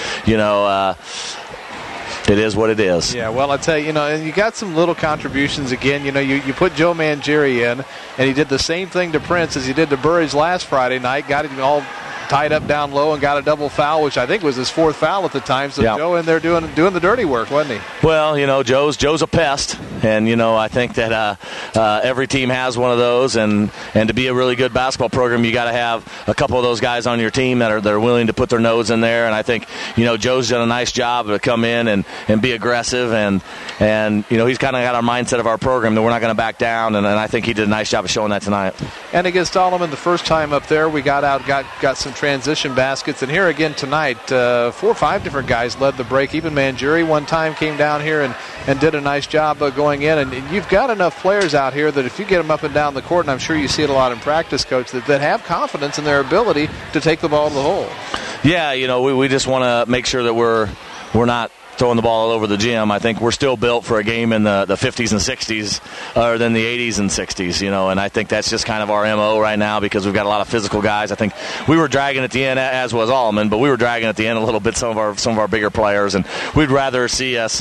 it is what it is. Yeah, well, I tell you, and you got some little contributions again. You put Joe Mangieri in, and he did the same thing to Prince as he did to Burridge last Friday night. Got him all tied up down low and got a double foul, which I think was his fourth foul at the time. So Joe in there doing the dirty work, wasn't he? Well, Joe's a pest, and I think that every team has one of those, and to be a really good basketball program, you got to have a couple of those guys on your team that are willing to put their nose in there. And I think Joe's done a nice job to come in and be aggressive, and he's kind of got our mindset of our program that we're not going to back down, and I think he did a nice job of showing that tonight. And against Alleman, the first time up there, we got some transition baskets, and here again tonight, 4 or 5 different guys led the break. Even Mangieri one time came down here and did a nice job going in, and you've got enough players out here that if you get them up and down the court, and I'm sure you see it a lot in practice, Coach, that have confidence in their ability to take the ball to the hole. Yeah, we just want to make sure that we're not throwing the ball all over the gym. I think we're still built for a game in the 50s and 60s other than the 80s and 60s, and I think that's just kind of our MO right now because we've got a lot of physical guys. I think we were dragging at the end, as was Alleman, but we were dragging at the end a little bit, some of our bigger players, and we'd rather see us,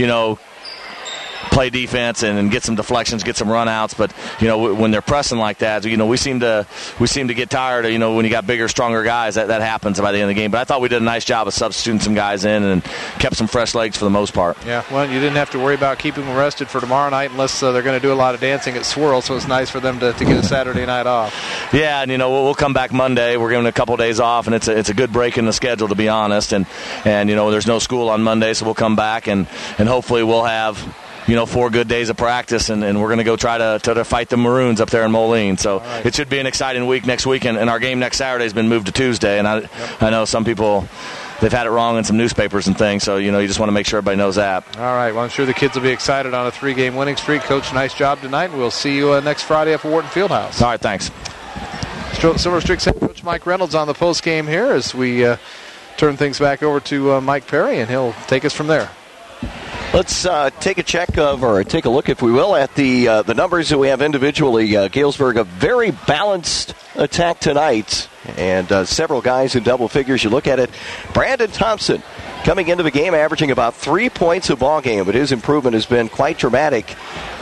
play defense and get some deflections, get some runouts. But when they're pressing like that, we seem to get tired. When you got bigger, stronger guys, that happens by the end of the game. But I thought we did a nice job of substituting some guys in and kept some fresh legs for the most part. Yeah, well, you didn't have to worry about keeping them rested for tomorrow night unless they're going to do a lot of dancing at Swirl. So it's nice for them to get a Saturday night off. Yeah, and we'll come back Monday. We're giving a couple of days off, and it's a good break in the schedule, to be honest. And there's no school on Monday, so we'll come back and hopefully we'll have 4 good days of practice, and we're going to go try to fight the Maroons up there in Moline. So It should be an exciting week next week, and our game next Saturday has been moved to Tuesday. And I know some people, they've had it wrong in some newspapers and things, so you just want to make sure everybody knows that. All right, well, I'm sure the kids will be excited on a 3-game winning streak. Coach, nice job tonight, and we'll see you next Friday up at Wharton Fieldhouse. All right, thanks. Silver Streak head coach Mike Reynolds on the post game here as we turn things back over to Mike Perry, and he'll take us from there. Let's take a look, if we will, at the numbers that we have individually. Galesburg, a very balanced attack tonight, and several guys in double figures. You look at it, Brandon Thompson coming into the game averaging about 3 points a ball game, but his improvement has been quite dramatic.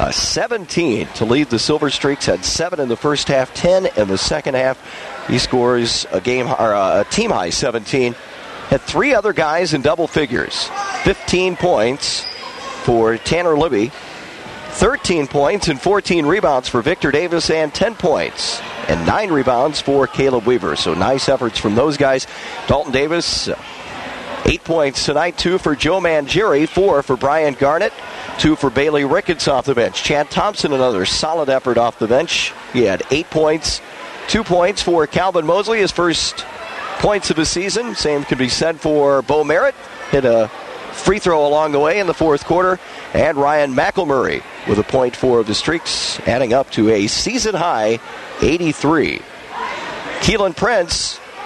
17 to lead the Silver Streaks, had 7 in the first half, 10 in the second half. He scores a team high 17. Had 3 other guys in double figures. 15 points for Tanner Libby, 13 points and 14 rebounds for Victor Davis, and 10 points and 9 rebounds for Caleb Weaver. So nice efforts from those guys. Dalton Davis, 8 points tonight, 2 for Joe Mangieri, 4 for Brian Garnett, 2 for Bailey Ricketts off the bench. Chad Thompson, another solid effort off the bench. He had 8 points, 2 points for Calvin Mosley, his first points of the season. Same could be said for Bo Merritt. Hit a free throw along the way in the fourth quarter. And Ryan McElmurray with a point for the Streaks, adding up to a season-high 83. Keelan Prince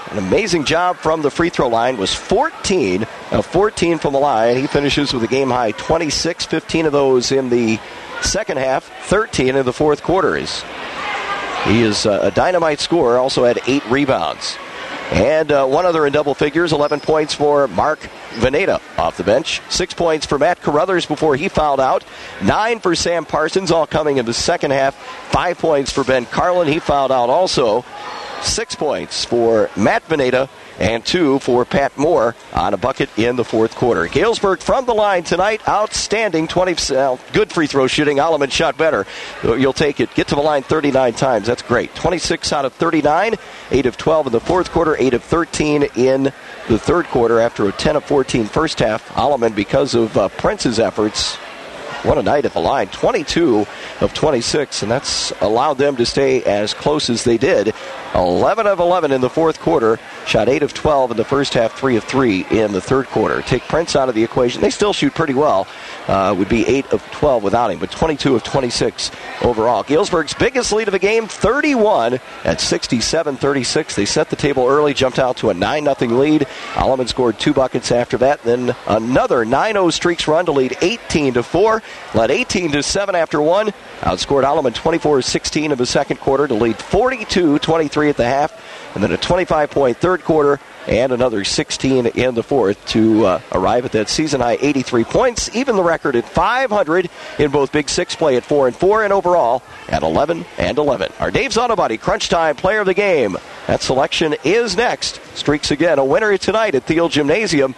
an amazing job from the free throw line, was 14 of 14 from the line. He finishes with a game-high 26, 15 of those in the second half, 13 in the fourth quarter. He is a dynamite scorer, also had 8 rebounds. And one other in double figures, 11 points for Mark Veneta off the bench. 6 points for Matt Carruthers before he fouled out. 9 for Sam Parsons, all coming in the second half. 5 points for Ben Carlin. He fouled out also. 6 points for Matt Veneta and 2 for Pat Moore on a bucket in the fourth quarter. Galesburg from the line tonight, outstanding 20, good free throw shooting. Alleman shot better. You'll take it. Get to the line 39 times. That's great. 26 out of 39, 8 of 12 in the fourth quarter, 8 of 13 in the third quarter after a 10 of 14 first half. Alleman, because of Prince's efforts, what a night at the line. 22 of 26, and that's allowed them to stay as close as they did. 11 of 11 in the fourth quarter. Shot 8 of 12 in the first half, 3 of 3 in the third quarter. Take Prince out of the equation. They still shoot pretty well. Would be 8 of 12 without him, but 22 of 26 overall. Galesburg's biggest lead of the game, 31 at 67-36. They set the table early, jumped out to a 9-0 lead. Alleman scored 2 buckets after that. Then another 9-0 streaks run to lead 18-4. Led 18-7 after 1. Outscored Alleman 24-16 in the second quarter to lead 42-23 at the half. And then a 25-point third quarter and another 16 in the fourth to arrive at that season-high 83 points. Even the record at 500 in both Big Six play at 4-4 and overall at 11-11. Our Dave's Auto Body Crunch Time Player of the Game. That selection is next. Streaks again. A winner tonight at Thiel Gymnasium.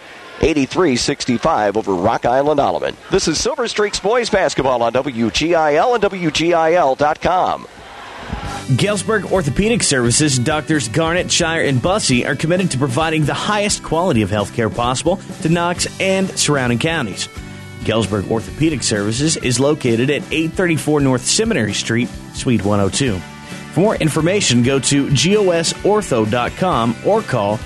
83-65 over Rock Island Alleman. This is Silver Streaks Boys Basketball on WGIL and WGIL.com. Galesburg Orthopedic Services, Doctors Garnett, Shire, and Bussey are committed to providing the highest quality of health care possible to Knox and surrounding counties. Galesburg Orthopedic Services is located at 834 North Seminary Street, Suite 102. For more information, go to gosortho.com or call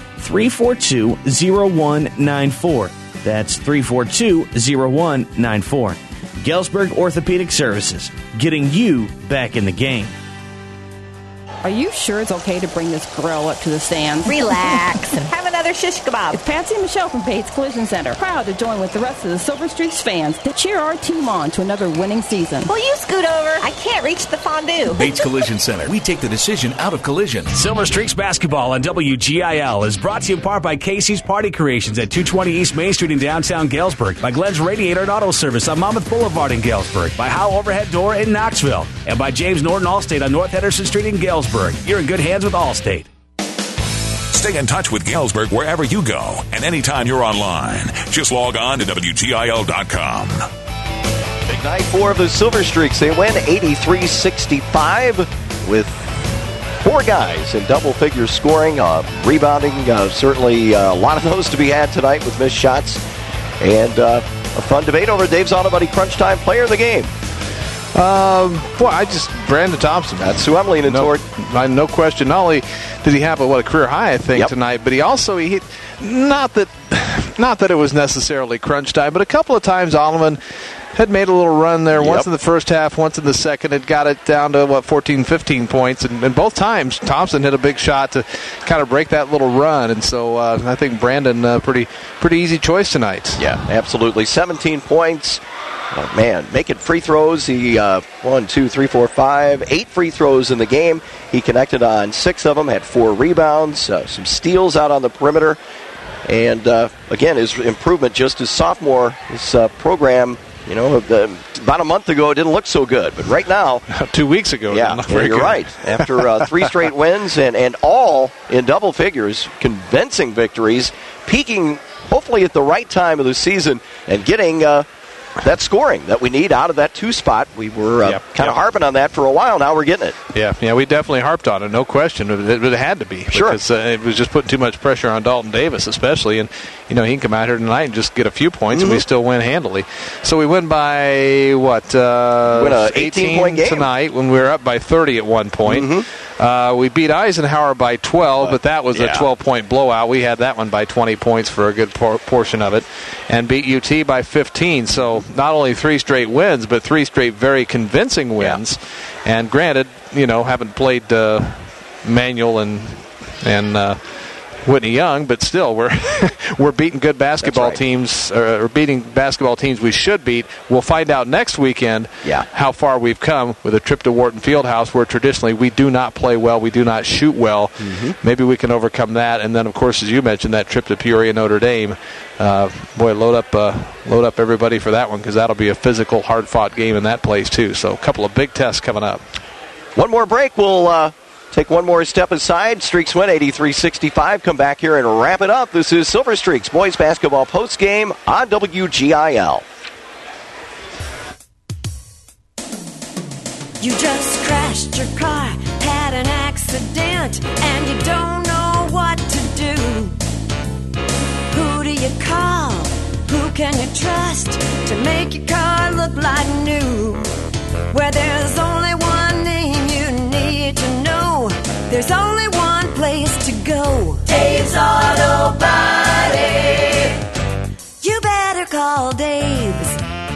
342-0194. That's 342-0194. Galesburg Orthopedic Services, getting you back in the game. Are you sure it's okay to bring this grill up to the stands? Relax and have another shish kebab. It's Patsy and Michelle from Bates Collision Center, proud to join with the rest of the Silver Streaks fans to cheer our team on to another winning season. Will you scoot over? I can't reach the fondue. Bates Collision Center. We take the decision out of collision. Silver Streaks Basketball on WGIL is brought to you in part by Casey's Party Creations at 220 East Main Street in downtown Galesburg, by Glenn's Radiator and Auto Service on Monmouth Boulevard in Galesburg, by Howe Overhead Door in Knoxville, and by James Norton Allstate on North Henderson Street in Galesburg. You're in good hands with Allstate. Stay in touch with Galesburg wherever you go and anytime you're online. Just log on to WGIL.com. Big night for the Silver Streaks. They win 83-65 with 4 guys in double figures scoring, rebounding. Certainly a lot of those to be had tonight with missed shots. And a fun debate over Dave's Auto Buddy Crunch Time Player of the Game. Brandon Thompson. That's who I'm leaning toward. No question. Not only did he have a career high, I think, tonight, but he also, not that it was necessarily crunch time, but a couple of times Alleman had made a little run there, once in the first half, once in the second. It got it down to, 14, 15 points. And both times, Thompson hit a big shot to kind of break that little run. And so I think Brandon, pretty easy choice tonight. Yeah, absolutely. 17 points. Oh, man, making free throws. He 8 free throws in the game. He connected on 6 of them, had 4 rebounds, some steals out on the perimeter. And, again, his improvement just as sophomore, his program, about a month ago, it didn't look so good. But right now. 2 weeks ago. You're right. After 3 straight wins and all in double figures, convincing victories, peaking hopefully at the right time of the season and getting that scoring that we need out of that 2 spot. We were kind of harping on that for a while. Now we're getting it. Yeah, we definitely harped on it, no question. It had to be. Sure. Because it was just putting too much pressure on Dalton Davis, especially. And, he can come out here tonight and just get a few points, and we still win handily. So we win by, win an 18-point game tonight when we were up by 30 at one point. We beat Eisenhower by 12, but that was a 12-point blowout. We had that one by 20 points for a good portion of it, and beat UT by 15. So not only 3 straight wins, but 3 straight very convincing wins. Yeah. And granted, haven't played Manual and Whitney Young, but still, we're beating good basketball teams, or beating basketball teams we should beat. We'll find out next weekend how far we've come with a trip to Wharton Fieldhouse, where traditionally we do not play well, we do not shoot well. Maybe we can overcome that, and then, of course, as you mentioned, that trip to Peoria, Notre Dame. Boy, load up everybody for that one, because that'll be a physical, hard-fought game in that place too. So, a couple of big tests coming up. One more break. We'll take one more step aside. Streaks win 83-65. Come back here and wrap it up. This is Silver Streaks boys basketball postgame on WGIL. You just crashed your car, had an accident, and you don't know what to do. Who do you call? Who can you trust to make your car look like new? Where there's only one name you need to know, there's only one place to go. Dave's Auto Body. You better call Dave's.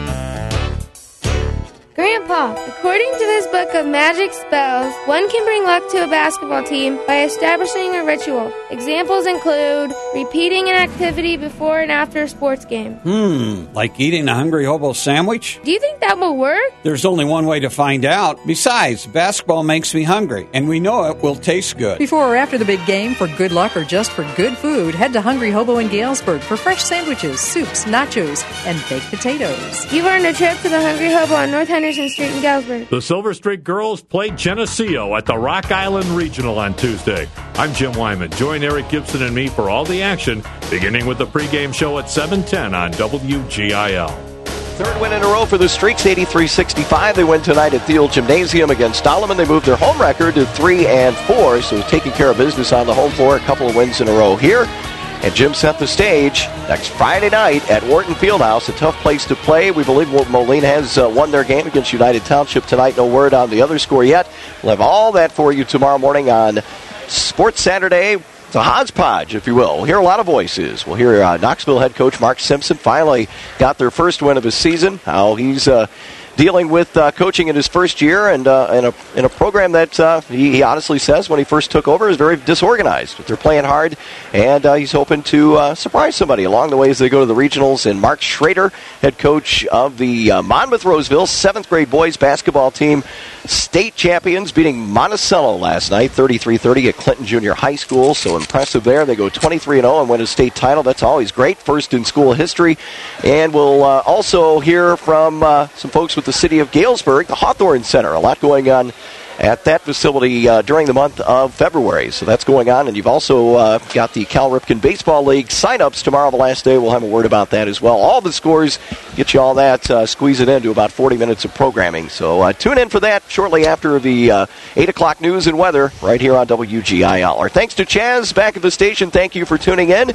Grandpa, according to this book of magic spells, one can bring luck to a basketball team by establishing a ritual. Examples include repeating an activity before and after a sports game. Like eating a Hungry Hobo sandwich? Do you think that will work? There's only one way to find out. Besides, basketball makes me hungry, and we know it will taste good. Before or after the big game, for good luck or just for good food, head to Hungry Hobo in Galesburg for fresh sandwiches, soups, nachos, and baked potatoes. You've earned a trip to the Hungry Hobo on North Henderson Street in Galesburg. The Silver Streak girls played Geneseo at the Rock Island Regional on Tuesday. I'm Jim Wyman. Join Eric Gibson and me for all the action, beginning with the pregame show at 7:10 on WGIL. Third win in a row for the Streaks, 83-65. They win tonight at Thiel Gymnasium against Dolleman. They moved their home record to 3-4, so taking care of business on the home floor. A couple of wins in a row here. And Jim set the stage next Friday night at Wharton Fieldhouse, a tough place to play. We believe Moline has won their game against United Township tonight. No word on the other score yet. We'll have all that for you tomorrow morning on Sports Saturday. It's a hodgepodge, if you will. We'll hear a lot of voices. We'll hear Knoxville head coach Mark Simpson finally got their first win of his season, how he's dealing with coaching in his first year and in a program that he honestly says when he first took over is very disorganized. But they're playing hard, and he's hoping to surprise somebody along the way as they go to the regionals. And Mark Schrader, head coach of the Monmouth-Roseville 7th grade boys basketball team, state champions, beating Monticello last night 33-30 at Clinton Junior High School. So impressive there. They go 23-0 and win a state title. That's always great. First in school history. And we'll also hear from some folks with the city of Galesburg, the Hawthorne Center. A lot going on at that facility during the month of February. So that's going on. And you've also got the Cal Ripken Baseball League sign-ups tomorrow, the last day. We'll have a word about that as well. All the scores, get you all that, squeeze it into about 40 minutes of programming. So tune in for that shortly after the 8 o'clock news and weather right here on WGIL. Our thanks to Chaz back at the station. Thank you for tuning in.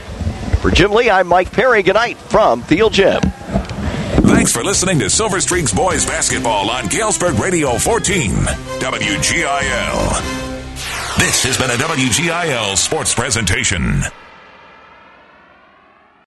For Jim Lee, I'm Mike Perry. Good night from Thiel Gym. Thanks for listening to Silver Streaks boys basketball on Galesburg Radio 14, WGIL. This has been a WGIL sports presentation.